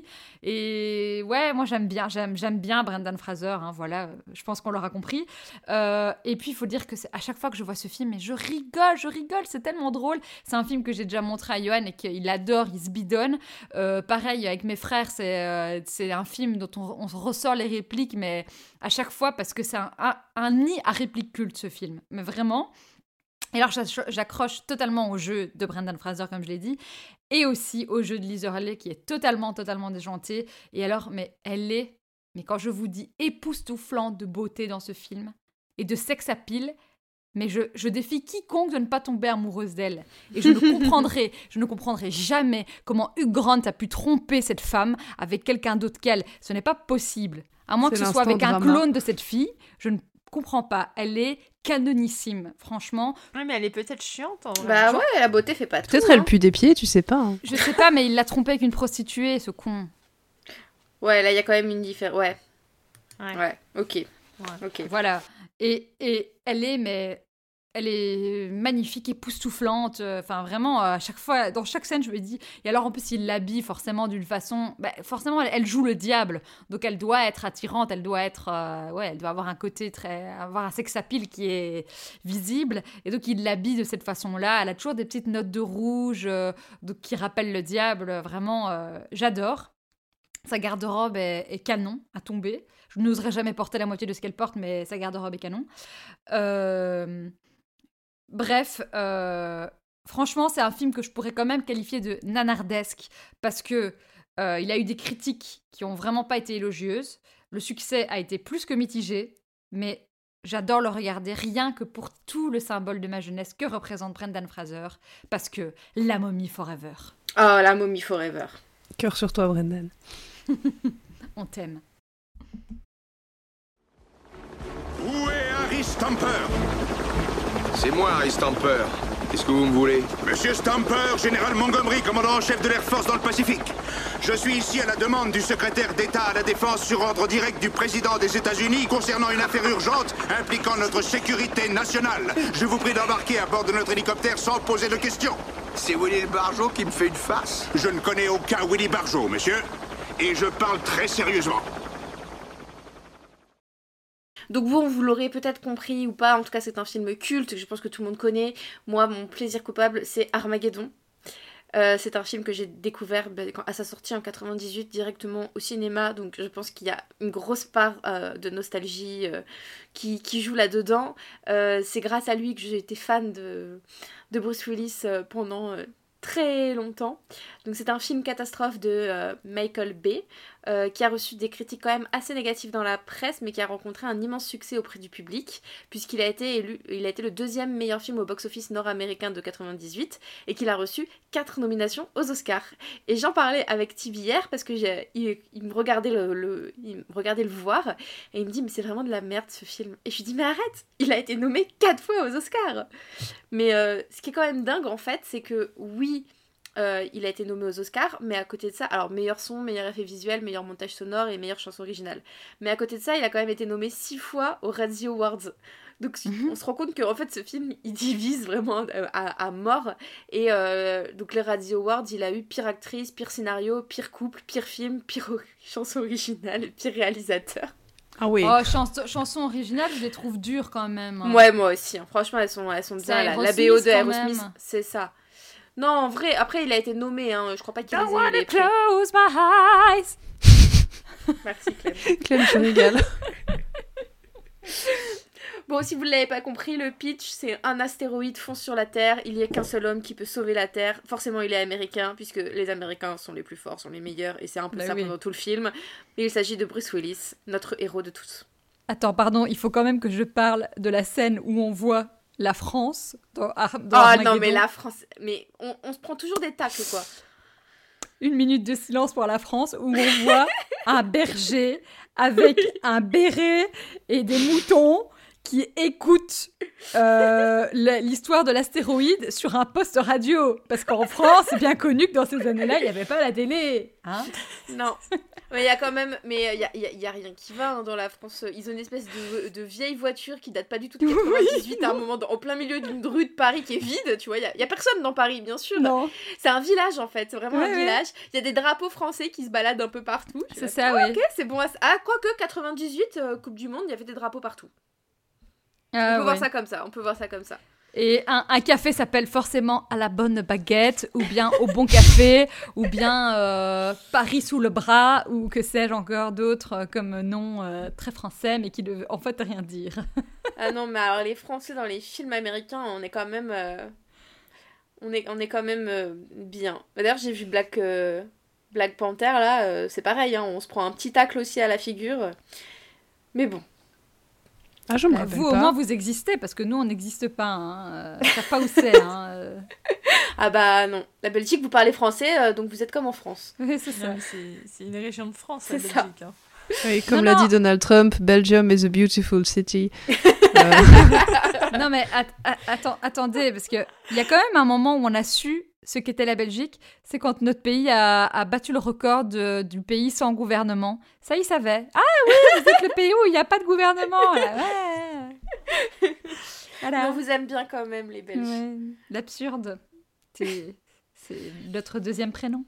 Et ouais, moi j'aime bien, j'aime, j'aime bien Brendan Fraser. Hein, voilà, je pense qu'on l'aura compris. Euh, et puis il faut dire que c'est, à chaque fois que je vois ce film, et je rigole, je rigole, c'est tellement drôle. C'est un film que j'ai déjà montré à Johan et qu'il adore, il se bidonne. Euh, pareil, avec mes frères, c'est, euh, c'est un film dont on, on ressort les répliques, mais à chaque fois, parce que c'est un, un, un nid à répliques cultes, ce film. Mais vraiment. Et alors, j'accroche totalement au jeu de Brendan Fraser, comme je l'ai dit, et aussi au jeu de Liz Hurley, qui est totalement, totalement déjantée. Et alors, mais elle est, mais quand je vous dis époustouflante de beauté dans ce film, et de sex appeal, mais je, je défie quiconque de ne pas tomber amoureuse d'elle. Et je ne comprendrai, je ne comprendrai jamais comment Hugh Grant a pu tromper cette femme avec quelqu'un d'autre qu'elle. Ce n'est pas possible. À moins C'est que ce soit avec drama. un clone de cette fille, je ne comprends pas. Elle est canonissime, franchement. Ouais, mais elle est peut-être chiante en vrai. Bah Genre... ouais, la beauté fait pas tout. Peut-être hein. elle pue des pieds, tu sais pas. Hein. Je sais pas, mais il l'a trompée avec une prostituée, ce con. Ouais, là il y a quand même une différence. Ouais. Ouais. Ouais, ok. Ouais. Ok. Voilà. Et, et elle est, mais... Elle est magnifique, époustouflante. Enfin, vraiment, à chaque fois, dans chaque scène, je me dis... Et alors, en plus, il l'habille forcément d'une façon... Bah, forcément, elle, elle joue le diable. Donc, elle doit être attirante. Elle doit être... Euh, ouais, elle doit avoir un côté très... Avoir un sex appeal qui est visible. Et donc, il l'habille de cette façon-là. Elle a toujours des petites notes de rouge euh, donc, qui rappellent le diable. Vraiment, euh, j'adore. Sa garde-robe est, est canon, à tomber. Je n'oserais jamais porter la moitié de ce qu'elle porte, mais sa garde-robe est canon. Euh... Bref, euh, franchement, c'est un film que je pourrais quand même qualifier de nanardesque parce que euh, il a eu des critiques qui ont vraiment pas été élogieuses. le succès a été plus que mitigé, mais j'adore le regarder rien que pour tout le symbole de ma jeunesse que représente Brendan Fraser, parce que la momie forever. Oh, la momie forever. Cœur sur toi, Brendan. On t'aime. Où est Harry Stamper? C'est moi, Harry Stamper. Qu'est-ce que vous me voulez? Monsieur Stamper, général Montgomery, commandant en chef de l'Air Force dans le Pacifique. Je suis ici à la demande du secrétaire d'État à la Défense sur ordre direct du président des États-Unis concernant une affaire urgente impliquant notre sécurité nationale. Je vous prie d'embarquer à bord de notre hélicoptère sans poser de questions. C'est Willy Barjot qui me fait une farce? Je ne connais aucun Willy Barjot, monsieur. Et je parle très sérieusement. Donc bon, vous l'aurez peut-être compris ou pas, en tout cas c'est un film culte que je pense que tout le monde connaît. Moi, mon plaisir coupable, c'est Armageddon. Euh, c'est un film que j'ai découvert bah, quand, à sa sortie en quatre-vingt-dix-huit directement au cinéma, donc je pense qu'il y a une grosse part euh, de nostalgie euh, qui, qui joue là-dedans. Euh, c'est grâce à lui que j'ai été fan de, de Bruce Willis euh, pendant euh, très longtemps. Donc c'est un film catastrophe de euh, Michael Bay, euh, qui a reçu des critiques quand même assez négatives dans la presse, mais qui a rencontré un immense succès auprès du public, puisqu'il a été élu, il a été le deuxième meilleur film au box-office nord-américain de quatre-vingt-dix-huit, et qu'il a reçu quatre nominations aux Oscars. Et j'en parlais avec Tibi hier, parce que j'ai, il, il me regardait le, le, il me regardait le voir, et il me dit, mais c'est vraiment de la merde ce film. Et je lui dis, mais arrête, il a été nommé quatre fois aux Oscars. Mais euh, ce qui est quand même dingue, en fait, c'est que oui, Euh, il a été nommé aux Oscars, mais à côté de ça, alors meilleur son, meilleur effet visuel, meilleur montage sonore et meilleure chanson originale. Mais à côté de ça, il a quand même été nommé six fois aux Razzie Awards. Donc mm-hmm. on se rend compte qu'en fait ce film, il divise vraiment à, à mort. Et euh, donc les Razzie Awards, il a eu pire actrice, pire scénario, pire couple, pire film, pire chanson originale, pire réalisateur. Ah oui. Oh, chans- chanson originale, je les trouve dures quand même. Hein. Ouais, moi aussi. Hein. Franchement, elles sont, elles sont bien. La, la B O de Aerosmith, c'est ça. Non, en vrai, après, il a été nommé, hein. Je crois pas qu'il les ait eu les prix. Close my eyes. Merci, Clem. Clem, je régale. Bon, si vous ne l'avez pas compris, le pitch, c'est un astéroïde fonce sur la Terre, il n'y a qu'un seul homme qui peut sauver la Terre. Forcément, il est américain, puisque les Américains sont les plus forts, sont les meilleurs, et c'est un peu bah ça oui. pendant tout le film. Et il s'agit de Bruce Willis, notre héros de tous. Attends, pardon, il faut quand même que je parle de la scène où on voit la France dans, Ar- dans Oh Armageddon. Non, mais la France... Mais on, on se prend toujours des tacles, quoi. Une minute de silence pour la France, où on voit un berger avec un béret et des moutons qui écoute euh, l'histoire de l'astéroïde sur un poste radio. Parce qu'en France, c'est bien connu que dans ces années-là, il n'y avait pas la télé. Hein non. Mais il y a quand même... Mais il n'y a, y a, y a rien qui va hein, dans la France. Ils ont une espèce de, de vieille voiture qui date pas du tout de quatre-vingt-dix-huit, oui, à un moment, en plein milieu d'une rue de Paris qui est vide, tu vois. Il n'y a, a personne dans Paris, bien sûr. Non. C'est un village, en fait. C'est vraiment oui, un oui. village. Il y a des drapeaux français qui se baladent un peu partout. C'est ça, oui. Ok, c'est bon. Ah, quoique, quatre-vingt-dix-huit, euh, Coupe du Monde, il y avait des drapeaux partout. Ah, on peut ouais. voir ça comme ça, on peut voir ça comme ça. Et un, un café s'appelle forcément à la bonne baguette, ou bien au bon café, ou bien euh, Paris sous le bras, ou que sais-je encore d'autres euh, comme nom euh, très français, mais qui ne veut en fait rien dire. Ah non, mais alors les Français dans les films américains, on est quand même, euh, on est, on est quand même euh, bien. D'ailleurs, j'ai vu Black, euh, Black Panther, là, euh, c'est pareil, hein, on se prend un petit tacle aussi à la figure. Mais bon. Ah, je me euh, vous, pas. au moins, vous existez, parce que nous, on n'existe pas. Hein. Euh, je sais pas où c'est. Hein, euh. Ah bah non. La Belgique, vous parlez français, euh, donc vous êtes comme en France. Oui, c'est ça. Non, c'est, c'est une région de France, c'est la ça. Belgique. Hein. Oui, comme non, l'a non. dit Donald Trump, Belgium is a beautiful city. euh... Non, mais at- at- attends, attendez, parce qu'il y a quand même un moment où on a su ce qu'était la Belgique, c'est quand notre pays a, a battu le record de, du pays sans gouvernement. Ça, ils savaient. Ah oui, vous êtes le pays où il n'y a pas de gouvernement. Là. Ouais. Voilà. On vous aime bien quand même, les Belges. Ouais. L'absurde. C'est, c'est notre deuxième prénom.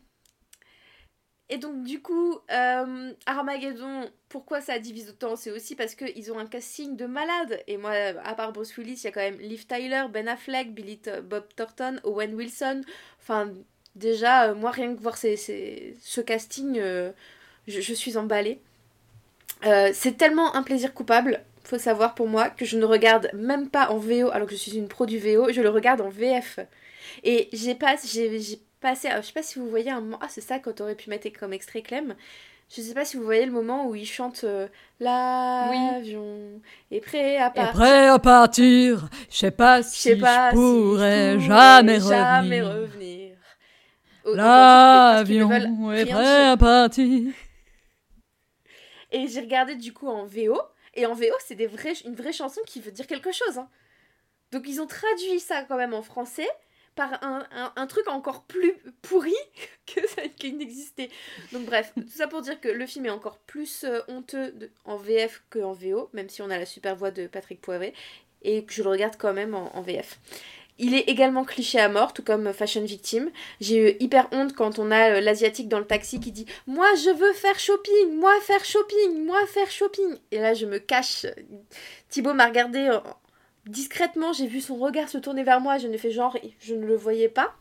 Et donc, du coup, euh, Armageddon, pourquoi ça divise autant ? C'est aussi parce qu'ils ont un casting de malades. Et moi, à part Bruce Willis, il y a quand même Liv Tyler, Ben Affleck, Billy T- Bob Thornton, Owen Wilson. Enfin, déjà, euh, moi, rien que voir ces, ces, ce casting, euh, je, je suis emballée. Euh, c'est tellement un plaisir coupable, faut savoir pour moi, que je ne regarde même pas en V O, alors que je suis une pro du V O, je le regarde en V F. Et j'ai pas... J'ai, j'ai passé, alors, je sais pas si vous voyez un moment, ah c'est ça quand t'aurais pu mettre comme extrait Clem, Je sais pas si vous voyez le moment où il chante euh, l'avion est prêt à Et partir. prêt à partir, je sais pas Je si sais pas je si pourrais je jamais pourrais jamais revenir. revenir. Oh, L'avion donc, en fait, est ils ne veulent prêt rien à partir. Et j'ai regardé du coup en V O. Et en V O, c'est des vrais, une vraie chanson qui veut dire quelque chose. Hein. Donc ils ont traduit ça quand même en français par un, un, un truc encore plus pourri que ça qui n'existait. Donc bref, tout ça pour dire que le film est encore plus euh, honteux de, en V F qu'en V O, même si on a la super voix de Patrick Poivet, et que je le regarde quand même en, en V F. Il est également cliché à mort, tout comme Fashion Victim. J'ai eu hyper honte quand on a l'asiatique dans le taxi qui dit « Moi, je veux faire shopping, moi faire shopping, moi faire shopping !» Et là, je me cache. Thibaut m'a regardé euh, discrètement, j'ai vu son regard se tourner vers moi, je ne fais genre, je ne le voyais pas.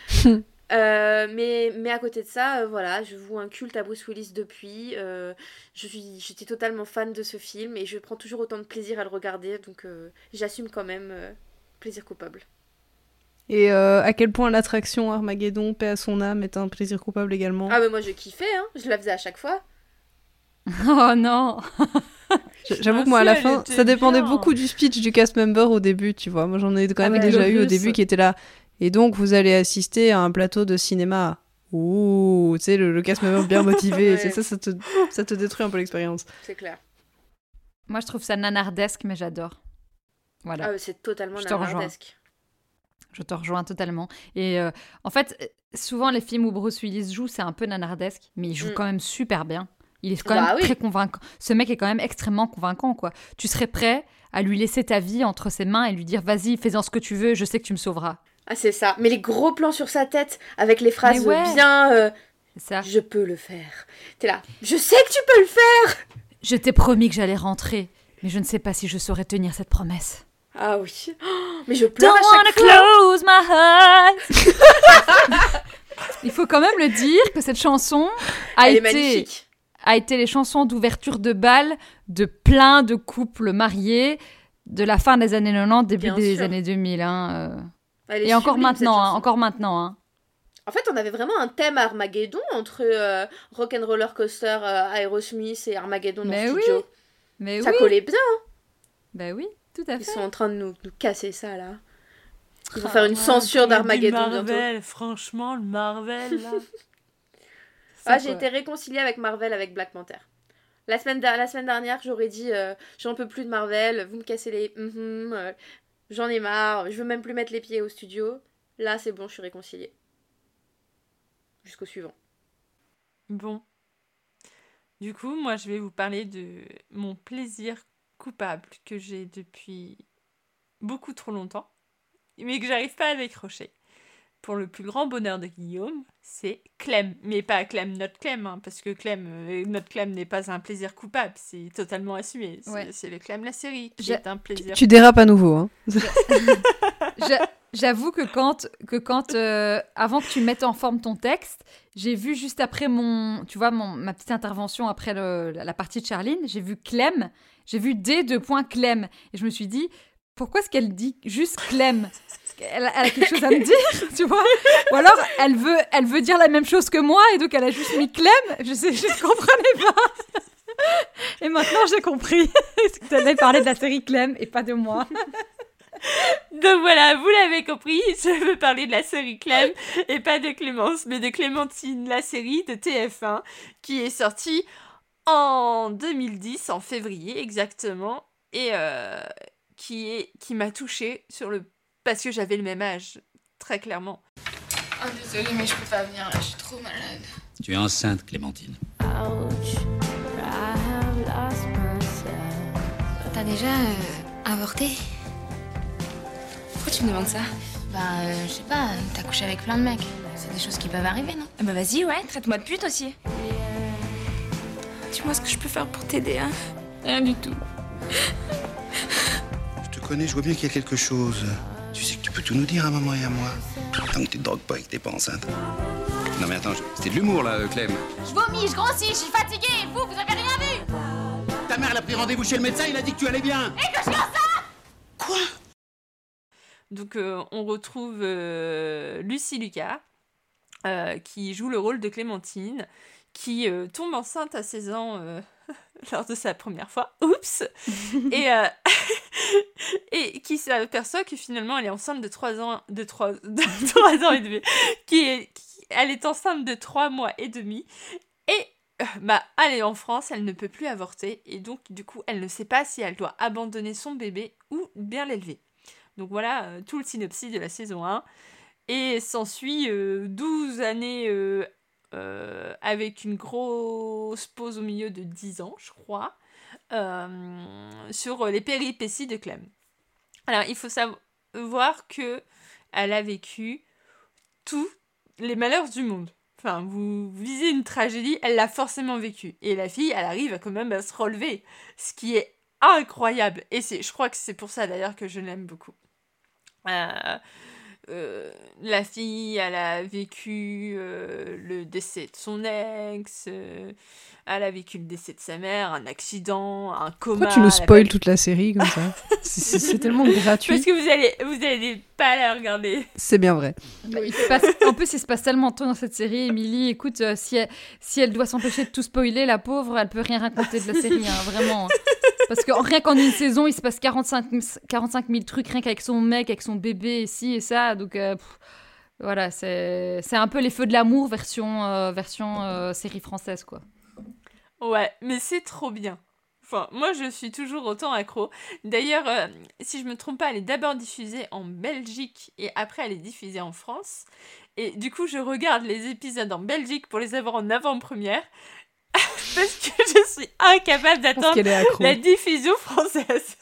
euh, mais, mais à côté de ça, euh, voilà, je voue un culte à Bruce Willis depuis. Euh, je suis, j'étais totalement fan de ce film et je prends toujours autant de plaisir à le regarder, donc euh, j'assume quand même euh, plaisir coupable. Et euh, à quel point l'attraction Armageddon, paix à son âme, est un plaisir coupable également. Ah mais moi je kiffais, hein. Je la faisais à chaque fois. Oh non. J'avoue que moi à la fin, ça dépendait bien. beaucoup du speech du cast member au début, tu vois. Moi j'en ai quand même ah, déjà eu au début qui était là. Et donc vous allez assister à un plateau de cinéma. Ouh, tu sais, le, le cast member bien motivé. Ouais. C'est ça, ça te, ça te détruit un peu l'expérience. C'est clair. Moi je trouve ça nanardesque, mais j'adore. Voilà. Ah, c'est totalement nanardesque. Je te rejoins totalement. Et euh, en fait, souvent les films où Bruce Willis joue, c'est un peu nanardesque, mais il joue mm. quand même super bien. Il est quand bah, même oui. très convaincant. Ce mec est quand même extrêmement convaincant, quoi. Tu serais prêt à lui laisser ta vie entre ses mains et lui dire « Vas-y, fais-en ce que tu veux, je sais que tu me sauveras. » Ah, c'est ça. Mais les gros plans sur sa tête, avec les phrases ouais. bien... Euh, c'est ça. Je peux le faire. T'es là. Je sais que tu peux le faire. Je t'ai promis que j'allais rentrer, mais je ne sais pas si je saurais tenir cette promesse. Ah oui. Oh, mais je pleure à chaque fois. Close my eyes. Il faut quand même le dire que cette chanson a Elle été, a été les chansons d'ouverture de bal de plein de couples mariés de la fin des années quatre-vingt-dix, début Bien des sûr. années deux mille. Hein, euh. Et encore sublime, maintenant, hein, encore maintenant. Hein. En fait, on avait vraiment un thème Armageddon entre euh, Rock'n'Roller Coaster, euh, Aerosmith et Armageddon dans Mais le studio. Oui. Mais ça oui. collait bien. Hein. Ben oui. Tout à fait. Ils sont en train de nous, nous casser ça, là. Ils vont ah, faire une censure ouais, d'Armageddon Marvel, bientôt. Franchement, le Marvel, là. ah, j'ai été réconciliée avec Marvel, avec Black Panther. La semaine, la semaine dernière, j'aurais dit euh, j'en peux plus de Marvel, vous me cassez les... Mm-hmm, euh, j'en ai marre, je veux même plus mettre les pieds au studio. Là, c'est bon, je suis réconciliée. Jusqu'au suivant. Bon. Du coup, moi, je vais vous parler de mon plaisir coupable que j'ai depuis beaucoup trop longtemps, mais que j'arrive pas à décrocher. Pour le plus grand bonheur de Guillaume, c'est Clem. Mais pas Clem, notre Clem, hein, parce que Clem, euh, notre Clem n'est pas un plaisir coupable, c'est totalement assumé. C'est, ouais. c'est le Clem la série qui J'a... est un plaisir. Tu, tu dérapes à nouveau. Hein. J'a... J'avoue que quand, que quand euh, avant que tu mettes en forme ton texte, j'ai vu juste après mon, tu vois, mon, ma petite intervention après le, la partie de Charline, j'ai vu Clem, j'ai vu D deux points Clem, et je me suis dit, pourquoi est-ce qu'elle dit juste Clem ? Elle a, elle a quelque chose à me dire, tu vois ? Ou alors elle veut, elle veut dire la même chose que moi, et donc elle a juste mis Clem. Je sais, je ne comprenais pas. Et maintenant j'ai compris que tu allais parler de la série Clem et pas de moi. Donc voilà, vous l'avez compris, je veux parler de la série Clem et pas de Clémence, mais de Clémentine, la série de T F un qui est sortie en deux mille dix, en février exactement, et euh, qui, est, qui m'a touchée sur le... parce que j'avais le même âge, très clairement. Oh désolée, mais je peux pas venir là, je suis trop malade. Tu es enceinte, Clémentine. T'as déjà euh, avorté ? Pourquoi tu me demandes ça ? Bah, euh, je sais pas, t'as couché avec plein de mecs. C'est des choses qui peuvent arriver, non ? Bah vas-y, ouais, traite-moi de pute aussi. Dis-moi ce que je peux faire pour t'aider, hein ? Rien du tout. Je te connais, je vois bien qu'il y a quelque chose. Tu sais que tu peux tout nous dire à maman et à moi. Tant que tu te drogues pas et que t'es pas enceinte. Non mais attends, je... c'était de l'humour là, Clem. Je vomis, je grossis, je suis fatiguée. Vous, vous avez rien vu ? Ta mère, elle a pris rendez-vous chez le médecin, il a dit que tu allais bien. Et que je suis enceinte ? Quoi ? Donc euh, on retrouve euh, Lucie Lucas, euh, qui joue le rôle de Clémentine, qui euh, tombe enceinte à seize ans euh, lors de sa première fois. Oups. et, euh, et qui s'aperçoit que finalement elle est enceinte de trois ans, de trois, de trois ans et demi. Qui est, qui, elle est enceinte de trois mois et demi. Et bah, elle est en France, elle ne peut plus avorter. Et donc, du coup, elle ne sait pas si elle doit abandonner son bébé ou bien l'élever. Donc voilà euh, tout le synopsis de la saison un. Et s'ensuit euh, douze années euh, euh, avec une grosse pause au milieu de dix ans, je crois, euh, sur les péripéties de Clem. Alors, il faut savoir que elle a vécu tous les malheurs du monde. Enfin, vous visez une tragédie, elle l'a forcément vécue. Et la fille, elle arrive quand même à se relever, ce qui est incroyable. Et c'est, je crois que c'est pour ça d'ailleurs que je l'aime beaucoup. Euh... Euh, la fille, elle a vécu euh, le décès de son ex, euh, elle a vécu le décès de sa mère, un accident, un coma. Pourquoi tu nous spoil pas... toute la série comme ça? c'est, c'est, c'est tellement gratuit. Parce que vous allez, vous allez pas la regarder. C'est bien vrai. Bah, il se passe, en plus, il se passe tellement tôt dans cette série. Émilie, écoute, euh, si, elle, si elle doit s'empêcher de tout spoiler, la pauvre, elle peut rien raconter de la série, hein, vraiment. Parce que rien qu'en une saison, il se passe quarante-cinq mille trucs, rien qu'avec son mec, avec son bébé, et ci et ça. Donc, euh, pff, voilà, c'est, c'est un peu les feux de l'amour version, euh, version euh, série française, quoi. Ouais, mais c'est trop bien. Enfin, moi, je suis toujours autant accro. D'ailleurs, euh, si je me trompe pas, elle est d'abord diffusée en Belgique et après, elle est diffusée en France. Et du coup, je regarde les épisodes en Belgique pour les avoir en avant-première. Parce que je suis incapable d'attendre la diffusion française.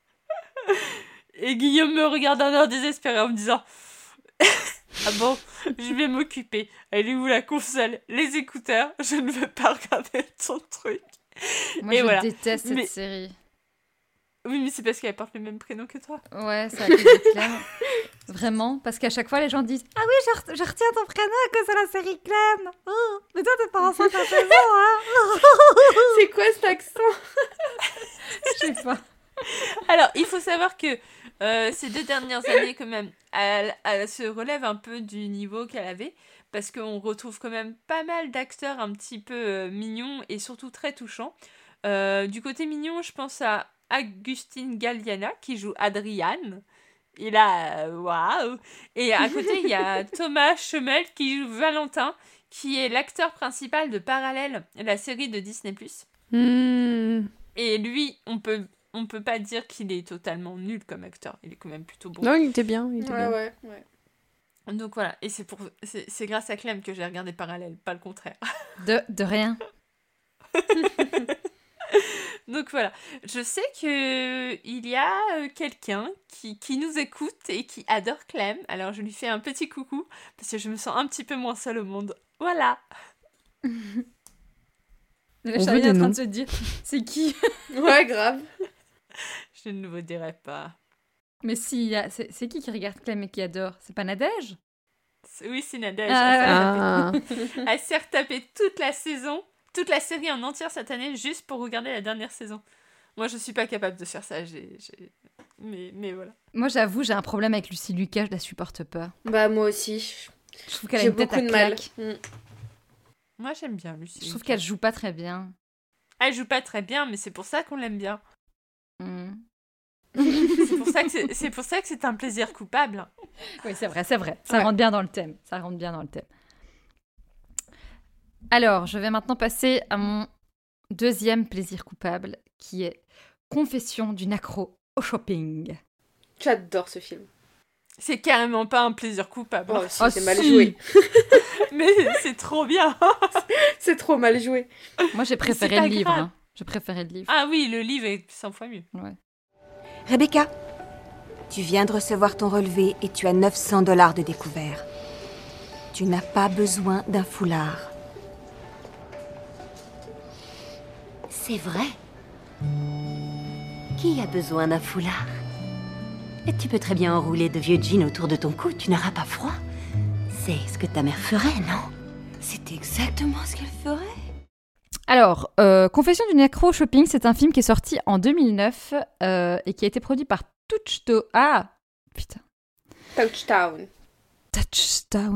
Et Guillaume me regarde d'un air désespéré en me disant ah bon, je vais m'occuper. Elle est où la console? Les écouteurs? Je ne veux pas regarder ton truc. Moi, et je voilà. déteste mais... cette série. Oui, mais c'est parce qu'elle porte le même prénom que toi. Ouais, c'est à cause de Clem. Vraiment, parce qu'à chaque fois, les gens disent « Ah oui, je, re- je retiens ton prénom à cause de la série Clem. Oh, mais toi, t'es pas enceinte à seize ans, hein ?» C'est quoi cet accent? Je sais pas. Alors, il faut savoir que euh, ces deux dernières années, quand même, elle, elle se relève un peu du niveau qu'elle avait, parce qu'on retrouve quand même pas mal d'acteurs un petit peu euh, mignons et surtout très touchants. Euh, du côté mignon, je pense à Agustin Galliana, qui joue Adriane. Et là, waouh! Et à côté, il y a Thomas Schemmel, qui joue Valentin, qui est l'acteur principal de Parallèle, la série de Disney plus. Mmh. Et lui, on peut... on peut pas dire qu'il est totalement nul comme acteur. Il est quand même plutôt bon. Non, il était bien. Il était ouais, bien. ouais, ouais. Donc voilà. Et c'est, pour... c'est, c'est grâce à Clem que j'ai regardé Parallèle, pas le contraire. De, de rien. Donc voilà. Je sais qu'il y a quelqu'un qui, qui nous écoute et qui adore Clem. Alors je lui fais un petit coucou parce que je me sens un petit peu moins seule au monde. Voilà. Le chat est en train de se dire, c'est qui? Ouais, grave. Je ne vous dirai pas. Mais si, y a... c'est, c'est qui qui regarde Clem et qui adore? C'est pas Nadège? c'est... Oui, c'est Nadège. Ah, elle, s'est ah. elle s'est retapée toute la saison, toute la série en entière cette année, juste pour regarder la dernière saison. Moi, je suis pas capable de faire ça. J'ai, j'ai... Mais, mais voilà. Moi, j'avoue, j'ai un problème avec Lucie Lucas, je la supporte pas. Bah, moi aussi. Je trouve qu'elle j'ai a une tête beaucoup à de mal. claque. Moi, j'aime bien Lucie. Je trouve qu'elle joue pas très bien. Elle joue pas très bien, mais c'est pour ça qu'on l'aime bien. Mm. c'est, pour ça que c'est, c'est pour ça que c'est un plaisir coupable. Oui, c'est vrai, c'est vrai. Ça ouais. rentre bien dans le thème. Ça rentre bien dans le thème. Alors, je vais maintenant passer à mon deuxième plaisir coupable, qui est Confession d'une accro au shopping. J'adore ce film. C'est carrément pas un plaisir coupable. Oh, si, oh, c'est si. mal joué. Mais c'est trop bien. C'est trop mal joué. Moi, j'ai préféré le livre. Hein. J'ai préféré le livre. Ah oui, le livre est cent fois mieux. Ouais. Rebecca, tu viens de recevoir ton relevé et tu as neuf cents dollars de découvert. Tu n'as pas besoin d'un foulard. C'est vrai. Qui a besoin d'un foulard? Et tu peux très bien enrouler de vieux jeans autour de ton cou, tu n'auras pas froid. C'est ce que ta mère ferait, non? C'est exactement ce qu'elle ferait. Alors, euh, Confession d'une accro au shopping, c'est un film qui est sorti en deux mille neuf euh, et qui a été produit par Touchstone. Ah, putain. Touchstone. Touchstone.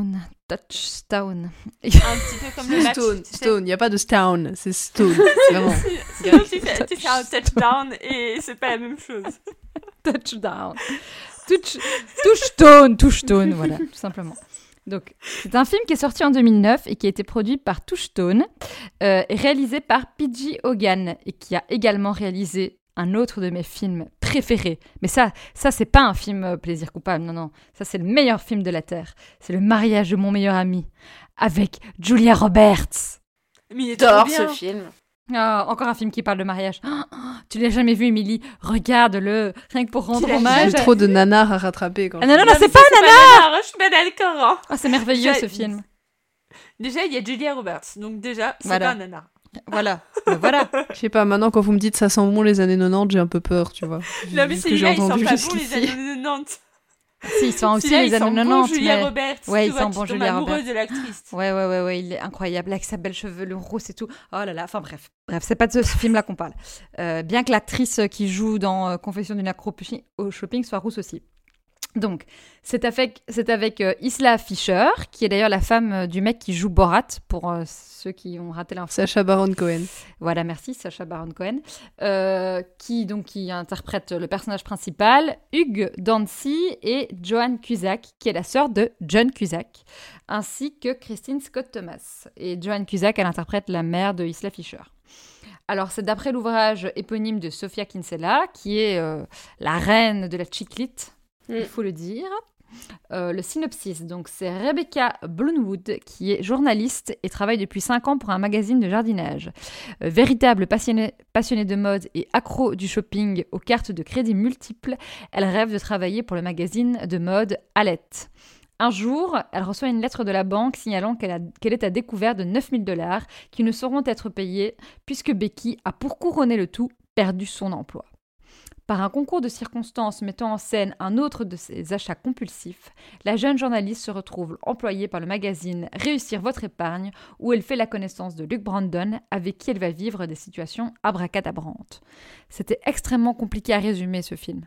Touchstone. Un petit peu comme le match. Stone, Stone, il n'y a pas de Stown, c'est Stone. Vraiment. Sinon, tu fais, tu fais un touchdown et c'est pas la même chose. Touchdown. Touch, touchstone, touchstone, voilà, tout simplement. Donc, c'est un film qui est sorti en deux mille neuf et qui a été produit par Touchstone euh, et réalisé par P J Hogan et qui a également réalisé un autre de mes films préférés. Mais ça, ça c'est pas un film euh, plaisir coupable, non, non. Ça, c'est le meilleur film de la Terre. C'est Le mariage de mon meilleur ami avec Julia Roberts. Mais il est J'adore trop ce bien. film. Oh, encore un film qui parle de mariage. Oh, oh, tu l'as jamais vu, Émilie? Regarde-le, rien que pour rendre l'as hommage. J'ai trop de nanars à rattraper. Quand Ah non, non, non, Non, c'est mais pas ça, un c'est nanar. nanar, je suis pas d'accord. Hein. Oh, c'est merveilleux Déjà, ce film. Déjà, il y a Julia Roberts, donc déjà, c'est Voilà. pas un nanar. Voilà, ben voilà. Je sais pas, maintenant quand vous me dites ça sent bon les années quatre-vingt-dix, j'ai un peu peur, tu vois. Non, mais Vu ce c'est que j'ai là, ils sont entendu pas bons les jusqu'ici. années quatre-vingt-dix. Si, ils sont aussi Celui-là, les il années sent bon quatre-vingt-dix. Julia mais... Roberts. Ouais, tu il vois, sent tu bon tombes Julia amoureux Roberts. de l'actrice. Ouais, ouais, ouais, ouais, il est incroyable avec sa belle chevelure rousse et tout. Oh là là, enfin bref. Bref, c'est pas de ce film-là qu'on parle. Euh, bien que l'actrice qui joue dans euh, Confession d'une accro au shopping soit rousse aussi. Donc, c'est avec, c'est avec euh, Isla Fisher, qui est d'ailleurs la femme euh, du mec qui joue Borat, pour euh, ceux qui ont raté l'info. Sacha Baron Cohen. Voilà, merci, Sacha Baron Cohen, euh, qui, donc, qui interprète le personnage principal, Hugh Dancy et Joan Cusack, qui est la sœur de John Cusack, ainsi que Christine Scott Thomas. Et Joan Cusack, elle interprète la mère de Isla Fisher. Alors, c'est d'après l'ouvrage éponyme de Sofia Kinsella, qui est euh, la reine de la chiclite, il faut le dire. Euh, le synopsis, donc c'est Rebecca Bloomwood qui est journaliste et travaille depuis cinq ans pour un magazine de jardinage. Euh, véritable passionnée, passionnée de mode et accro du shopping aux cartes de crédit multiples, elle rêve de travailler pour le magazine de mode Alette. Un jour, elle reçoit une lettre de la banque signalant qu'elle, a, qu'elle est à découvert de neuf mille dollars qui ne sauront être payés puisque Becky a, pour couronner le tout, perdu son emploi. Par un concours de circonstances mettant en scène un autre de ses achats compulsifs, la jeune journaliste se retrouve employée par le magazine Réussir votre épargne, où elle fait la connaissance de Luke Brandon, avec qui elle va vivre des situations abracadabrantes. C'était extrêmement compliqué à résumer, ce film.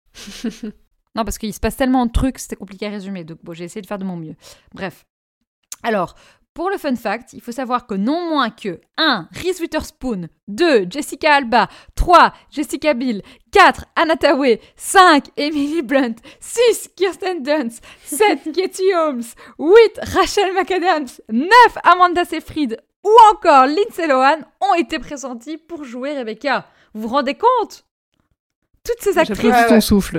Non, parce qu'il se passe tellement de trucs, c'était compliqué à résumer, donc bon, j'ai essayé de faire de mon mieux. Bref. Alors, pour le fun fact, il faut savoir que non moins que un. Reese Witherspoon, deux. Jessica Alba, trois. Jessica Biel, quatre. Anna Thaoué, cinq. Emily Blunt, six. Kirsten Dunst, sept. Katie Holmes, huit. Rachel McAdams, neuf. Amanda Seyfried ou encore Lindsay Lohan ont été pressentis pour jouer Rebecca. Vous vous rendez compte? Toutes ces actrices... J'applaudis ton souffle.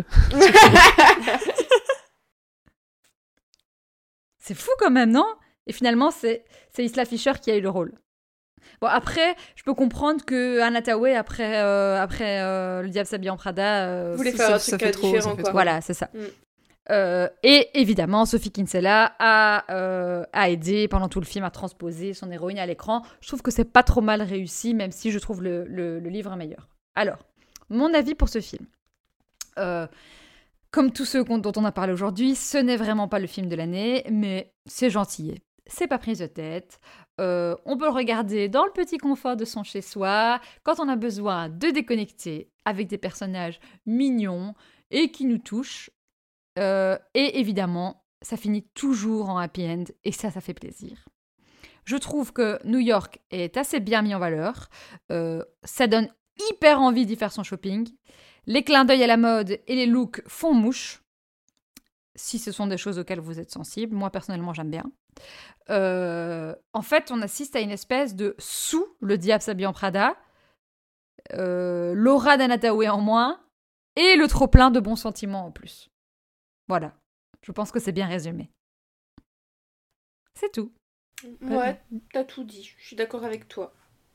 C'est fou quand même, non? Et finalement, c'est, c'est Isla Fisher qui a eu le rôle. Bon, après, je peux comprendre que Anna Thaoué, après, euh, après euh, Le Diable s'habille en Prada... Euh, Vous voulez ça, faire un ça truc fait trop, différent, ça fait quoi. trop. Voilà, c'est ça. Mm. Euh, et évidemment, Sophie Kinsella a, euh, a aidé pendant tout le film à transposer son héroïne à l'écran. Je trouve que c'est pas trop mal réussi, même si je trouve le, le, le livre meilleur. Alors, mon avis pour ce film. Euh, comme tous ceux dont on a parlé aujourd'hui, ce n'est vraiment pas le film de l'année, mais c'est gentil. C'est pas prise de tête. Euh, on peut le regarder dans le petit confort de son chez-soi, quand on a besoin de déconnecter avec des personnages mignons et qui nous touchent. Euh, et évidemment, ça finit toujours en happy end, et ça, ça fait plaisir. Je trouve que New York est assez bien mis en valeur. Euh, ça donne hyper envie d'y faire son shopping. Les clins d'œil à la mode et les looks font mouche, si ce sont des choses auxquelles vous êtes sensible. Moi, personnellement, j'aime bien. Euh, en fait, on assiste à une espèce de sous Le Diable s'habille en Prada, euh, l'aura d'Anna Thaoué en moins, et le trop-plein de bons sentiments en plus. Voilà. Je pense que c'est bien résumé. C'est tout. Ouais, t'as tout dit. Je suis d'accord avec toi.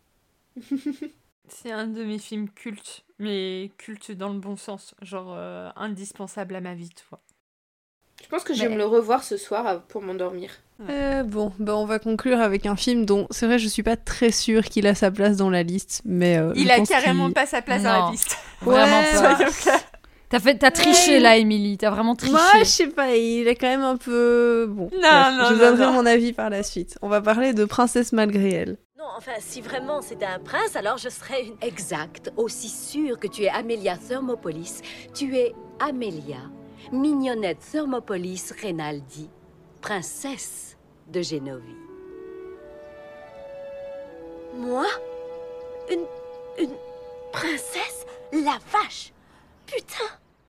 C'est un de mes films cultes, mais culte dans le bon sens, genre euh, indispensable à ma vie, tu vois. Je pense que je vais mais... me le revoir ce soir pour m'endormir. Euh, bon, bah on va conclure avec un film dont c'est vrai je suis pas très sûre qu'il a sa place dans la liste, mais euh, il je a pense carrément qu'il... pas sa place non, dans la liste. Vraiment ouais, pas. Soyons clairs. T'as, fait, t'as triché là, Émilie. T'as vraiment triché. Moi, je sais pas, il est quand même un peu... Bon, non, bref, non, je non, donnerai non. mon avis par la suite. On va parler de Princesse malgré elle. Non, enfin, si vraiment c'était un prince, alors je serais une... Exact. Aussi sûr que tu es Amelia Thermopolis, tu es Amelia, mignonnette Thermopolis Rinaldi, princesse de Génovie. Moi? Une... une princesse? La vache! Putain!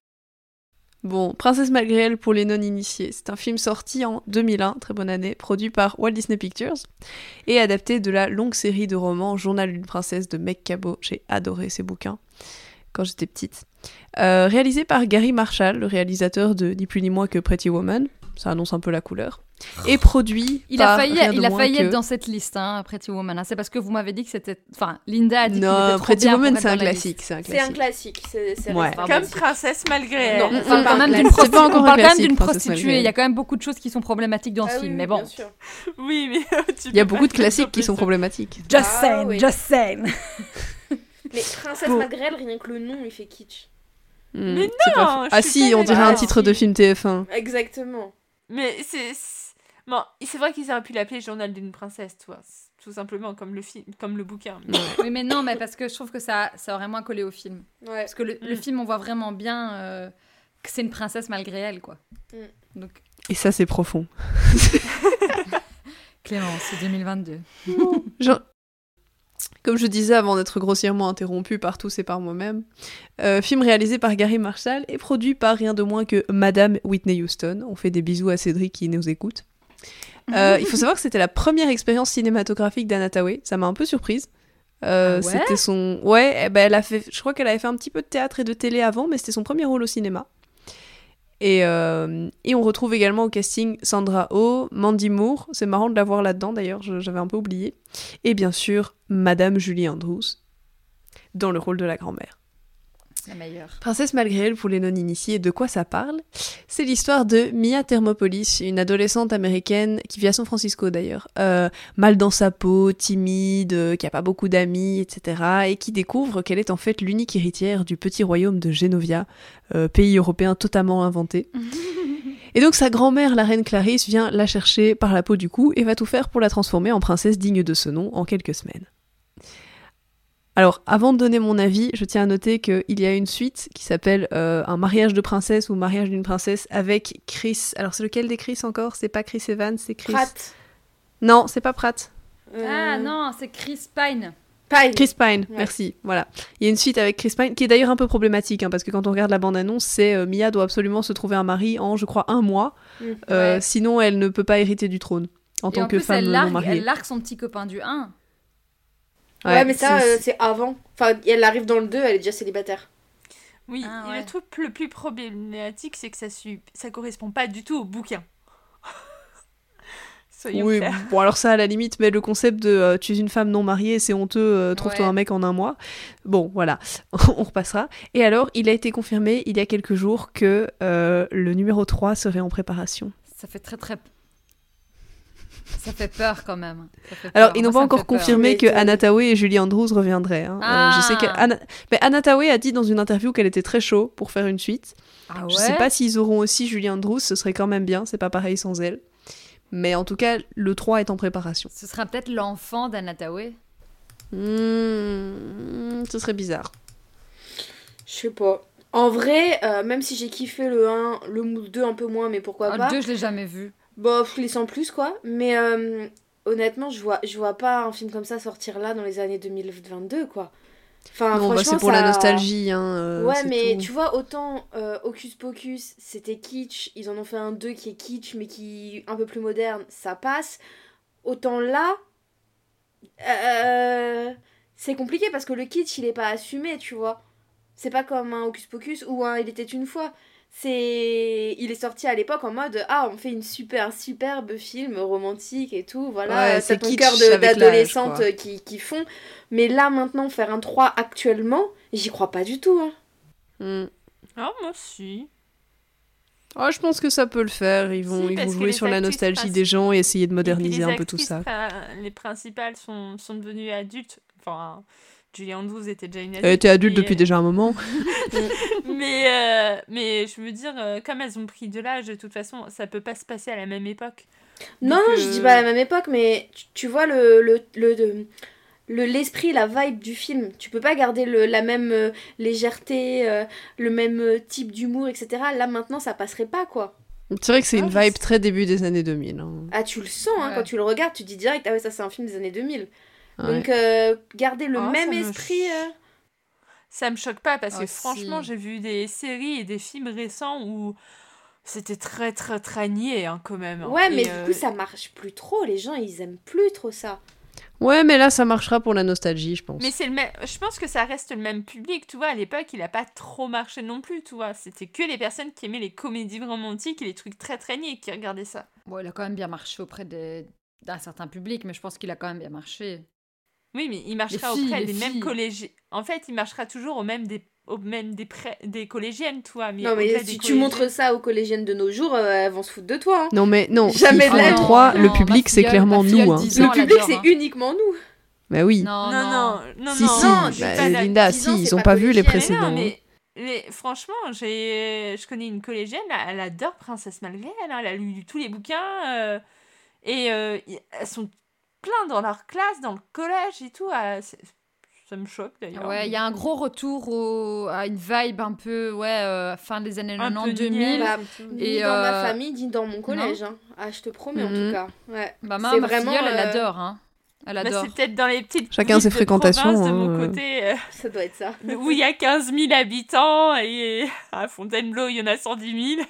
Bon, Princesse malgré elle pour les non-initiés. C'est un film sorti en deux mille un, très bonne année, produit par Walt Disney Pictures, et adapté de la longue série de romans Journal d'une princesse de Meg Cabot. J'ai adoré ces bouquins quand j'étais petite. Euh, réalisé par Gary Marshall, le réalisateur de ni plus ni moins que Pretty Woman, ça annonce un peu la couleur, et produit il par a failli, rien de il a moins failli que... être dans cette liste, hein, Pretty Woman. Hein. C'est parce que vous m'avez dit que c'était... Enfin, Linda a dit non, qu'il était trop Pretty bien Woman, pour c'est être un dans la classique, liste. c'est un C'est un classique. classique, c'est, c'est Ouais. récent. Comme Princesse malgré elle. Non, On c'est parle pas quand un même d'une classique. C'est pas prostituée, encore on un parle quand même classique, d'une Princesse prostituée. malgré Il y a quand même beaucoup de choses qui sont problématiques dans Ah ce oui, film, oui, mais bon. bien sûr. Oui, mais tu Il y a peux beaucoup de pas classiques qui plus sont ça. problématiques. Just Ah, saying, oui. just saying. Mais Princesse Bon. malgré elle, rien que le nom, il fait kitsch. Hmm, Mais c'est pas non, faux. je Ah suis si, pas on dirait d'accord. un titre de film T F un. Exactement. Mais c'est... c'est- Bon, c'est vrai qu'ils auraient pu l'appeler Journal d'une princesse, tu vois. C'est tout simplement comme le film, comme le bouquin. Mais... Oui, mais non, mais parce que je trouve que ça, ça aurait moins collé au film. Ouais. Parce que le, le Mm. film, on voit vraiment bien euh, que c'est une princesse malgré elle, quoi. Mm. Donc, Et ça, c'est profond. Clémence, c'est deux mille vingt-deux. Genre, comme je disais avant d'être grossièrement interrompu par tous et par moi-même, euh, film réalisé par Gary Marshall et produit par rien de moins que Madame Whitney Houston. On fait des bisous à Cédric qui nous écoute. Euh, il faut savoir que c'était la première expérience cinématographique d'Anna Thaoué. Ça m'a un peu surprise. Euh, Ah ouais c'était son... Ouais, eh ben, elle a fait... je crois qu'elle avait fait un petit peu de théâtre et de télé avant, mais c'était son premier rôle au cinéma. Et, euh, et on retrouve également au casting Sandra Oh, Mandy Moore, c'est marrant de la voir là-dedans d'ailleurs, je- j'avais un peu oublié, et bien sûr Madame Julie Andrews, dans le rôle de la grand-mère. La meilleure. Princesse malgré elle pour les non-initiés, de quoi ça parle? C'est l'histoire de Mia Thermopolis, une adolescente américaine qui vit à San Francisco d'ailleurs, euh, mal dans sa peau, timide, euh, qui a pas beaucoup d'amis, et cetera, et qui découvre qu'elle est en fait l'unique héritière du petit royaume de Genovia, euh, pays européen totalement inventé. Et donc sa grand-mère, la reine Clarisse, vient la chercher par la peau du cou et va tout faire pour la transformer en princesse digne de ce nom en quelques semaines. Alors, avant de donner mon avis, je tiens à noter qu'il y a une suite qui s'appelle euh, Un mariage de princesse ou Mariage d'une princesse avec Chris. Alors, c'est lequel des Chris encore? C'est pas Chris Evans, c'est Chris... Pratt. Non, c'est pas Pratt. Euh, Ah non, c'est Chris Pine. Pine. Chris Pine, Ouais. merci. Voilà. Il y a une suite avec Chris Pine qui est d'ailleurs un peu problématique, hein, parce que quand on regarde la bande-annonce, c'est euh, Mia doit absolument se trouver un mari en, je crois, un mois. Mm. Euh, Ouais. Sinon, elle ne peut pas hériter du trône en Et tant en que plus, femme elle non largue, mariée. elle largue son petit copain du un. Ouais, mais ça, c'est- euh, c'est avant. Enfin, elle arrive dans le deux, elle est déjà célibataire. Oui, Ah, et ouais. le truc le plus problématique, c'est que ça, su... ça correspond pas du tout au bouquin. Soyons Oui, clairs. bon alors ça à la limite, mais le concept de euh, tu es une femme non mariée, c'est honteux, euh, trouve-toi Ouais. un mec en un mois. Bon, voilà, on repassera. Et alors, il a été confirmé il y a quelques jours que euh, le numéro trois serait en préparation. Ça fait très très... Ça fait peur quand même. Ça fait Alors, peur. ils n'ont Moi, pas ça me encore fait peur. confirmé que Mais, euh, Anna Thaoué et Julie Andrews reviendraient. hein. Ah. Euh, je sais que Anna... Mais Anna Thaoué a dit dans une interview qu'elle était très chaud pour faire une suite. Ah Je ouais sais pas s'ils auront aussi Julie Andrews, ce serait quand même bien, c'est pas pareil sans elle. Mais en tout cas, le trois est en préparation. Ce sera peut-être l'enfant d'Anna Thaoué. Mmh, ce serait bizarre. Je sais pas. En vrai, euh, même si j'ai kiffé le un, le deux un peu moins, mais pourquoi Ah, pas. le deux, je l'ai jamais vu. Bon, pff, les sans plus, quoi. Mais euh, honnêtement, je vois, je vois pas un film comme ça sortir là dans les années deux mille vingt-deux, quoi. Enfin, Non, bah, franchement, c'est pour ça- la nostalgie. Hein, euh, Ouais, c'est mais tout. tu vois, autant euh, Hocus Pocus, c'était kitsch, ils en ont fait un deux qui est kitsch, mais qui est un peu plus moderne, ça passe. Autant là, euh, c'est compliqué parce que le kitsch, il est pas assumé, tu vois. C'est pas comme un Hocus Pocus ou un Il était une fois. C'est... Il est sorti à l'époque en mode ah, on fait une super, superbe film romantique et tout, voilà, Ouais, t'as c'est ton kitsch cœur de- avec l'âge, d'adolescente quoi. qui, qui font. Mais là, maintenant, faire un trois actuellement, j'y crois pas du tout, hein. Mm. Ah, moi aussi. Oh, je pense que ça peut le faire. Ils vont, Si, ils parce vont que jouer les sur la actrices nostalgie princi- des gens et essayer de Et moderniser puis les un peu tout actrices, ça. euh, les principales sont, sont devenues adultes. Enfin, Julie Andrews était déjà une adulte. Elle était adulte mais, depuis déjà un moment. mais, euh, mais je veux dire, euh, comme elles ont pris de l'âge, de toute façon, ça peut pas se passer à la même époque. Non, Donc, non, euh, je dis pas à la même époque, mais tu, tu vois le, le, le, le- le- l'esprit, la vibe du film. Tu peux pas garder le, la même euh, légèreté, euh, le même euh, type d'humour, et cetera. Là, maintenant, ça passerait pas, quoi. C'est vrai que c'est une vibe très début des années deux mille. Hein. Ah, tu le sens, hein, Ouais. quand tu le regardes, tu dis direct, ah ouais, ça c'est un film des années deux mille. Ouais. Donc, euh, garder le Oh, même ça me esprit... euh, Ça me choque pas parce que Oh, franchement, si. j'ai vu des séries et des films récents où c'était très très très niais hein, quand même. hein. Ouais, Et, mais euh, du coup, ça marche plus trop. Les gens, ils aiment plus trop ça. Ouais, mais là, ça marchera pour la nostalgie, je pense. Mais c'est le même. Je pense que ça reste le même public, tu vois. À l'époque, il a pas trop marché non plus, tu vois. C'était que les personnes qui aimaient les comédies romantiques et les trucs très très niais qui regardaient ça. Bon, il a quand même bien marché auprès des- d'un certain public, mais je pense qu'il a quand même bien marché. Oui, mais il marchera Les filles, auprès les des mêmes filles. collégiennes. En fait, il marchera toujours au même des, au même des, pré- des collégiennes, tu vois. Mais Non, mais au-delà si des tu collégiennes- montres ça aux collégiennes de nos jours, euh, elles vont se foutre de toi. Hein. Non, mais non, Jamais si de la vie. trois, Non, le non, public, ma c'est filleule- clairement ma filleule nous. Hein. dix Le ans, elle public, adore, c'est hein. uniquement nous. Bah oui. Non, Non, non, non, Si, non. si, non, je bah, dis pas d'ac- Linda, dix ans, si, ils c'est ont pas pas vu les collégienne. précédents. Mais non, hein. mais, mais franchement, j'ai, je connais une collégienne, elle adore Princesse Malgré elle, hein, elle a lu tous les bouquins, euh, et euh, y- elles sont plein dans leur classe, dans le collège et tout. ah, c'est- ça me choque d'ailleurs. Ouais, il y a un gros retour au- à une vibe un peu, ouais, euh, fin des années Un peu quatre-vingt-dix, deux niais. mille. Bah, Et ni dans ma euh, famille, ni dans mon collège. Hein. Ah, je te promets, en Mhm. tout cas. Ouais. Bah, ma, C'est ma vraiment, filleule, elle euh, adore, hein. Elle Bah, adore. c'est peut-être dans les petites Chacun villes ses de fréquentations, province de hein, mon euh. côté, euh, Ça doit être ça. où il y a quinze mille habitants, et à Fontainebleau, il y en a cent dix mille.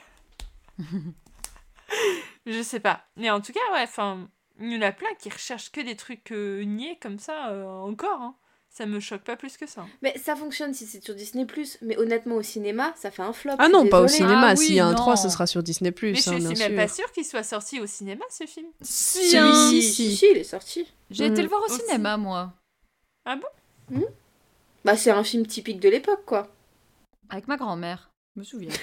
Je sais pas. Mais en tout cas, ouais, enfin, il y en a plein qui recherchent que des trucs euh, niais comme ça, euh, encore. Hein. Ça me choque pas plus que ça. Mais ça fonctionne si c'est sur Disney plus. Mais honnêtement, au cinéma, ça fait un flop. Ah je non, suis pas au désolée. cinéma. Ah oui, S'il y a un non. trois, ce sera sur Disney+. Mais je hein, suis bien même sûr. pas sûre qu'il soit sorti au cinéma, ce film. Si, Si, hein. si, si. si, si, il est sorti. J'ai été Mhm. le voir au Aussi. cinéma, moi. Ah bon? Bah, c'est un film typique de l'époque, quoi. Avec ma grand-mère. Je me souviens.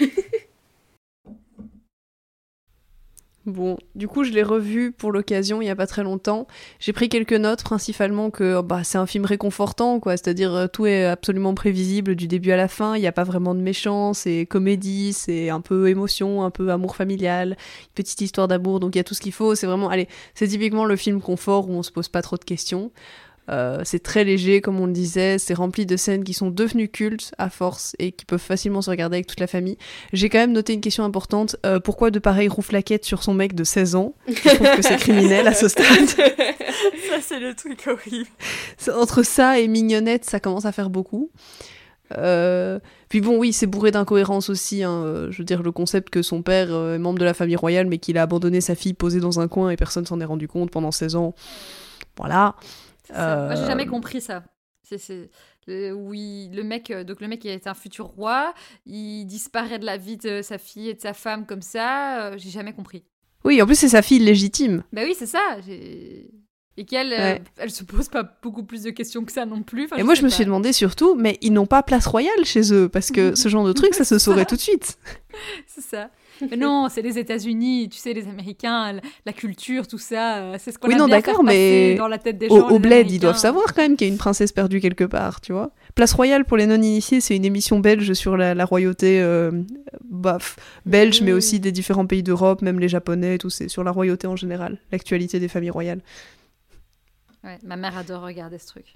Bon, du coup, je l'ai revu pour l'occasion il y a pas très longtemps. J'ai pris quelques notes, principalement que bah, c'est un film réconfortant, quoi. C'est-à-dire euh, tout est absolument prévisible du début à la fin. Il n'y a pas vraiment de méchant, c'est comédie, c'est un peu émotion, un peu amour familial, une petite histoire d'amour. Donc il y a tout ce qu'il faut. C'est vraiment, allez, c'est typiquement le film confort où on se pose pas trop de questions. Euh, c'est très léger, comme on le disait, c'est rempli de scènes qui sont devenues cultes à force et qui peuvent facilement se regarder avec toute la famille. J'ai quand même noté une question importante, euh, pourquoi de pareilles rouflaquettes sur son mec de seize ans? Je trouve que c'est criminel à ce stade. Ça, c'est le truc horrible. C'est- Entre ça et mignonnette, ça commence à faire beaucoup. Euh, Puis bon, oui, c'est bourré d'incohérences aussi. Hein. Euh, Je veux dire, le concept que son père euh, est membre de la famille royale, mais qu'il a abandonné sa fille posée dans un coin et personne s'en est rendu compte pendant seize ans. Voilà. C'est ça. Moi, j'ai Euh, jamais compris ça. C'est, c'est, le, oui, le mec, euh, donc le mec, il est un futur roi, il disparaît de la vie de sa fille et de sa femme comme ça. euh, j'ai jamais compris. Oui, en plus, c'est sa fille légitime. Bah oui, c'est ça. J'ai... Et qu'elle, euh, Ouais. elle se pose pas beaucoup plus de questions que ça non plus. Enfin, Et moi, je sais me pas. suis demandé surtout, mais ils n'ont pas place royale chez eux, parce que ce genre de truc, ça se saurait tout de suite. C'est ça. Mais non, c'est les États-Unis, tu sais, les Américains, la, la culture, tout ça, euh, c'est ce qu'on Oui, a non, bien d'accord, faire passer mais dans la tête des au, gens. au les bled, ils Américains. doivent savoir quand même qu'il y a une princesse perdue quelque part, tu vois. Place Royale, pour les non-initiés, c'est une émission belge sur la, la royauté euh, baf, belge, mais aussi des différents pays d'Europe, même les Japonais, tout, c'est sur la royauté en général, l'actualité des familles royales. Ouais, ma mère adore regarder ce truc.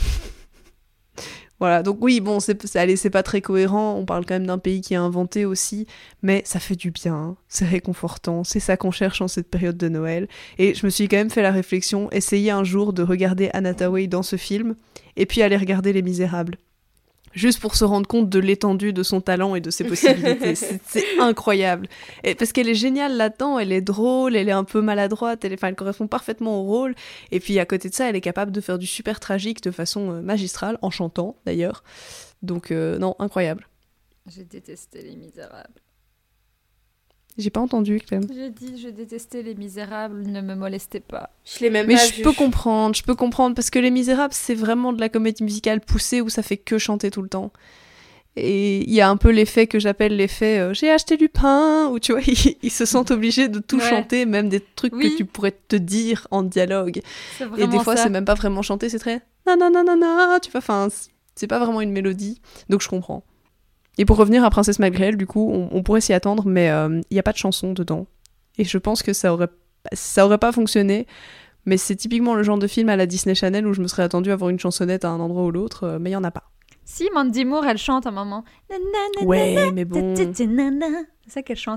Voilà, donc oui, bon, c'est, c'est, allez, c'est pas très cohérent, on parle quand même d'un pays qui a inventé aussi, mais ça fait du bien, hein. C'est réconfortant, c'est ça qu'on cherche en cette période de Noël. Et je me suis quand même fait la réflexion, essayez un jour de regarder Anne Hathaway dans ce film, et puis aller regarder Les Misérables. Juste pour se rendre compte de l'étendue de son talent et de ses possibilités. c'est, c'est incroyable. Et parce qu'elle est géniale là-dedans, elle est drôle, elle est un peu maladroite, elle, est, enfin, elle correspond parfaitement au rôle. Et puis à côté de ça, elle est capable de faire du super tragique de façon euh, magistrale, en chantant d'ailleurs. Donc euh, non, incroyable. J'ai détesté Les Misérables. J'ai pas entendu, Clem. J'ai dit, je détestais Les Misérables, ne me molestez pas. Je l'ai même Mais pas je vu. peux comprendre, je peux comprendre, parce que Les Misérables, c'est vraiment de la comédie musicale poussée où ça fait que chanter tout le temps. Et il y a un peu l'effet que j'appelle l'effet euh, j'ai acheté du pain, où tu vois, ils, ils se sentent obligés de tout Ouais. chanter, même des trucs Oui. que tu pourrais te dire en dialogue. C'est Et vraiment des fois, ça. c'est même pas vraiment chanté, c'est très nananana, tu vois, enfin, c'est- c'est pas vraiment une mélodie, donc je comprends. Et pour revenir à Princesse Malgré elle, du coup, on, on pourrait s'y attendre, mais il n'y a pas de chanson dedans. Et je pense que ça aurait, ça aurait pas fonctionné, mais c'est typiquement le genre de film à la Disney Channel où je me serais attendue à avoir une chansonnette à un endroit ou l'autre, euh, mais il y en a pas. Si, Mandy Moore, elle chante un moment. Ouais, mais bon... C'est ça qu'elle chante, non?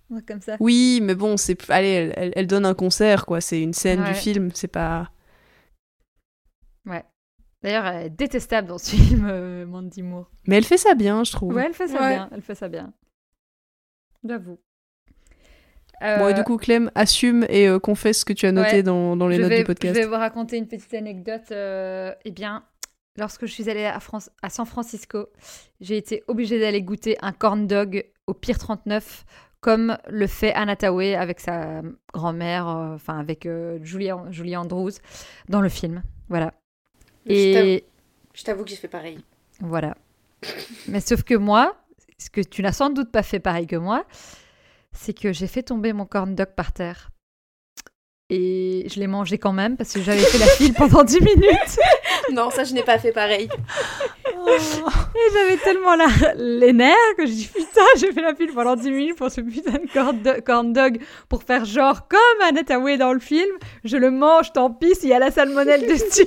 comme ça. Oui, mais bon, c'est allez, elle, elle, elle donne un concert, quoi. C'est une scène Ouais. du film, c'est pas. Ouais. D'ailleurs, elle est détestable dans ce film, euh, Mandy Moore. Mais elle fait ça bien, je trouve. Ouais, elle fait ça Ouais. bien. Elle fait ça bien. J'avoue. Bon, Euh, et du coup, Clem, assume et euh, confesse ce que tu as noté ouais. dans, dans les je notes vais, du podcast. Je vais vous raconter une petite anecdote. Euh, eh bien, lorsque je suis allée à, France, à San Francisco, j'ai été obligée d'aller goûter un corn dog au Pier trente-neuf, comme le fait Anna Thaoué avec sa grand-mère, euh, enfin avec euh, Julie, Julie Andrews, dans le film. Voilà. Je t'avoue- Et Je t'avoue que j'ai fait pareil. voilà. Mais sauf que moi, ce que tu n'as sans doute pas fait pareil que moi, c'est que j'ai fait tomber mon corn dog par terre. Et je l'ai mangé quand même parce que j'avais fait la file pendant dix minutes. Non, ça, je n'ai pas fait pareil. Et j'avais tellement la... les nerfs que je dis putain, j'ai fait la file pendant dix minutes pour ce putain de corn, do- corn dog pour faire genre comme Anna Thaoué dans le film. Je le mange, tant pis s'il y a la salmonelle dessus.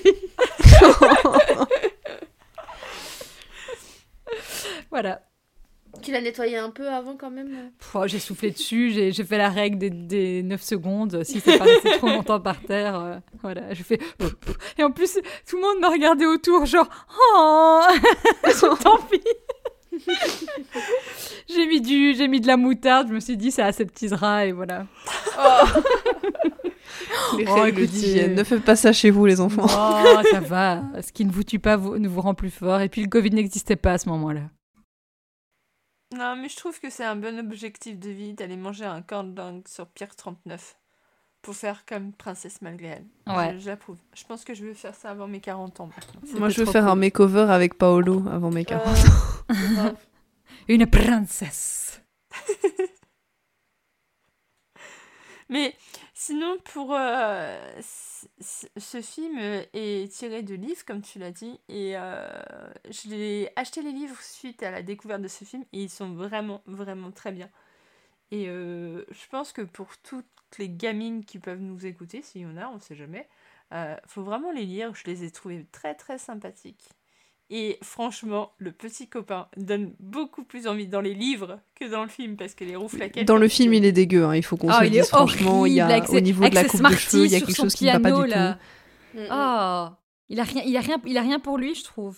Voilà. Tu l'as nettoyé un peu avant quand même. Pff, j'ai soufflé dessus, j'ai, j'ai fait la règle des, des neuf secondes. Si c'est pas resté trop longtemps par terre, euh, voilà, je fais. Et en plus, tout le monde m'a regardé autour, genre, oh, tant pis. j'ai mis du, j'ai mis de la moutarde. Je me suis dit, ça aseptisera et voilà. Oh. Les Oh, règles écoutez. d'hygiène. Ne faites pas ça chez vous, les enfants. Oh, ça va. Ce qui ne vous tue pas vous, ne vous rend plus fort. Et puis le Covid n'existait pas à ce moment-là. Non, mais je trouve que c'est un bon objectif de vie d'aller manger un corn dog sur Pier trente-neuf pour faire comme Princesse malgré elle. Ouais. Je- J'approuve. Je pense que je vais faire ça avant mes quarante ans maintenant. Moi, je C'était veux trop faire un cool. makeover avec Paolo avant mes quarante. Euh, Une princesse. Mais sinon, pour euh, c- c- ce film est tiré de livres, comme tu l'as dit, et euh, je l'ai acheté les livres suite à la découverte de ce film, et ils sont vraiment, vraiment très bien. Et euh, je pense que pour toutes les gamines qui peuvent nous écouter, s'il y en a, on ne sait jamais, euh, faut vraiment les lire. Je les ai trouvés très, très sympathiques. Et franchement, le petit copain donne beaucoup plus envie dans les livres que dans le film, parce que les rouflaquettes... Dans le film, il est dégueu, hein, il faut qu'on Oh, se le il est dise franchement. Il y a, horrible, avec au ses- niveau avec de la ses coupe de Smarties cheveux, il y a sur quelque son chose qui ne va pas piano, du là. tout. Oh, il a rien, il a rien, il a rien pour lui, je trouve.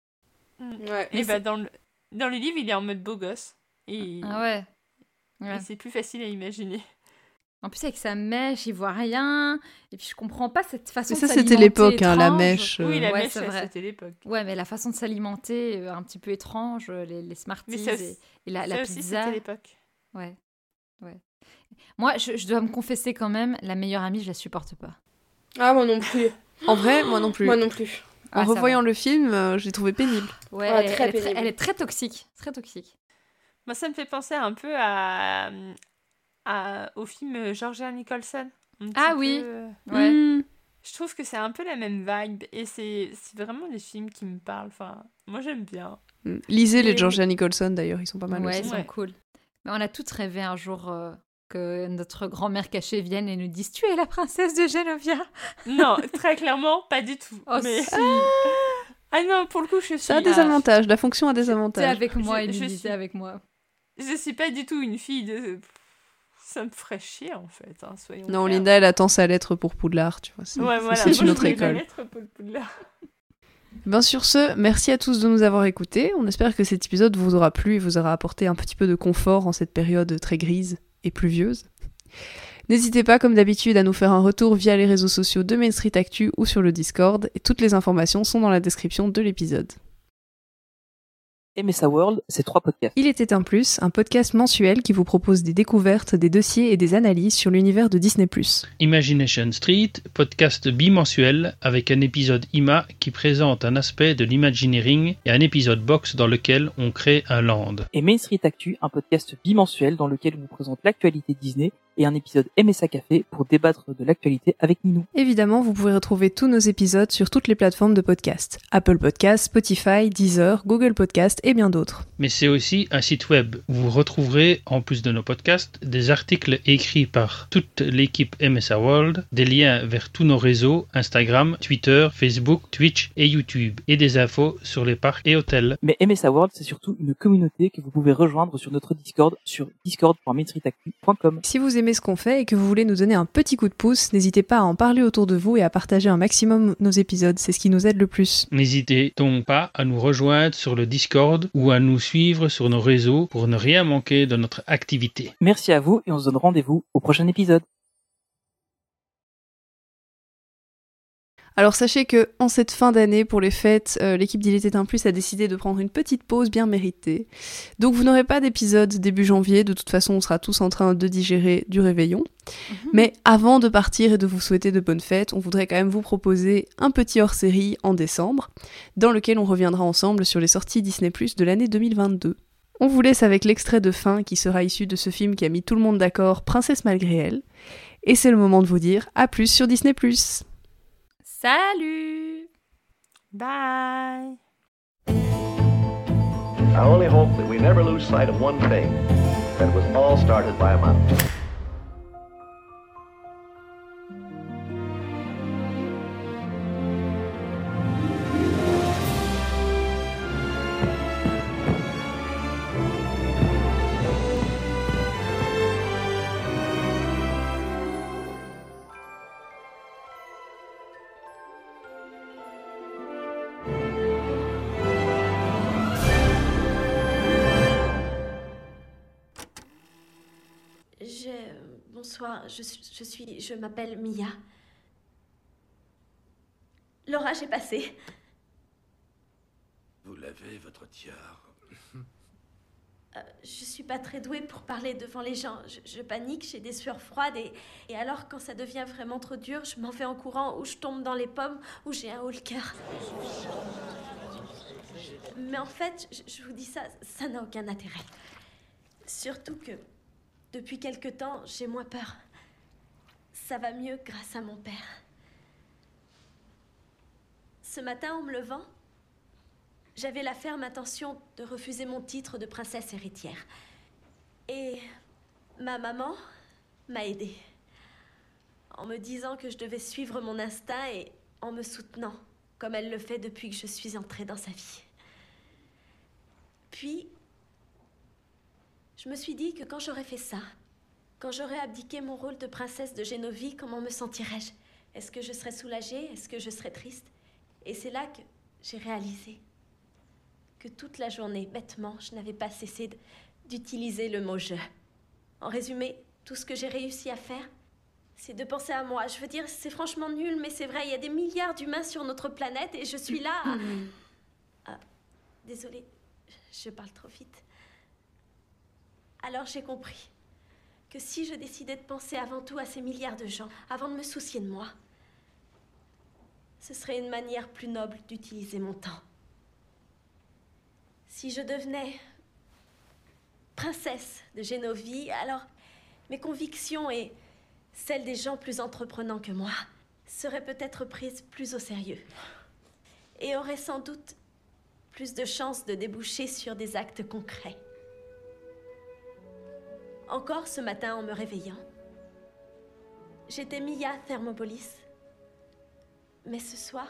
Ouais. Et bah dans le, dans le livre, il est en mode beau gosse. Et, Ah ouais. Ouais. et c'est plus facile à imaginer. En plus avec sa mèche, il voit rien. Et puis je comprends pas cette façon Mais de ça, c'était s'alimenter l'époque, hein, la étrange. mèche, euh. Oui, la Ouais, mèche, c'est ça, vrai. c'était l'époque. Ouais, mais la façon de s'alimenter euh, un petit peu étrange, euh, les, les Smarties Mais ça et, aussi- et la, la ça aussi, pizza. c'était l'époque. Ouais, ouais. Moi, je, je dois me confesser quand même, la meilleure amie, je la supporte pas. Ah, moi non plus. En vrai, moi non plus. Moi non plus. En Ah, ça revoyant va. le film, euh, je l'ai trouvé pénible. Ouais, Ouais, elle, très elle est très, pénible. elle est très toxique, très toxique. Moi, ça me fait penser un peu à, à- au film Georgia Nicholson. Un petit Ah peu, oui. euh, Ouais. Mm. Je trouve que c'est un peu la même vibe. Et c'est c'est vraiment des films qui me parlent. Enfin, moi, j'aime bien. Mm. Lisez les Et- Georgia Nicholson, d'ailleurs, ils sont pas mal Ouais, ils aussi. sont Ouais. cool. Mais on a toutes rêvé un jour euh, que notre grand-mère cachée vienne et nous dise « Tu es la princesse de Genovia !» Non, très clairement, pas du tout. Oh, mais... si. Ah non, pour le coup, je suis... Ça a des ah, avantages, la fonction a des T'es avantages. avec moi, Je- il je disait suis- avec moi. Je suis pas du tout une fille de... Ça me ferait chier, en fait, hein, soyons Non, clairs. Linda, elle attend sa lettre pour Poudlard, tu vois. C'est, Ouais, voilà. c'est Moi, une je autre voulais la école. lettre pour le Poudlard. Ben sur ce, merci à tous de nous avoir écoutés. On espère que cet épisode vous aura plu et vous aura apporté un petit peu de confort en cette période très grise et pluvieuse. N'hésitez pas, comme d'habitude, à nous faire un retour via les réseaux sociaux de Main Street Actu ou sur le Discord, et toutes les informations sont dans la description de l'épisode. M S A World, c'est trois podcasts. Il était un plus, un podcast mensuel qui vous propose des découvertes, des dossiers et des analyses sur l'univers de Disney plus. Imagination Street, podcast bimensuel avec un épisode I M A qui présente un aspect de l'imagineering et un épisode box dans lequel on crée un land. Et Main Street Actu, un podcast bimensuel dans lequel on vous présente l'actualité Disney et un épisode M S A Café pour débattre de l'actualité avec Ninou. Évidemment, vous pouvez retrouver tous nos épisodes sur toutes les plateformes de podcast. Apple Podcasts, Spotify, Deezer, Google Podcasts et bien d'autres. Mais c'est aussi un site web où vous retrouverez, en plus de nos podcasts, des articles écrits par toute l'équipe M S A World, des liens vers tous nos réseaux, Instagram, Twitter, Facebook, Twitch et YouTube, et des infos sur les parcs et hôtels. Mais M S A World, c'est surtout une communauté que vous pouvez rejoindre sur notre Discord sur discord point main-street-actu point com. Si vous aimez ce qu'on fait et que vous voulez nous donner un petit coup de pouce, n'hésitez pas à en parler autour de vous et à partager un maximum nos épisodes, c'est ce qui nous aide le plus. N'hésitez donc pas à nous rejoindre sur le Discord ou à nous suivre sur nos réseaux pour ne rien manquer de notre activité. Merci à vous et on se donne rendez-vous au prochain épisode. Alors sachez que en cette fin d'année pour les fêtes, euh, l'équipe d'Il était un plus a décidé de prendre une petite pause bien méritée. Donc vous n'aurez pas d'épisode début janvier, de toute façon on sera tous en train de digérer du réveillon. Mmh. Mais avant de partir et de vous souhaiter de bonnes fêtes, on voudrait quand même vous proposer un petit hors-série en décembre, dans lequel on reviendra ensemble sur les sorties Disney plus de l'année deux mille vingt-deux. On vous laisse avec l'extrait de fin qui sera issu de ce film qui a mis tout le monde d'accord, Princesse malgré elle. Et c'est le moment de vous dire à plus sur Disney plus. Salut! Bye! I only hope that we never lose sight of one thing, that it was all started by a mountain. Je... Bonsoir, je, je suis... Je m'appelle Mia. L'orage est passé. Vous l'avez, votre tiare. Euh, je suis pas très douée pour parler devant les gens. Je, je panique, j'ai des sueurs froides et, et alors quand ça devient vraiment trop dur, je m'en vais en courant ou je tombe dans les pommes ou j'ai un haut le cœur. Mais en fait, je, je vous dis ça, ça n'a aucun intérêt. Surtout que depuis quelque temps, j'ai moins peur. Ça va mieux grâce à mon père. Ce matin, en me levant, j'avais la ferme intention de refuser mon titre de princesse héritière. Et ma maman m'a aidée. En me disant que je devais suivre mon instinct et en me soutenant, comme elle le fait depuis que je suis entrée dans sa vie. Puis, je me suis dit que quand j'aurais fait ça, quand j'aurais abdiqué mon rôle de princesse de Génovie, comment me sentirais-je? Est-ce que je serais soulagée? Est-ce que je serais triste? Et c'est là que j'ai réalisé que toute la journée, bêtement, je n'avais pas cessé d'utiliser le mot « je ». En résumé, tout ce que j'ai réussi à faire, c'est de penser à moi. Je veux dire, c'est franchement nul, mais c'est vrai, il y a des milliards d'humains sur notre planète et je suis là à... Ah, désolée, je parle trop vite. Alors j'ai compris que si je décidais de penser avant tout à ces milliards de gens, avant de me soucier de moi, ce serait une manière plus noble d'utiliser mon temps. Si je devenais princesse de Génovie, alors mes convictions et celles des gens plus entreprenants que moi seraient peut-être prises plus au sérieux et auraient sans doute plus de chances de déboucher sur des actes concrets. Encore ce matin en me réveillant, j'étais Mia Thermopolis, mais ce soir,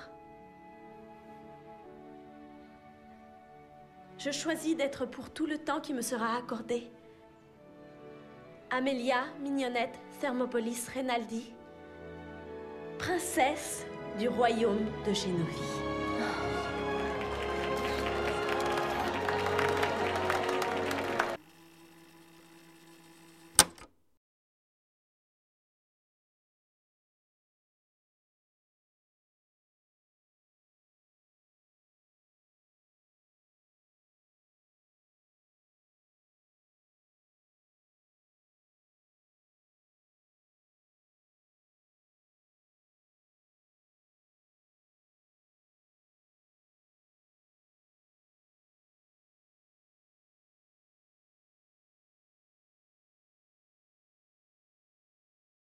je choisis d'être pour tout le temps qui me sera accordé Amelia Mignonnette Thermopolis Renaldi, princesse du royaume de Génovie.